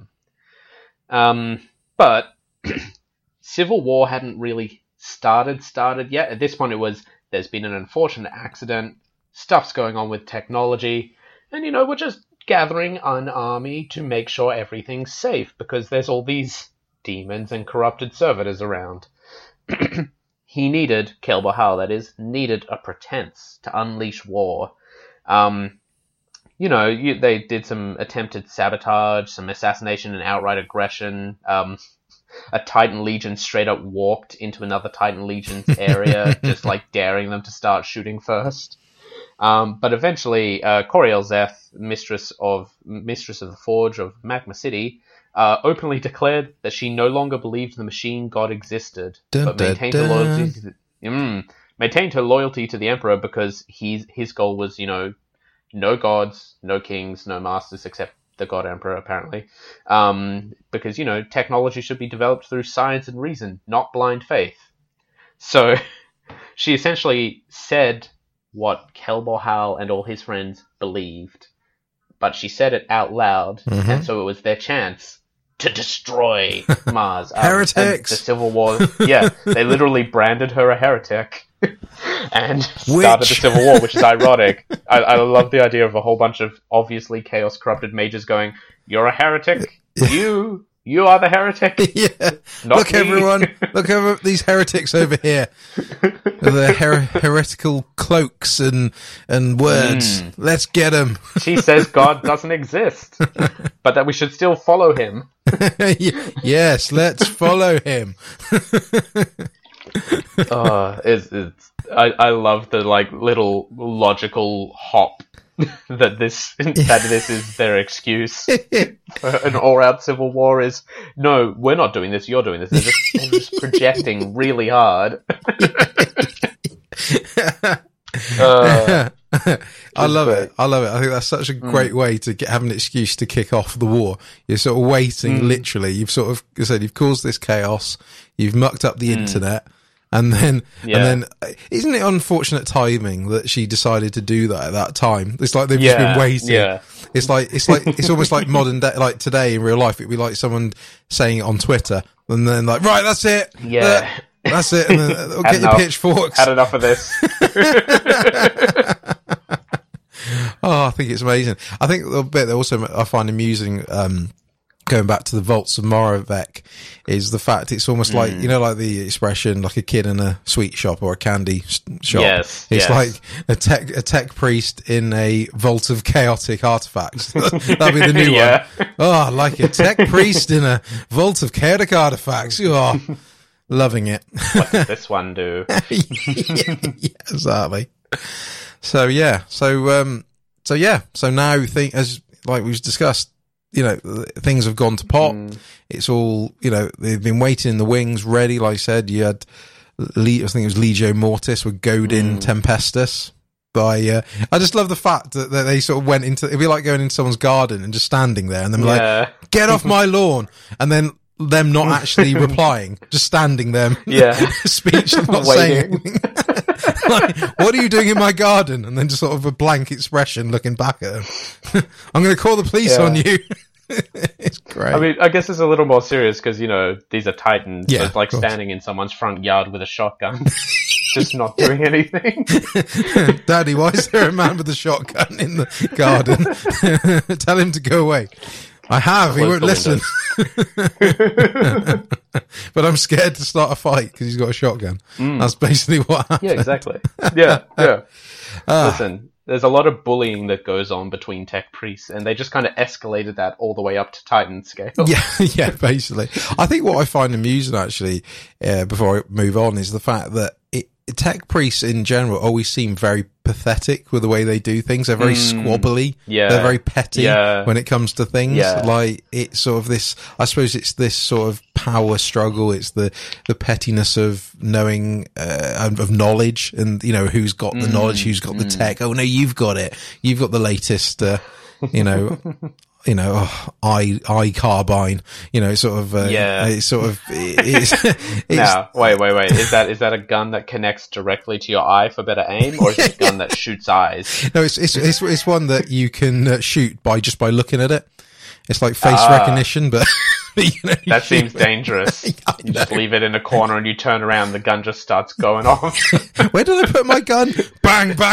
S3: But civil war hadn't really started yet. At this point, it was, there's been an unfortunate accident, stuff's going on with technology, and, you know, we're just gathering an army to make sure everything's safe, because there's all these demons and corrupted servitors around. He needed, Kel-Bor-Hal, that is, needed a pretense to unleash war. You know, they did some attempted sabotage, some assassination and outright aggression. A Titan Legion straight up walked into another Titan Legion's area, just like daring them to start shooting first. But eventually, Coriol-Zeth, mistress of the Forge of Magma City, openly declared that she no longer believed the machine god existed, but maintained her loyalty to the Emperor because his goal was, you know, no gods, no kings, no masters except the God Emperor, apparently. Because, you know, technology should be developed through science and reason, not blind faith. So she essentially said what Kel-Bor-Hal and all his friends believed, but she said it out loud, and so it was their chance to destroy Mars.
S1: Heretics!
S3: The Civil War, they literally branded her a heretic and started the Civil War, which is ironic. I love the idea of a whole bunch of obviously chaos-corrupted mages going, "You're a heretic, You are the heretic."
S1: Yeah.
S3: Look,
S1: everyone. Look over these heretics over here. With their heretical cloaks and words. Let's get them.
S3: She says God doesn't exist, but that we should still follow him.
S1: Yes, let's follow him.
S3: I love the like little logical hop that this is their excuse for an all-out civil war. Is no, we're not doing this, you're doing this. They're just projecting really hard.
S1: I love it. I think that's such a great way to have an excuse to kick off the war. You're sort of waiting, literally. You've sort of said you've caused this chaos, you've mucked up the internet. And then, isn't it unfortunate timing that she decided to do that at that time? It's like they've just been waiting. Yeah. It's almost like modern day, like today in real life, it'd be like someone saying it on Twitter and then like, right, that's it.
S3: Yeah.
S1: That's it. And then get your pitchforks.
S3: Had enough of this.
S1: Oh, I think it's amazing. I think the bit that also I find amusing, going back to the vaults of Moravec, is the fact it's almost like, you know, like the expression, like a kid in a sweet shop or a candy shop.
S3: Yes,
S1: it's like a tech priest in a vault of chaotic artifacts. That'll be the new one. Oh, like a tech priest in a vault of chaotic artifacts. Oh, loving it.
S3: What does this one do?
S1: Yeah, exactly. So now as like we've discussed, things have gone to pot. It's all, they've been waiting in the wings, ready. Like I said, you had, I think it was Legio Mortis with Godin Tempestus. I just love the fact that they sort of went into, it'd be like going into someone's garden and just standing there and then like, get off my lawn. And then them not actually replying, just standing there.
S3: Yeah.
S1: Speechless, not saying anything. Like, what are you doing in my garden? And then just sort of a blank expression looking back at him. I'm going to call the police on you. It's great.
S3: I mean, I guess it's a little more serious because, these are Titans.
S1: Yeah,
S3: so it's like standing in someone's front yard with a shotgun, just not doing anything.
S1: Daddy, why is there a man with a shotgun in the garden? Tell him to go away. I have. He won't listen. But I'm scared to start a fight because he's got a shotgun. That's basically what happened.
S3: Yeah, exactly. Yeah. Listen, there's a lot of bullying that goes on between tech priests, and they just kind of escalated that all the way up to Titan scale.
S1: Yeah, basically. I think what I find amusing, actually, before I move on, is the fact that tech priests in general always seem very pathetic with the way they do things. They're very squabbly.
S3: Yeah.
S1: They're very petty when it comes to things.
S3: Yeah.
S1: Like, it's sort of this, I suppose it's this sort of power struggle. It's the pettiness of knowing, of knowledge and, who's got the knowledge, who's got the tech. Oh no, you've got it. You've got the latest, eye carbine, it's
S3: now, wait. Is that a gun that connects directly to your eye for better aim, or is it a gun that shoots eyes?
S1: No, it's one that you can shoot by looking at it. It's like face recognition, but
S3: that seems dangerous. You just leave it in a corner and you turn around, the gun just starts going off.
S1: Where did I put my gun? Bang, bang.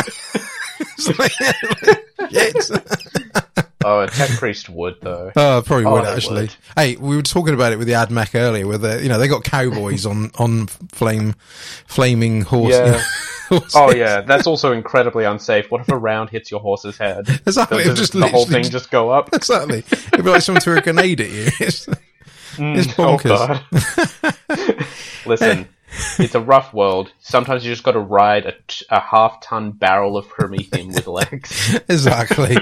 S3: Oh, a tech priest would, though.
S1: Probably would, actually. Would. Hey, we were talking about it with the AdMech earlier, where they got cowboys on flaming horses.
S3: Yeah. Oh, yeah, that's also incredibly unsafe. What if a round hits your horse's head?
S1: Exactly.
S3: Does the whole thing just go up?
S1: Exactly. It'd be like someone threw a grenade at you. It's bonkers.
S3: Oh, God. Listen. It's a rough world. Sometimes you just got to ride a half-ton barrel of Prometheum with legs.
S1: Exactly.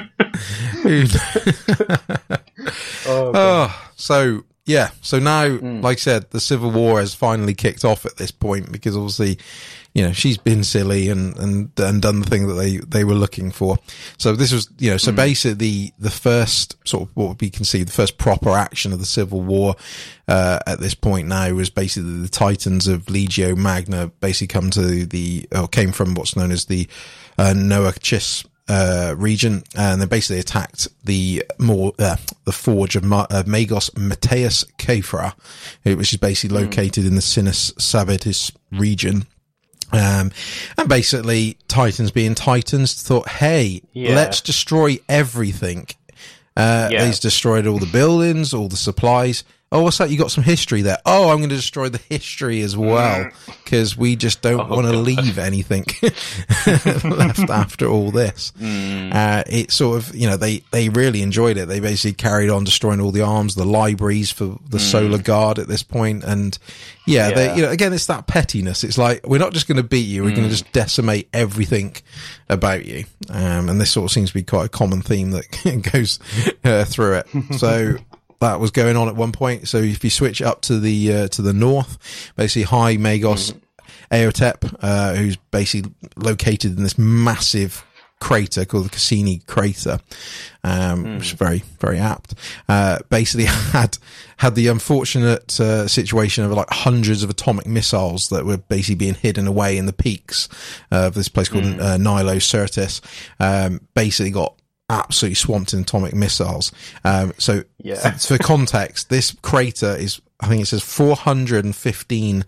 S1: So now, like I said, the Civil War has finally kicked off at this point because obviously, she's been silly and done the thing that they were looking for. So this was, so basically the first sort of what we can see, the first proper action of the Civil War, at this point now was basically the Titans of Legio Magna basically came from what's known as the, Noachis, region, and they basically attacked the forge of Magos Mateus Kefra, which is basically located in the Sinus Sabatis region. And basically Titans being Titans thought, hey, let's destroy everything. He's destroyed all the buildings, all the supplies. Oh, what's that? You got some history there. Oh, I'm going to destroy the history as well because we just don't want to leave anything left after all this. It sort of, they really enjoyed it. They basically carried on destroying all the arms, the libraries for the Solar Guard at this point. And they, again, it's that pettiness. It's like, we're not just going to beat you. We're going to just decimate everything about you. And this sort of seems to be quite a common theme that goes through it. So, that was going on at one point. So if you switch up to the north, basically High Magos Aotep, who's basically located in this massive crater called the Cassini crater, which is very, very apt. Basically had the unfortunate situation of like hundreds of atomic missiles that were basically being hidden away in the peaks of this place called Nilo Syrtis. Basically got absolutely swamped in atomic missiles. For context, this crater is, I think it says 415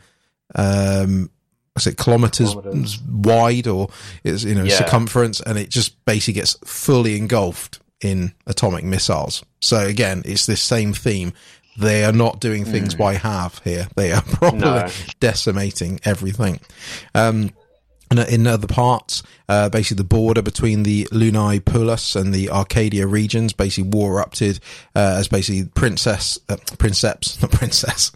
S1: kilometers wide, or it's circumference, and it just basically gets fully engulfed in atomic missiles. So again, it's this same theme. They are not doing things by half here. They are properly decimating everything. And in other parts, basically the border between the Lunae Polis and the Arcadia regions, basically war erupted, as basically princeps, not princess.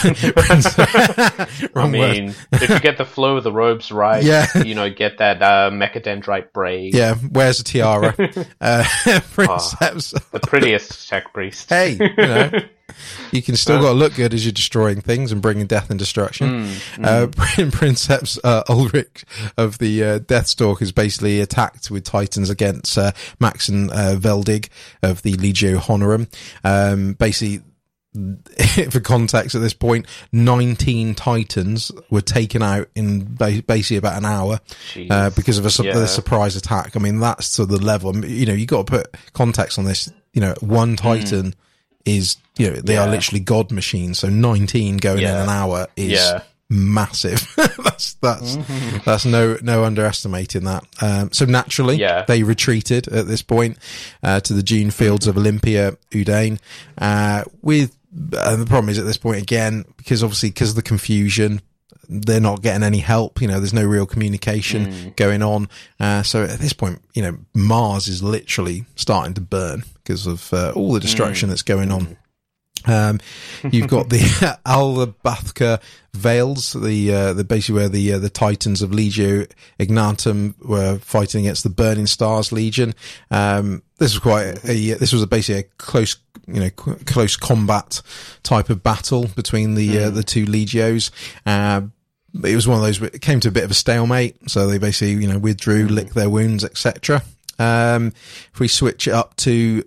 S3: Wrong word. If you get the flow of the robes right, get that mechadendrite braid.
S1: Yeah, wears a tiara. Princeps.
S3: The prettiest tech priest.
S1: Hey, you can still got to look good as you're destroying things and bringing death and destruction. Princeps Ulrich of the Deathstalkers basically attacked with Titans against Maxen Veldig of the Legio Honorum. Basically, for context at this point, 19 Titans were taken out in basically about an hour because of a surprise attack. I mean, that's to the level. You got to put context on this. One Titan is, they are literally god machines. So 19 going in an hour is massive. that's no underestimating that. So naturally, they retreated at this point to the dune fields of Olympia, Udane, and the problem is at this point again, because of the confusion, they're not getting any help. There's no real communication going on. So at this point, Mars is literally starting to burn because of all the destruction that's going on. You've got the Albathka Vales, the basically where the Titans of Legio Ignatum were fighting against the Burning Stars Legion. This was basically a close combat type of battle between the two legios. It was one of those, it came to a bit of a stalemate, so they basically, withdrew, licked their wounds, etc. If we switch it up to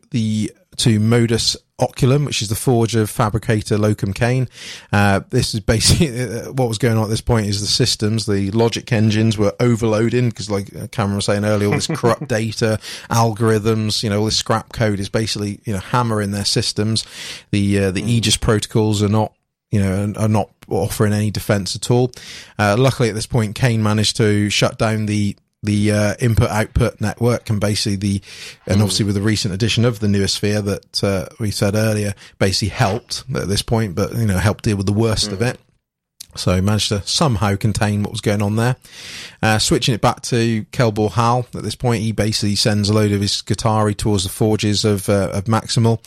S1: Modus Oculum, which is the forge of Fabricator Locum Kane. This is basically what was going on at this point is the systems, the logic engines were overloading because, like Cameron was saying earlier, all this corrupt data, algorithms, all this scrap code is basically, hammering their systems. The Aegis protocols are not offering any defense at all. Luckily at this point, Kane managed to shut down the input-output network, and basically and obviously with the recent addition of the Noosphere that we said earlier, basically helped at this point, but helped deal with the worst of it. So he managed to somehow contain what was going on there. Switching it back to Kelbor Hal, at this point he basically sends a load of his Skitarii towards the forges of Maximal,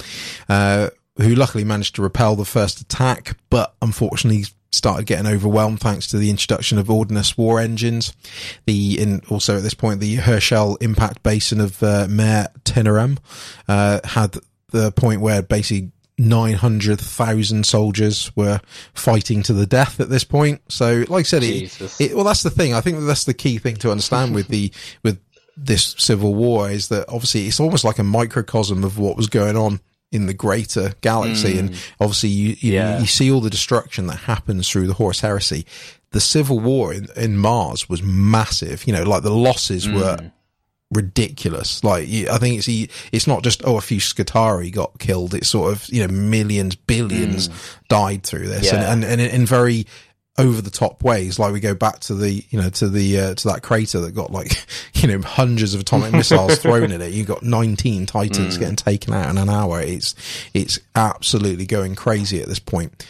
S1: who luckily managed to repel the first attack, but unfortunately started getting overwhelmed thanks to the introduction of Ordnance war engines. Also at this point, the Herschel impact basin of Mare Tenerem had the point where basically 900,000 soldiers were fighting to the death at this point. So, like I said, that's the thing. I think that's the key thing to understand with this civil war is that obviously it's almost like a microcosm of what was going on in the greater galaxy. And obviously you see all the destruction that happens through the Horus Heresy. The civil war in Mars was massive. Like the losses were ridiculous. Like I think it's not just a few Skitarii got killed. It's sort of millions, billions died through this, and in very over the top ways. Like we go back to to that crater that got hundreds of atomic missiles thrown at it. You've got 19 Titans getting taken out in an hour. It's absolutely going crazy at this point.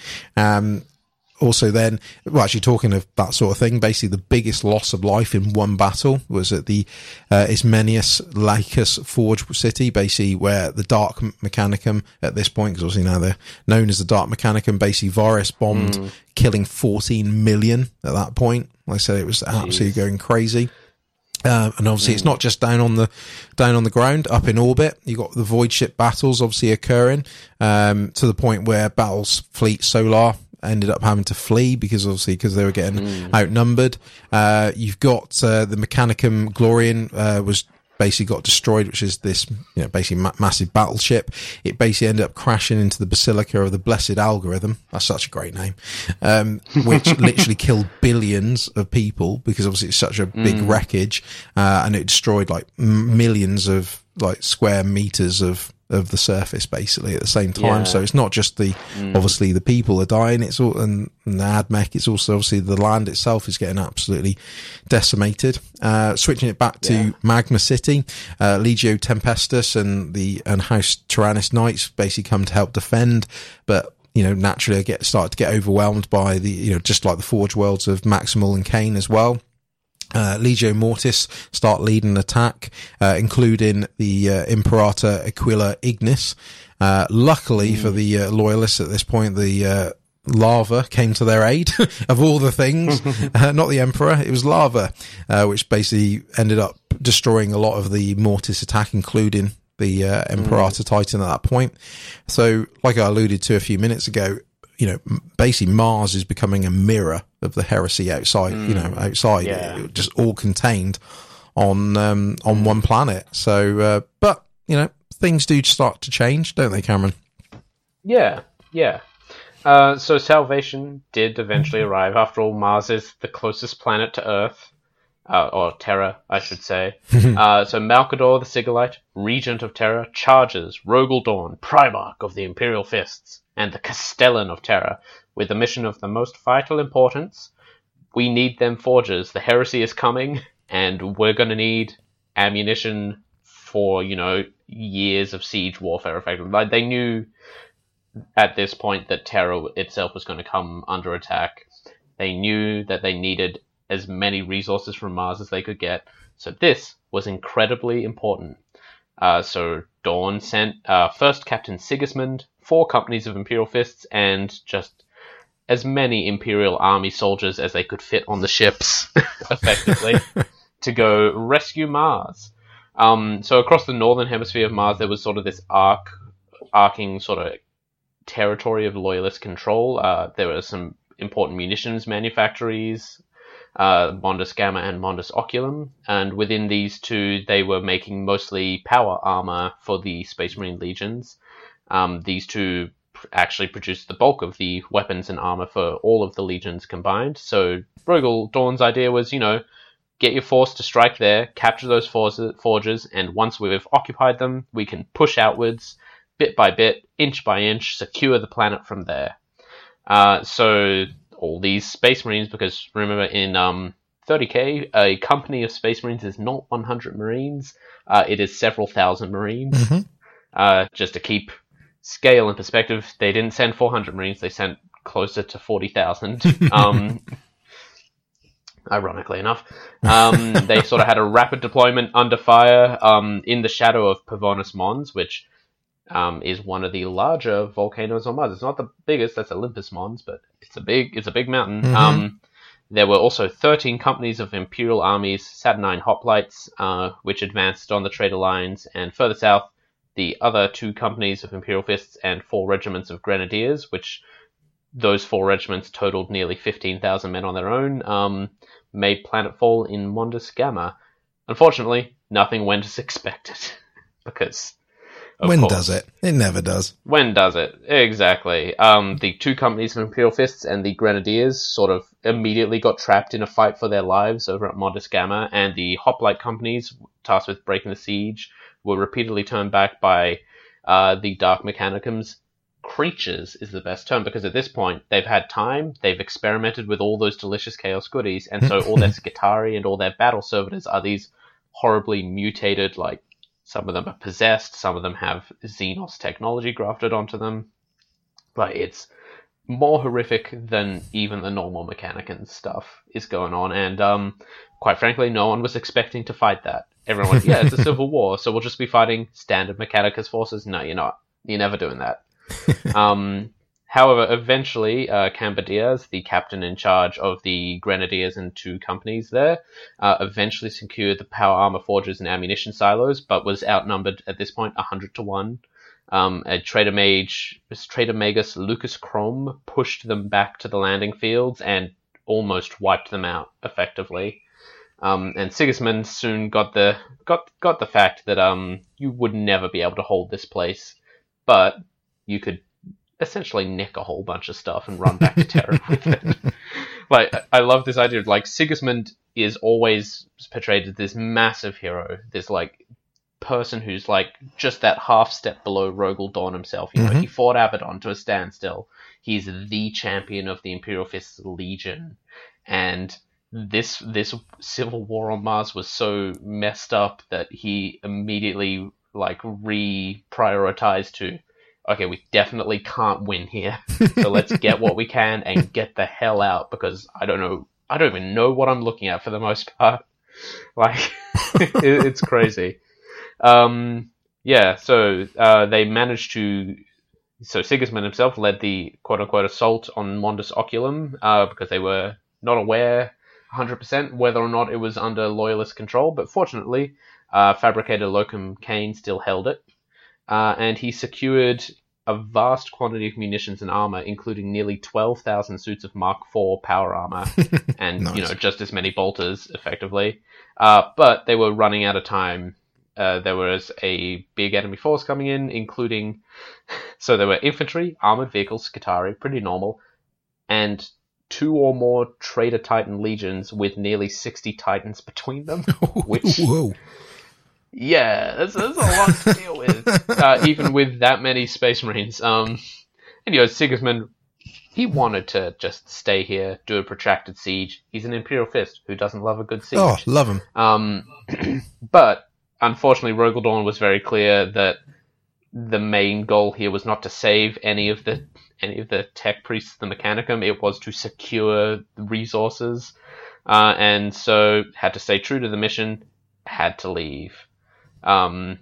S1: Also then, actually talking of that sort of thing, basically the biggest loss of life in one battle was at the Ismenius Lycus Forge City, basically where the Dark Mechanicum at this point, because obviously now they're known as the Dark Mechanicum, basically Varus bombed, killing 14 million at that point. Like I said, it was absolutely going crazy. And obviously it's not just down on the ground, up in orbit. You got the void ship battles obviously occurring, to the point where Battle's fleet Solar ended up having to flee because they were getting outnumbered. You've got the Mechanicum Glorian was basically got destroyed, which is this basically massive battleship. It basically ended up crashing into the Basilica of the Blessed Algorithm. That's such a great name. Which literally killed billions of people because obviously it's such a big wreckage, and it destroyed millions of square meters of the surface basically at the same time. So it's not just obviously the people are dying, it's all, and the AdMech, it's also obviously the land itself is getting absolutely decimated. Switching it back to Magma City, Legio Tempestus and House Tyrannus Knights basically come to help defend, but naturally start to get overwhelmed by just like the Forge Worlds of Maximal and Kane as well. Legio Mortis start leading an attack, including the Imperator Aquila Ignis. Luckily for the loyalists at this point, the lava came to their aid. Of all the things, not the Emperor, it was lava, which basically ended up destroying a lot of the Mortis attack, including the Imperator Titan at that point. So, like I alluded to a few minutes ago, you know, basically Mars is becoming a mirror of the heresy outside, just all contained on one planet. So, but, you know, things do start to change, don't they, Cameron?
S3: Yeah. So Salvation did eventually arrive. After all, Mars is the closest planet to Earth. Or Terra, I should say. So Malkador the Sigillite, Regent of Terra, charges Rogel Dawn, Primarch of the Imperial Fists, and the Castellan of Terra, with a mission of the most vital importance. We need them forges. The heresy is coming, and we're going to need ammunition for, you know, years of siege warfare, effectively. Like, they knew at this point that Terra itself was going to come under attack. They knew that they needed as many resources from Mars as they could get. So this was incredibly important. So Dawn sent first Captain Sigismund, 4 companies of Imperial Fists, and just as many Imperial Army soldiers as they could fit on the ships, effectively, to go rescue Mars. So across the northern hemisphere of Mars, there was sort of this arcing sort of territory of loyalist control. There were some important munitions manufactories, Mondus Gamma and Mondus Oculum, and within these two, they were making mostly power armor for the Space Marine legions. These two actually produced the bulk of the weapons and armor for all of the legions combined. So Rogel Dawn's idea was, you know, get your force to strike there, capture those forges, and once we've occupied them, we can push outwards, bit by bit, inch by inch, secure the planet from there. So all these Space Marines, because remember in 30k, a company of Space Marines is not 100 Marines, it is several thousand Marines. Just to keep scale in perspective, they didn't send 400 Marines, they sent closer to 40,000. Ironically enough. They sort of had a rapid deployment under fire in the shadow of Pavonis Mons, which is one of the larger volcanoes on Mars. It's not the biggest, that's Olympus Mons, but it's a big mountain. There were also 13 companies of Imperial armies, Saturnine hoplites, which advanced on the traitor lines, and further south, the other 2 companies of Imperial Fists and 4 regiments of Grenadiers, which those 4 regiments totaled nearly 15,000 men on their own, made planetfall in Mondus Gamma. Unfortunately, nothing went as expected, because...
S1: When does it? It never does.
S3: When does it? Exactly. The 2 companies of Imperial Fists and the Grenadiers sort of immediately got trapped in a fight for their lives over at Mondus Gamma, and the hoplite companies tasked with breaking the siege were repeatedly turned back by the Dark Mechanicum's creatures, is the best term, because at this point they've had time, they've experimented with all those delicious Chaos goodies, and so all their Skitarii and all their battle servitors are these horribly mutated, like, some of them are possessed, some of them have Xenos technology grafted onto them. Like, it's more horrific than even the normal Mechanicans stuff is going on, and quite frankly, no one was expecting to fight that. Everyone went, yeah, it's a civil war, so we'll just be fighting standard Mechanicus forces. No, you're not. You're never doing that. However, eventually, Camba Diaz, the captain in charge of the Grenadiers and 2 companies there, eventually secured the power armor forges and ammunition silos, but was outnumbered at this point 100 to 1. A traitor magus Lucas Chrome pushed them back to the landing fields and almost wiped them out effectively. And Sigismund soon got the fact that you would never be able to hold this place, but you could essentially nick a whole bunch of stuff and run back to Terra with it. Like, I love this idea of, like, Sigismund is always portrayed as this massive hero, this, like, person who's, like, just that half step below Rogel Dawn himself. You know, he fought Abaddon to a standstill. He's the champion of the Imperial Fist's Legion. And this civil war on Mars was so messed up that he immediately, like, reprioritized to, okay, we definitely can't win here, so let's get what we can and get the hell out, because I don't know I don't even know what I'm looking at for the most part. Like, it's crazy. So they managed to... So Sigismund himself led the quote-unquote assault on Mondus Oculum because they were not aware 100% whether or not it was under loyalist control, but fortunately, Fabricator Locum Kane still held it, and he secured a vast quantity of munitions and armor, including nearly 12,000 suits of Mark IV power armor, and
S1: Nice.
S3: just as many bolters, effectively. But they were running out of time. There was a big enemy force coming in, including... So there were infantry, armored vehicles, Skitarii, pretty normal, and 2 or more Traitor Titan legions with nearly 60 Titans between them. Which,
S1: Whoa.
S3: yeah, that's a lot to deal with, even with that many Space Marines. And Sigismund, he wanted to just stay here, do a protracted siege. He's an Imperial Fist who doesn't love a good siege.
S1: Oh, love him.
S3: But unfortunately, Rogaldorn was very clear that the main goal here was not to save any of the tech priests of the Mechanicum. It was to secure resources, and so had to stay true to the mission. Had to leave, and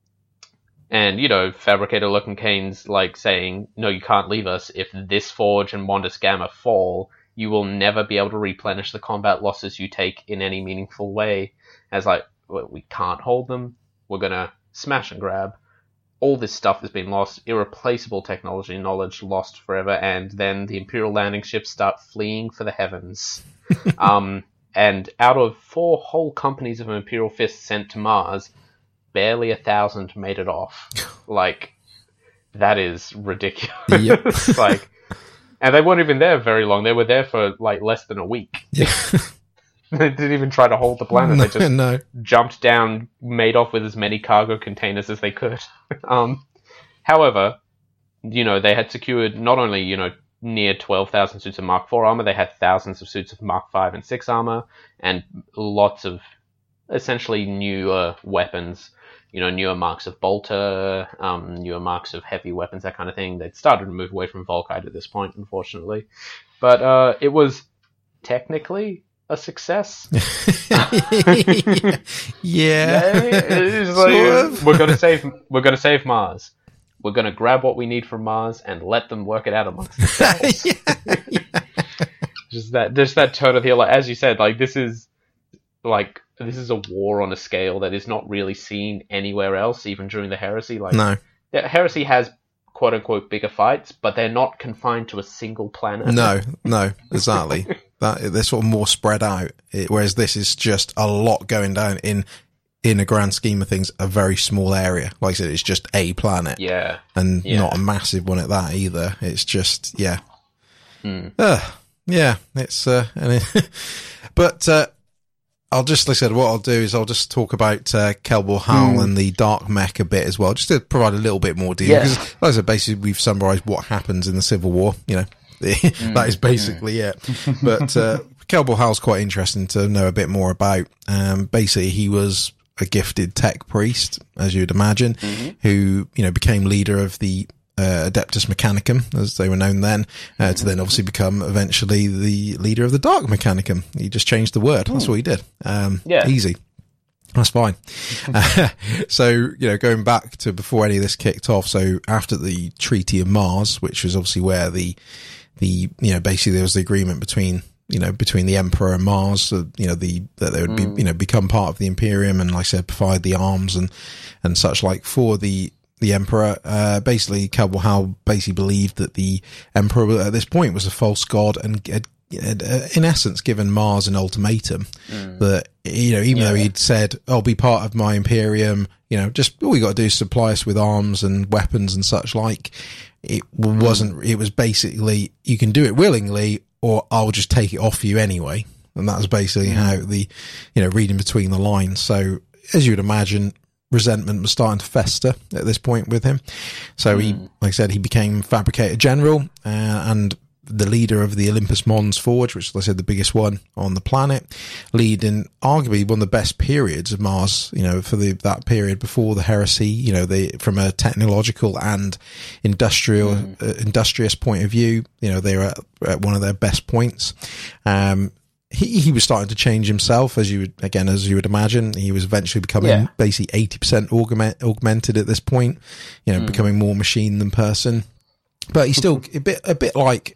S3: Fabricator Locum Kane's like saying, "No, you can't leave us. If this forge and Mondus Gamma fall, you will never be able to replenish the combat losses you take in any meaningful way." As like, well, we can't hold them. We're gonna smash and grab. All this stuff has been lost, irreplaceable technology and knowledge lost forever, and then the Imperial landing ships start fleeing for the heavens. And out of 4 whole companies of Imperial Fists sent to Mars, barely 1,000 made it off. Like, that is ridiculous.
S1: Yep.
S3: Like, and they weren't even there very long. They were there for like less than a week.
S1: Yeah.
S3: They didn't even try to hold the planet. They just jumped down, made off with as many cargo containers as they could. However, they had secured not only, near 12,000 suits of Mark IV armor, they had thousands of suits of Mark V and VI armor, and lots of essentially newer weapons. Newer marks of bolter, newer marks of heavy weapons, that kind of thing. They'd started to move away from Volkite at this point, unfortunately. But it was technically a success.
S1: Yeah.
S3: It's like, we're gonna save Mars. We're gonna grab what we need from Mars and let them work it out amongst themselves. Just that turn of the heel. Like, as you said, like this is a war on a scale that is not really seen anywhere else, even during the Heresy. Like,
S1: No.
S3: the Heresy has quote unquote bigger fights, but they're not confined to a single planet.
S1: No, exactly. They're sort of more spread out, whereas this is just a lot going down in a grand scheme of things, a very small area. Like I said, it's just a planet.
S3: Yeah.
S1: And not a massive one at that either. It's just, yeah. It's, but, I'll just, like I said, what I'll do is I'll just talk about Kel Borhal and the Dark Mech a bit as well, just to provide a little bit more detail. Because, like I said, basically we've summarised what happens in the Civil War, that is basically it. But Kel Borhal's quite interesting to know a bit more about. Basically, he was a gifted tech priest, as you'd imagine, who, became leader of the Adeptus Mechanicum, as they were known then, to then obviously become eventually the leader of the Dark Mechanicum. He just changed the word. That's what he did. Easy. That's fine. So, going back to before any of this kicked off, so after the Treaty of Mars, which was obviously where basically there was the agreement between the Emperor and Mars, that they would be, become part of the Imperium and, like I said, provide the arms and such like for the Emperor. Basically, Kel Borhal basically believed that the Emperor at this point was a false god and had, in essence, given Mars an ultimatum that, even though he'd said, "I'll be part of my Imperium," just all you got to do is supply us with arms and weapons and such like. It wasn't. It was basically, you can do it willingly, or I'll just take it off you anyway. And that was basically how the, reading between the lines. So, as you would imagine, resentment was starting to fester at this point with him. So he, like I said, he became Fabricator General, and the leader of the Olympus Mons Forge, which, like I said, the biggest one on the planet, leading arguably one of the best periods of Mars, for that period before the Heresy, from a technological and industrious point of view, they were at one of their best points. he was starting to change himself, as you would imagine. He was eventually becoming basically 80% augmented at this point, becoming more machine than person. But he's still a bit like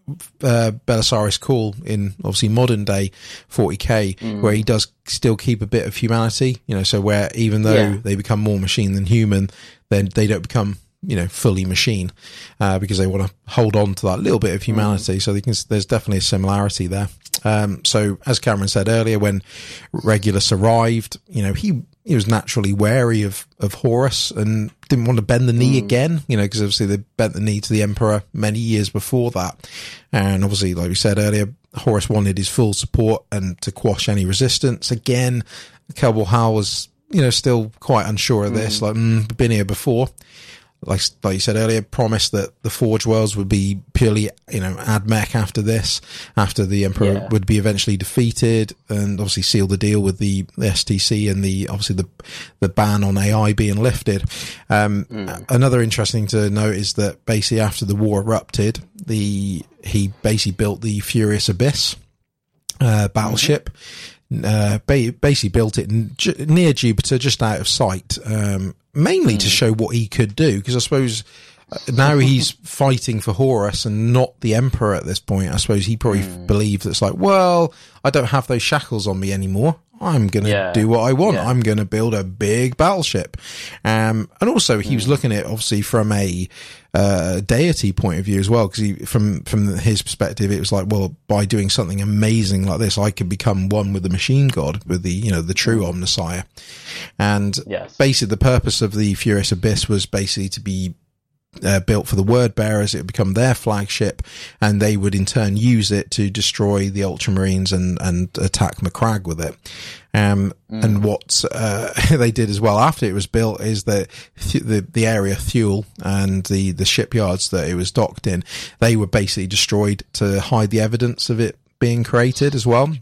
S1: Belisarius Cawl in obviously modern day 40k, where he does still keep a bit of humanity, so where even though they become more machine than human, then they don't become fully machine, because they want to hold on to that little bit of humanity. So there's definitely a similarity there. So as Cameron said earlier, when Regulus arrived, he was naturally wary of Horus and didn't want to bend the knee again, because obviously they bent the knee to the Emperor many years before that. And obviously, like we said earlier, Horus wanted his full support and to quash any resistance. Again, Kelbal Hal was, still quite unsure of this, been here before. Like you said earlier, promised that the Forge Worlds would be purely, ad mech after this, after the Emperor would be eventually defeated, and obviously seal the deal with the STC and the ban on AI being lifted. Another interesting to note is that basically after the war erupted, he basically built the Furious Abyss battleship. Basically built it near Jupiter, just out of sight, mainly to show what he could do, because I suppose now he's fighting for Horus and not the Emperor at this point. I suppose he probably believed that it's like, well, I don't have those shackles on me anymore. I'm going to do what I want. I'm going to build a big battleship. And also he was looking at it obviously from a deity point of view as well, because from his perspective, it was like, well, by doing something amazing like this, I could become one with the machine god, with the true Omnissiah. And basically the purpose of the Furious Abyss was basically to be built for the word bearers. It would become their flagship, and they would in turn use it to destroy the Ultramarines and attack Macragge with it. And what they did as well after it was built is that the area Thule and the shipyards that it was docked in, they were basically destroyed to hide the evidence of it being created as well.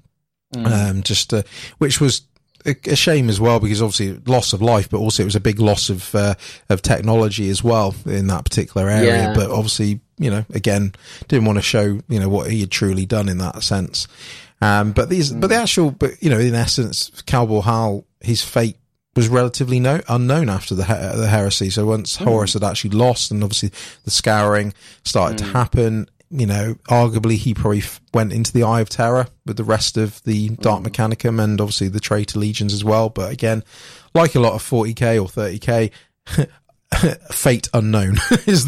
S1: Which was a shame as well, because obviously loss of life, but also it was a big loss of technology as well in that particular area. But obviously, again, didn't want to show, what he had truly done in that sense. In essence, Kelbal Hal, his fate was relatively unknown after the heresy. So once Horus had actually lost, and obviously the scouring started to happen, arguably he probably went into the Eye of Terror with the rest of the Dark Mechanicum and obviously the Traitor Legions as well. But again, like a lot of 40k or 30k, fate unknown is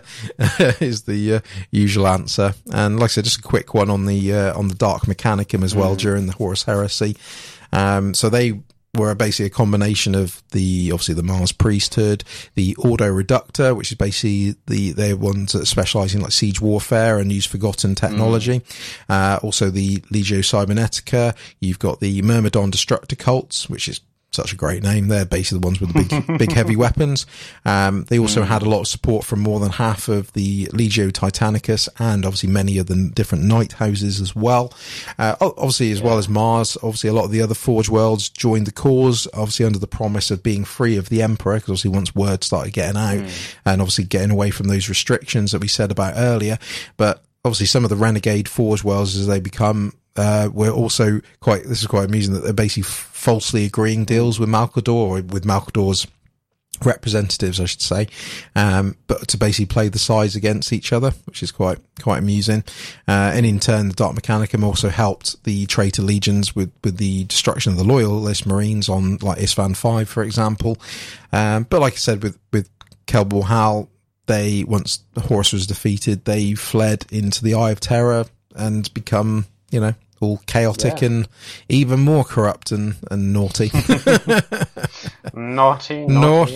S1: the usual answer. And like I said, just a quick one on the Dark Mechanicum as well during the Horus Heresy. So they were basically a combination of the Mars priesthood, the Ordo Reductor, which is basically they're ones that specialize in like siege warfare and use forgotten technology. Also the Legio Cybernetica. You've got the Myrmidon Destructor cults, which is such a great name. They're basically the ones with the big heavy weapons. They also had a lot of support from more than half of the Legio Titanicus and obviously many of the different Knight houses as well. Obviously, as well as Mars, obviously a lot of the other Forge Worlds joined the cause, obviously under the promise of being free of the Emperor, because obviously once word started getting out and obviously getting away from those restrictions that we said about earlier. But obviously some of the renegade Forge Worlds, as they become, were also this is quite amusing, that they're basically falsely agreeing deals with Malcador, or with Malcador's representatives, I should say, but to basically play the sides against each other, which is quite amusing. And in turn, the Dark Mechanicum also helped the Traitor Legions with the destruction of the Loyalist Marines on like Isstvan 5, for example. But like I said, with Kelbal Hal, once Horus was defeated, they fled into the Eye of Terror and become, all chaotic and even more corrupt and naughty.
S2: Naughty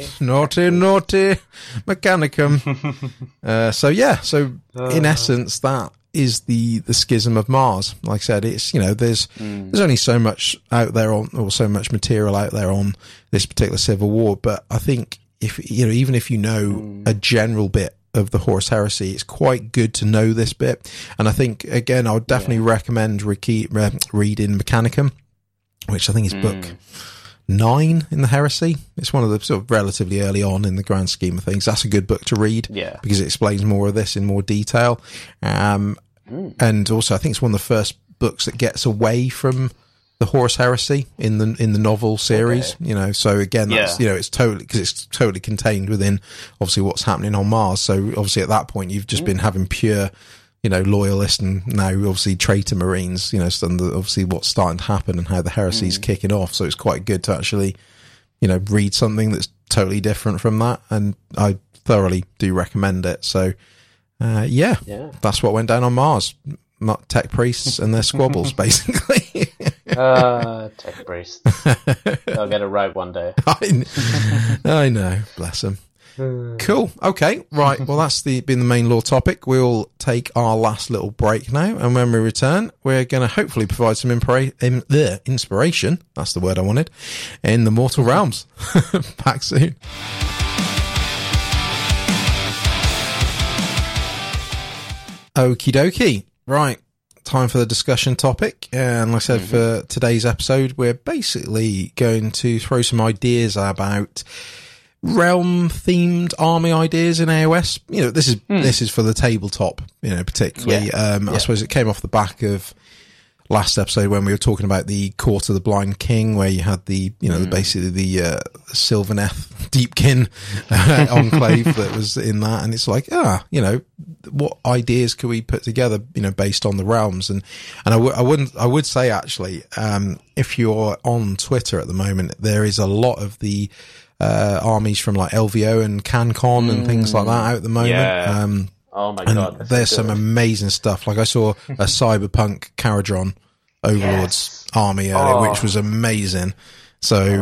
S1: Mechanicum. So in essence, that is the schism of Mars. Like I said, it's, there's only so much out there or so much material out there on this particular civil war. But I think even if you know a general bit of the Horus Heresy, it's quite good to know this bit. And I think, again, I would definitely recommend reading Mechanicum, which I think is book 9 in the Heresy. It's one of the sort of relatively early on in the grand scheme of things. That's a good book to read because it explains more of this in more detail. And also I think it's one of the first books that gets away from the Horus Heresy in the novel series. Okay. So again, that's, it's totally, because it's totally contained within obviously what's happening on Mars. So obviously at that point, you've just been having pure, loyalist and now obviously traitor Marines, obviously what's starting to happen and how the heresy's kicking off. So it's quite good to actually, read something that's totally different from that. And I thoroughly do recommend it. So, that's what went down on Mars. Not tech priests and their squabbles, basically.
S3: Tech priests. They'll get it right one day.
S1: I know. Bless them. Cool. Okay. Right. Well, that's been the main lore topic. We'll take our last little break now. And when we return, we're going to hopefully provide some inspiration. That's the word I wanted. In the Mortal Realms. Back soon. Okie dokie. Right. Time for the discussion topic. And like I said, for today's episode, we're basically going to throw some ideas about realm-themed army ideas in AOS. This is for the tabletop, particularly. I suppose it came off the back of last episode when we were talking about the Court of the Blind King, where you had the, basically the Sylvaneth Deepkin enclave that was in that. And it's like, what ideas could we put together, based on the realms? And I would say actually, if you're on Twitter at the moment, there is a lot of the armies from like LVO and CanCon and things like that out at the moment.
S3: Yeah. Oh my god!
S1: There's some amazing stuff. Like I saw a Cyberpunk Caradron Overlords army earlier, which was amazing. So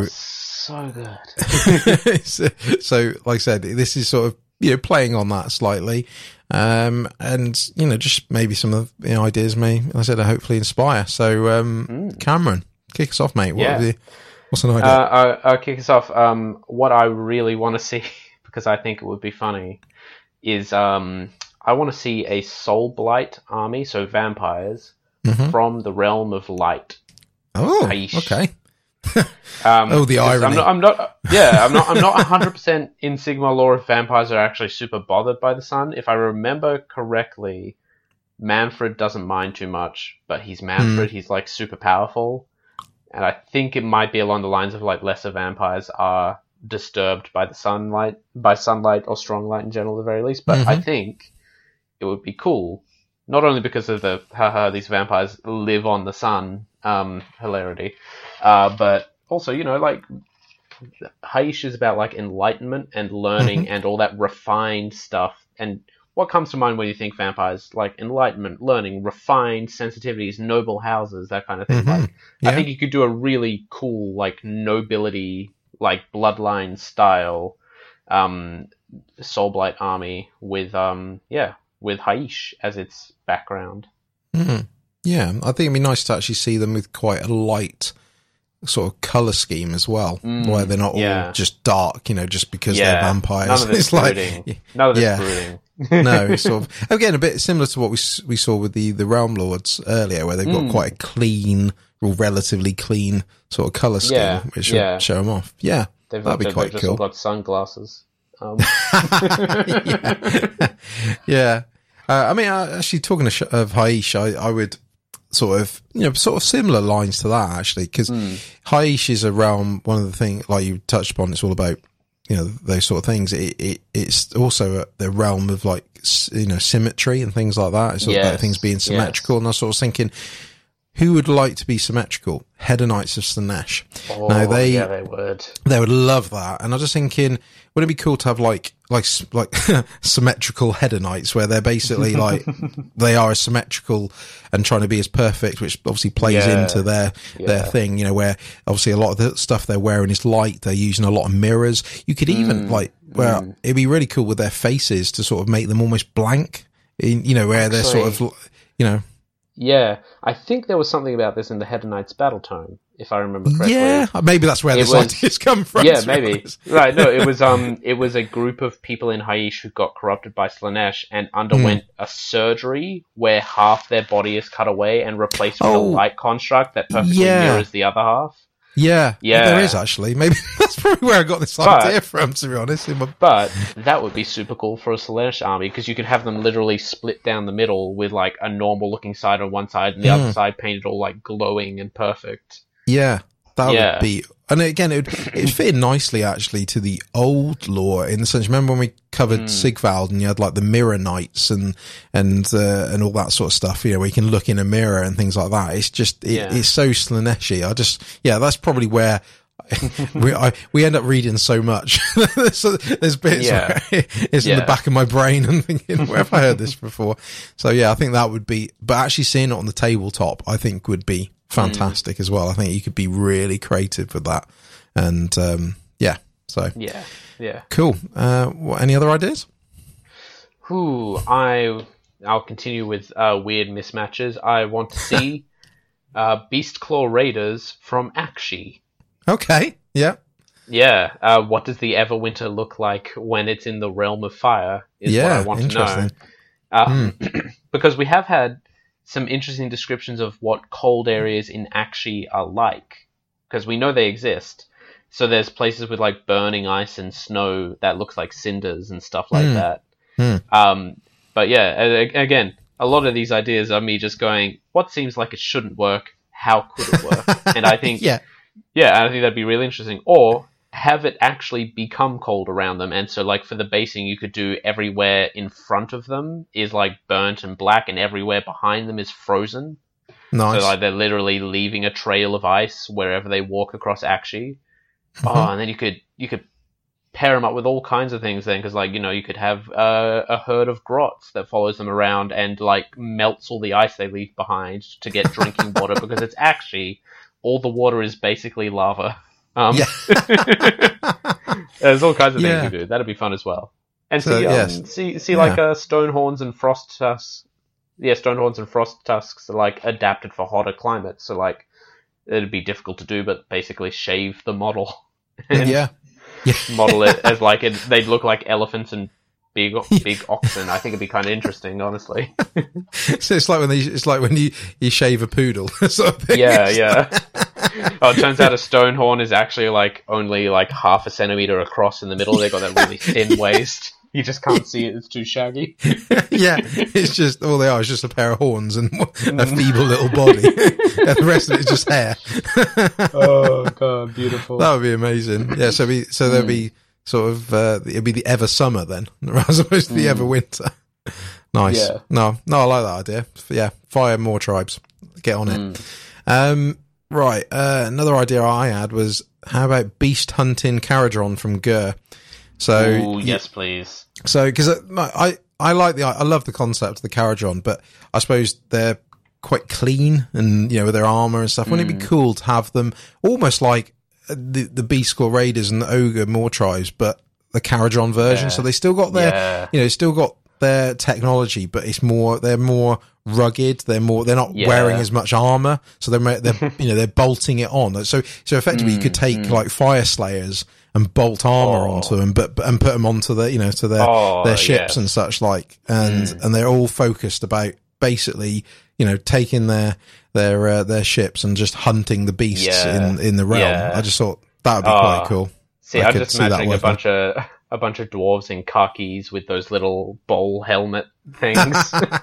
S3: good.
S1: So, like I said, this is sort of playing on that slightly, and just maybe some of the ideas may, like I said, hopefully inspire. So, Cameron, kick us off, mate. What's an idea?
S3: I'll kick us off. What I really want to see, because I think it would be funny, is I want to see a Soul Blight army, so vampires, from the realm of light.
S1: Oh, okay. The irony.
S3: I'm not 100% in Sigma lore if vampires are actually super bothered by the sun. If I remember correctly, Manfred doesn't mind too much, but he's Manfred. He's like super powerful. And I think it might be along the lines of like lesser vampires are disturbed by sunlight or strong light in general, at the very least. But I think it would be cool, not only because of the these vampires live on the sun hilarity, but also like Haish is about like enlightenment and learning and all that refined stuff. And what comes to mind when you think vampires? Like enlightenment, learning, refined sensitivities, noble houses, that kind of thing. I think you could do a really cool, like, nobility, like, bloodline style Soulblight army with Haish as its background.
S1: Yeah, I think it'd be nice to actually see them with quite a light sort of colour scheme as well, where they're not all just dark, just because they're vampires.
S3: None of this brooding. None of this brooding.
S1: No, it's sort of, again, a bit similar to what we saw with the Realm Lords earlier, where they've got quite a clean, or relatively clean sort of colour scheme, which should show them off. Yeah, that'd be quite
S3: cool. They've
S1: cool.
S3: just got sunglasses.
S1: I mean, actually, talking of Haish, I would sort of similar lines to that, actually, because Haish is a realm, one of the things, like you touched upon, it's all about, those sort of things. It's also the realm of like, symmetry and things like that. It's all about things being symmetrical. And I was sort of thinking, who would like to be symmetrical? Hedonites of Slaanesh.
S3: Oh, now they would.
S1: They would love that. And I was just thinking, wouldn't it be cool to have like symmetrical Hedonites, where they're basically like, they are as symmetrical and trying to be as perfect, which obviously plays into their thing, where obviously a lot of the stuff they're wearing is light. They're using a lot of mirrors. You could even it'd be really cool with their faces to sort of make them almost blank where they're sort of,
S3: Yeah, I think there was something about this in the Hedonites battle tome, if I remember correctly.
S1: Yeah, maybe that's where this idea's come from.
S3: Yeah, maybe. Right, no, it was a group of people in Haish who got corrupted by Slaanesh and underwent a surgery where half their body is cut away and replaced with a light construct that perfectly mirrors the other half.
S1: Yeah,
S3: Yeah.
S1: there is actually. Maybe that's probably where I got this idea from, to be honest.
S3: But that would be super cool for a Slaanesh army, because you could have them literally split down the middle with like a normal looking side on one side and the other side painted all like glowing and perfect.
S1: Yeah, that would be... And again, it'd fit in nicely, actually, to the old lore, in the sense, remember when we covered Sigvald and you had, like, the mirror knights and all that sort of stuff, you know, where you can look in a mirror and things like that. It's just, it's so Slaanesh-y. That's probably where we end up reading so much. There's bits where it's in the back of my brain and thinking, where have I heard this before? So, yeah, I think that would be... But actually seeing it on the tabletop, I think, would be fantastic as well. I think you could be really creative with that, and cool. Any other ideas?
S3: I'll continue with weird mismatches. I want to see Beastclaw Raiders from Akshi.
S1: Okay, yeah.
S3: What does the Everwinter look like when it's in the realm of fire is what I want to know. Because we have had some interesting descriptions of what cold areas in Akshi are like, because we know they exist. So there's places with like burning ice and snow that looks like cinders and stuff like that. But yeah, again, a lot of these ideas are me just going, what seems like it shouldn't work? How could it work? And I think, I think that'd be really interesting. Or have it actually become cold around them, and so like for the basing you could do everywhere in front of them is like burnt and black and everywhere behind them is frozen.
S1: Nice.
S3: So like they're literally leaving a trail of ice wherever they walk across Akshi. And then you could pair them up with all kinds of things then, because like, you know, you could have a herd of grots that follows them around and like melts all the ice they leave behind to get drinking water, because it's Akshi, all the water is basically lava. There's all kinds of things to do. That'd be fun as well. And see like Stonehorns and Frost Tusks. Yeah, Stonehorns and Frost Tusks are like adapted for hotter climates. So like it'd be difficult to do, but basically shave the model and model it as like they'd look like elephants and big oxen. I think it'd be kind of interesting, honestly.
S1: So it's like when you shave a poodle sort of thing.
S3: Oh, it turns out a Stonehorn is actually like only like half a centimeter across in the middle. They got that really thin waist. You just can't see it; it's too shaggy.
S1: It's just all they are is just a pair of horns and a feeble little body, and the rest of it is just hair.
S3: Oh god, beautiful!
S1: That would be amazing. Yeah, so there'd be sort of it'd be the ever summer then, as opposed to the ever winter. Nice. Yeah. No, I like that idea. Yeah, fire more tribes. Get on it. Right. Another idea I had was, how about beast hunting Caradron from Gur? So,
S3: yes, please.
S1: So, because I love the concept of the Caradron, but I suppose they're quite clean and, you know, with their armor and stuff. Wouldn't it be cool to have them almost like the Beastclaw Raiders and the Ogre Moor tribes, but the Caradron version? So they still got their, still got their technology, but they're more rugged. They're not wearing as much armor, so they're bolting it on. So effectively, you could take like Fire Slayers and bolt armor onto them, and put them onto their ships and such like, and they're all focused about basically, you know, taking their ships and just hunting the beasts in the realm. I just thought that would be quite cool.
S3: See, I'm just imagining a bunch of dwarves in khakis with those little bowl helmet things.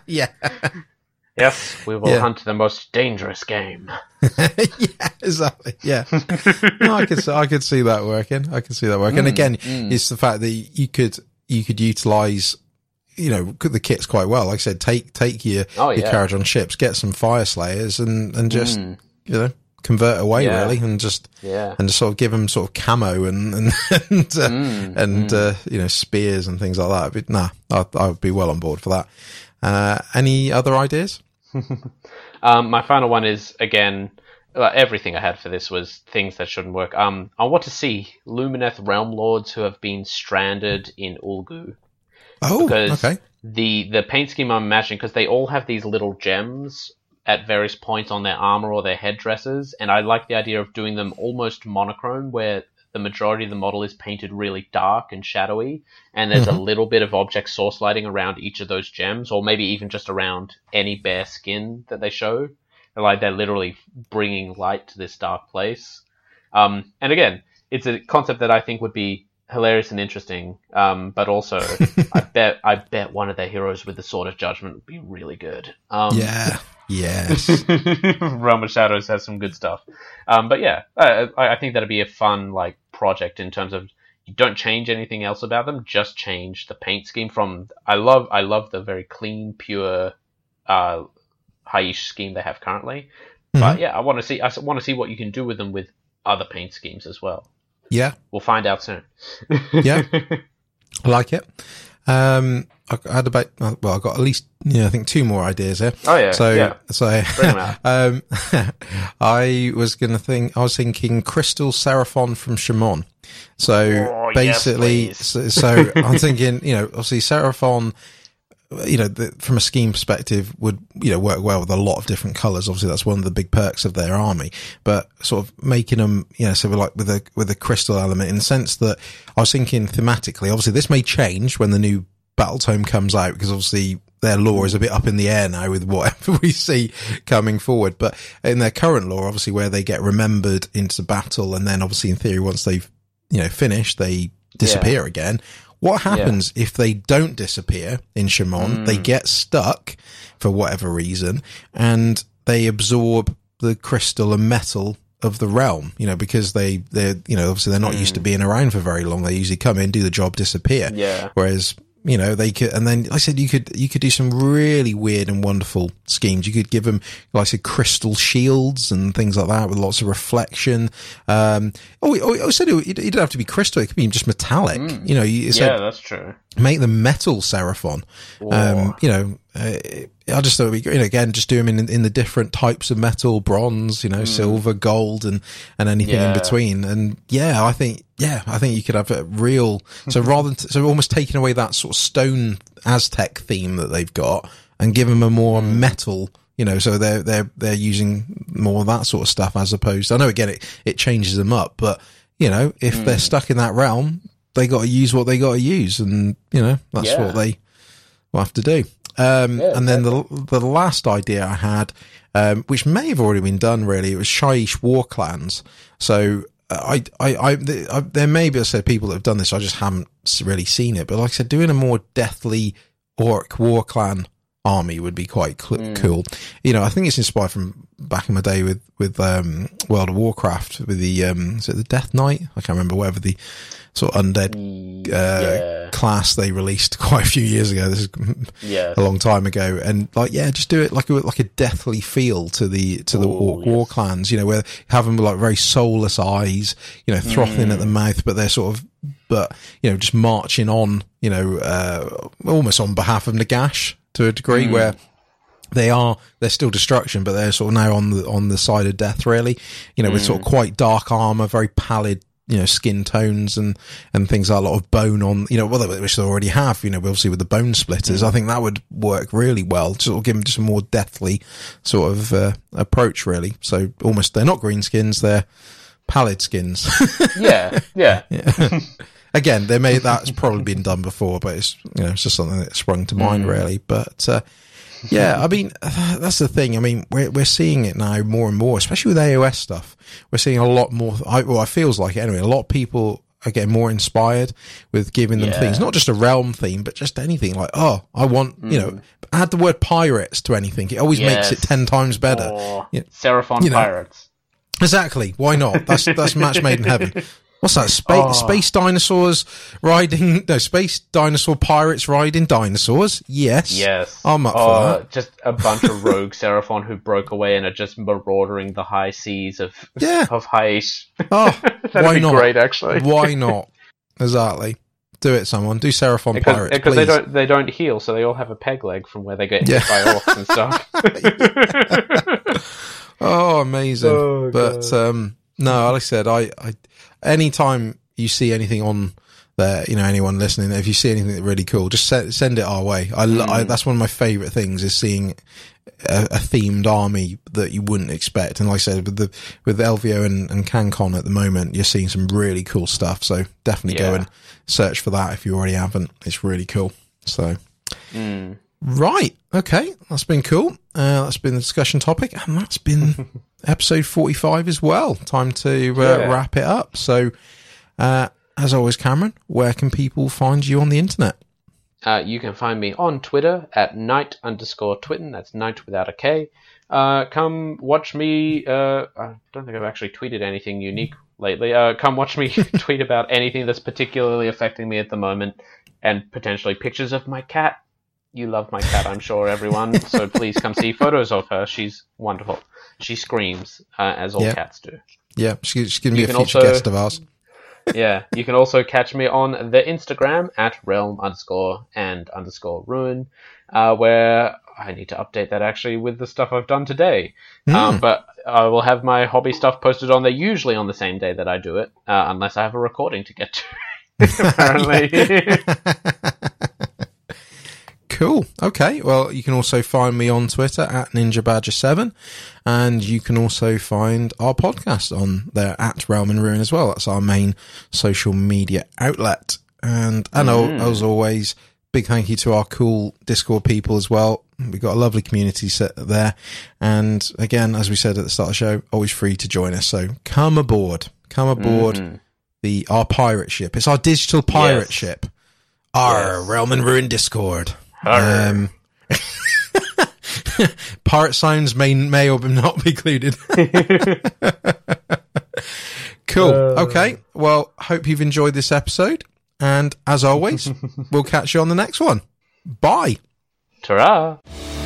S3: Yes, we will hunt the most dangerous game.
S1: Yeah, exactly. Yeah, no, I could see that working. And again, it's the fact that you could utilize, you know, the kits quite well. Like I said, take your Caradron ships, get some Fire Slayers, and just you know, convert away really, and just sort of give them sort of camo and you know, spears and things like that. I would be well on board for that. Any other ideas?
S3: My final one is, again, everything I had for this was things that shouldn't work. I want to see Lumineth Realm Lords who have been stranded in Ulgu.
S1: Oh,
S3: because
S1: okay.
S3: The paint scheme I'm imagining, because they all have these little gems at various points on their armor or their headdresses, and I like the idea of doing them almost monochrome, where the majority of the model is painted really dark and shadowy, and there's a little bit of object source lighting around each of those gems, or maybe even just around any bare skin that they show. Like, they're literally bringing light to this dark place. And again, it's a concept that I think would be hilarious and interesting. But also, I bet one of their heroes with the Sword of Judgment would be really good.
S1: Yes.
S3: Realm of Shadows has some good stuff. But yeah, I think that'd be a fun like project in terms of you don't change anything else about them, just change the paint scheme from. I love the very clean, pure Haiish scheme they have currently. But yeah, I want to see what you can do with them with other paint schemes as well.
S1: Yeah,
S3: we'll find out soon.
S1: Yeah, I like it. I had about I got at least I think 2 more ideas here.
S3: Oh yeah,
S1: so
S3: bring them out.
S1: I was thinking Crystal Seraphon from Shimon. So basically,
S3: yes,
S1: so I'm thinking obviously Seraphon, from a scheme perspective would, work well with a lot of different colours. Obviously that's one of the big perks of their army, but sort of making them, so like with a crystal element in the sense that I was thinking thematically, obviously this may change when the new battle tome comes out because obviously their lore is a bit up in the air now with whatever we see coming forward. But in their current lore, obviously where they get remembered into battle and then obviously in theory once they've, finished, they disappear again. What happens if they don't disappear in Shimon? They get stuck for whatever reason and they absorb the crystal and metal of the realm, because they're obviously they're not used to being around for very long. They usually come in, do the job, disappear.
S3: Yeah.
S1: Whereas, they could, and then like I said, you could do some really weird and wonderful schemes. You could give them, like I said, crystal shields and things like that with lots of reflection. I said it didn't have to be crystal. It could be just metallic. You said,
S3: that's true.
S1: Make them metal Seraphon. I just thought it'd be, again, just do them in the different types of metal, bronze, silver, gold, and anything in between. And I think you could have a real, so rather than, so almost taking away that sort of stone Aztec theme that they've got and give them a more metal, so they're using more of that sort of stuff as opposed, I know again, it changes them up, but if they're stuck in that realm, they got to use what they got to use. And, that's what they will have to do. And then the last idea I had, which may have already been done really, it was Shyish war clans. So there may be, I said, people that have done this, I just haven't really seen it. But like I said, doing a more deathly orc war clan army would be quite cool. I think it's inspired from back in my day with World of Warcraft with the, is it the Death Knight? I can't remember, whatever the sort of undead class they released quite a few years ago. This is a long time ago, and just do it like a deathly feel to the orc war clans. Where you have them like very soulless eyes, throttling at the mouth, but they're sort of, just marching on, almost on behalf of Nagash to a degree where. They're still destruction, but they're sort of now on the side of death, really. With sort of quite dark armor, very pallid, skin tones and things like a lot of bone on, which they already have, obviously with the bone splitters. I think that would work really well to sort of give them just a more deathly sort of approach, really. So almost, they're not green skins, they're pallid skins.
S3: Yeah.
S1: Again, that's probably been done before, but it's, it's just something that sprung to mind, really. But, I mean, that's the thing. I mean, we're seeing it now more and more, especially with AOS stuff. We're seeing a lot more, it feels like it anyway, a lot of people are getting more inspired with giving them things, not just a realm theme, but just anything like, I want, add the word pirates to anything. It always makes it 10 times better.
S3: Seraphon pirates.
S1: Exactly. Why not? That's match made in heaven. What's that? Space dinosaurs riding? No, space dinosaur pirates riding dinosaurs. Yes. I'm up for that.
S3: Just a bunch of rogue Seraphon who broke away and are just marauding the high seas of Haiish.
S1: Oh, why not?
S3: Great, actually.
S1: Why not? Exactly. Do it, someone. Do Seraphon pirates,
S3: because
S1: please.
S3: they don't heal, so they all have a peg leg from where they get hit by orcs and stuff.
S1: Oh, amazing! But no, like I said, I anytime you see anything on there, anyone listening, if you see anything that's really cool, just send it our way. That's one of my favourite things is seeing a themed army that you wouldn't expect. And like I said, with LVO and CanCon at the moment, you're seeing some really cool stuff. So definitely go and search for that if you already haven't. It's really cool. So, right. Okay. That's been cool. That's been the discussion topic, and that's been episode 45 as well. Time to wrap it up. So, as always, Cameron, where can people find you on the internet?
S3: You can find me on Twitter at @knight_twitten. That's Knight without a K. Come watch me. I don't think I've actually tweeted anything unique lately. Come watch me tweet about anything that's particularly affecting me at the moment, and potentially pictures of my cat. You love my cat, I'm sure, everyone. So please come see photos of her. She's wonderful. She screams, as all cats do.
S1: Yeah, she's going to be a future guest of ours.
S3: Yeah, you can also catch me on the Instagram at realm_and_ruin, where I need to update that actually with the stuff I've done today. But I will have my hobby stuff posted on there usually on the same day that I do it, unless I have a recording to get to, apparently.
S1: Cool. Okay. Well, you can also find me on Twitter at NinjaBadger7, and you can also find our podcast on there at Realm and Ruin as well. That's our main social media outlet. And as always, big thank you to our cool Discord people as well. We've got a lovely community set there. And again, as we said at the start of the show, always free to join us. So come aboard. Our pirate ship. It's our digital pirate ship. Our Realm and Ruin Discord. Pirate sounds may or may not be included. Cool. Okay. Well, hope you've enjoyed this episode. And as always, we'll catch you on the next one. Bye.
S3: Ta-ra.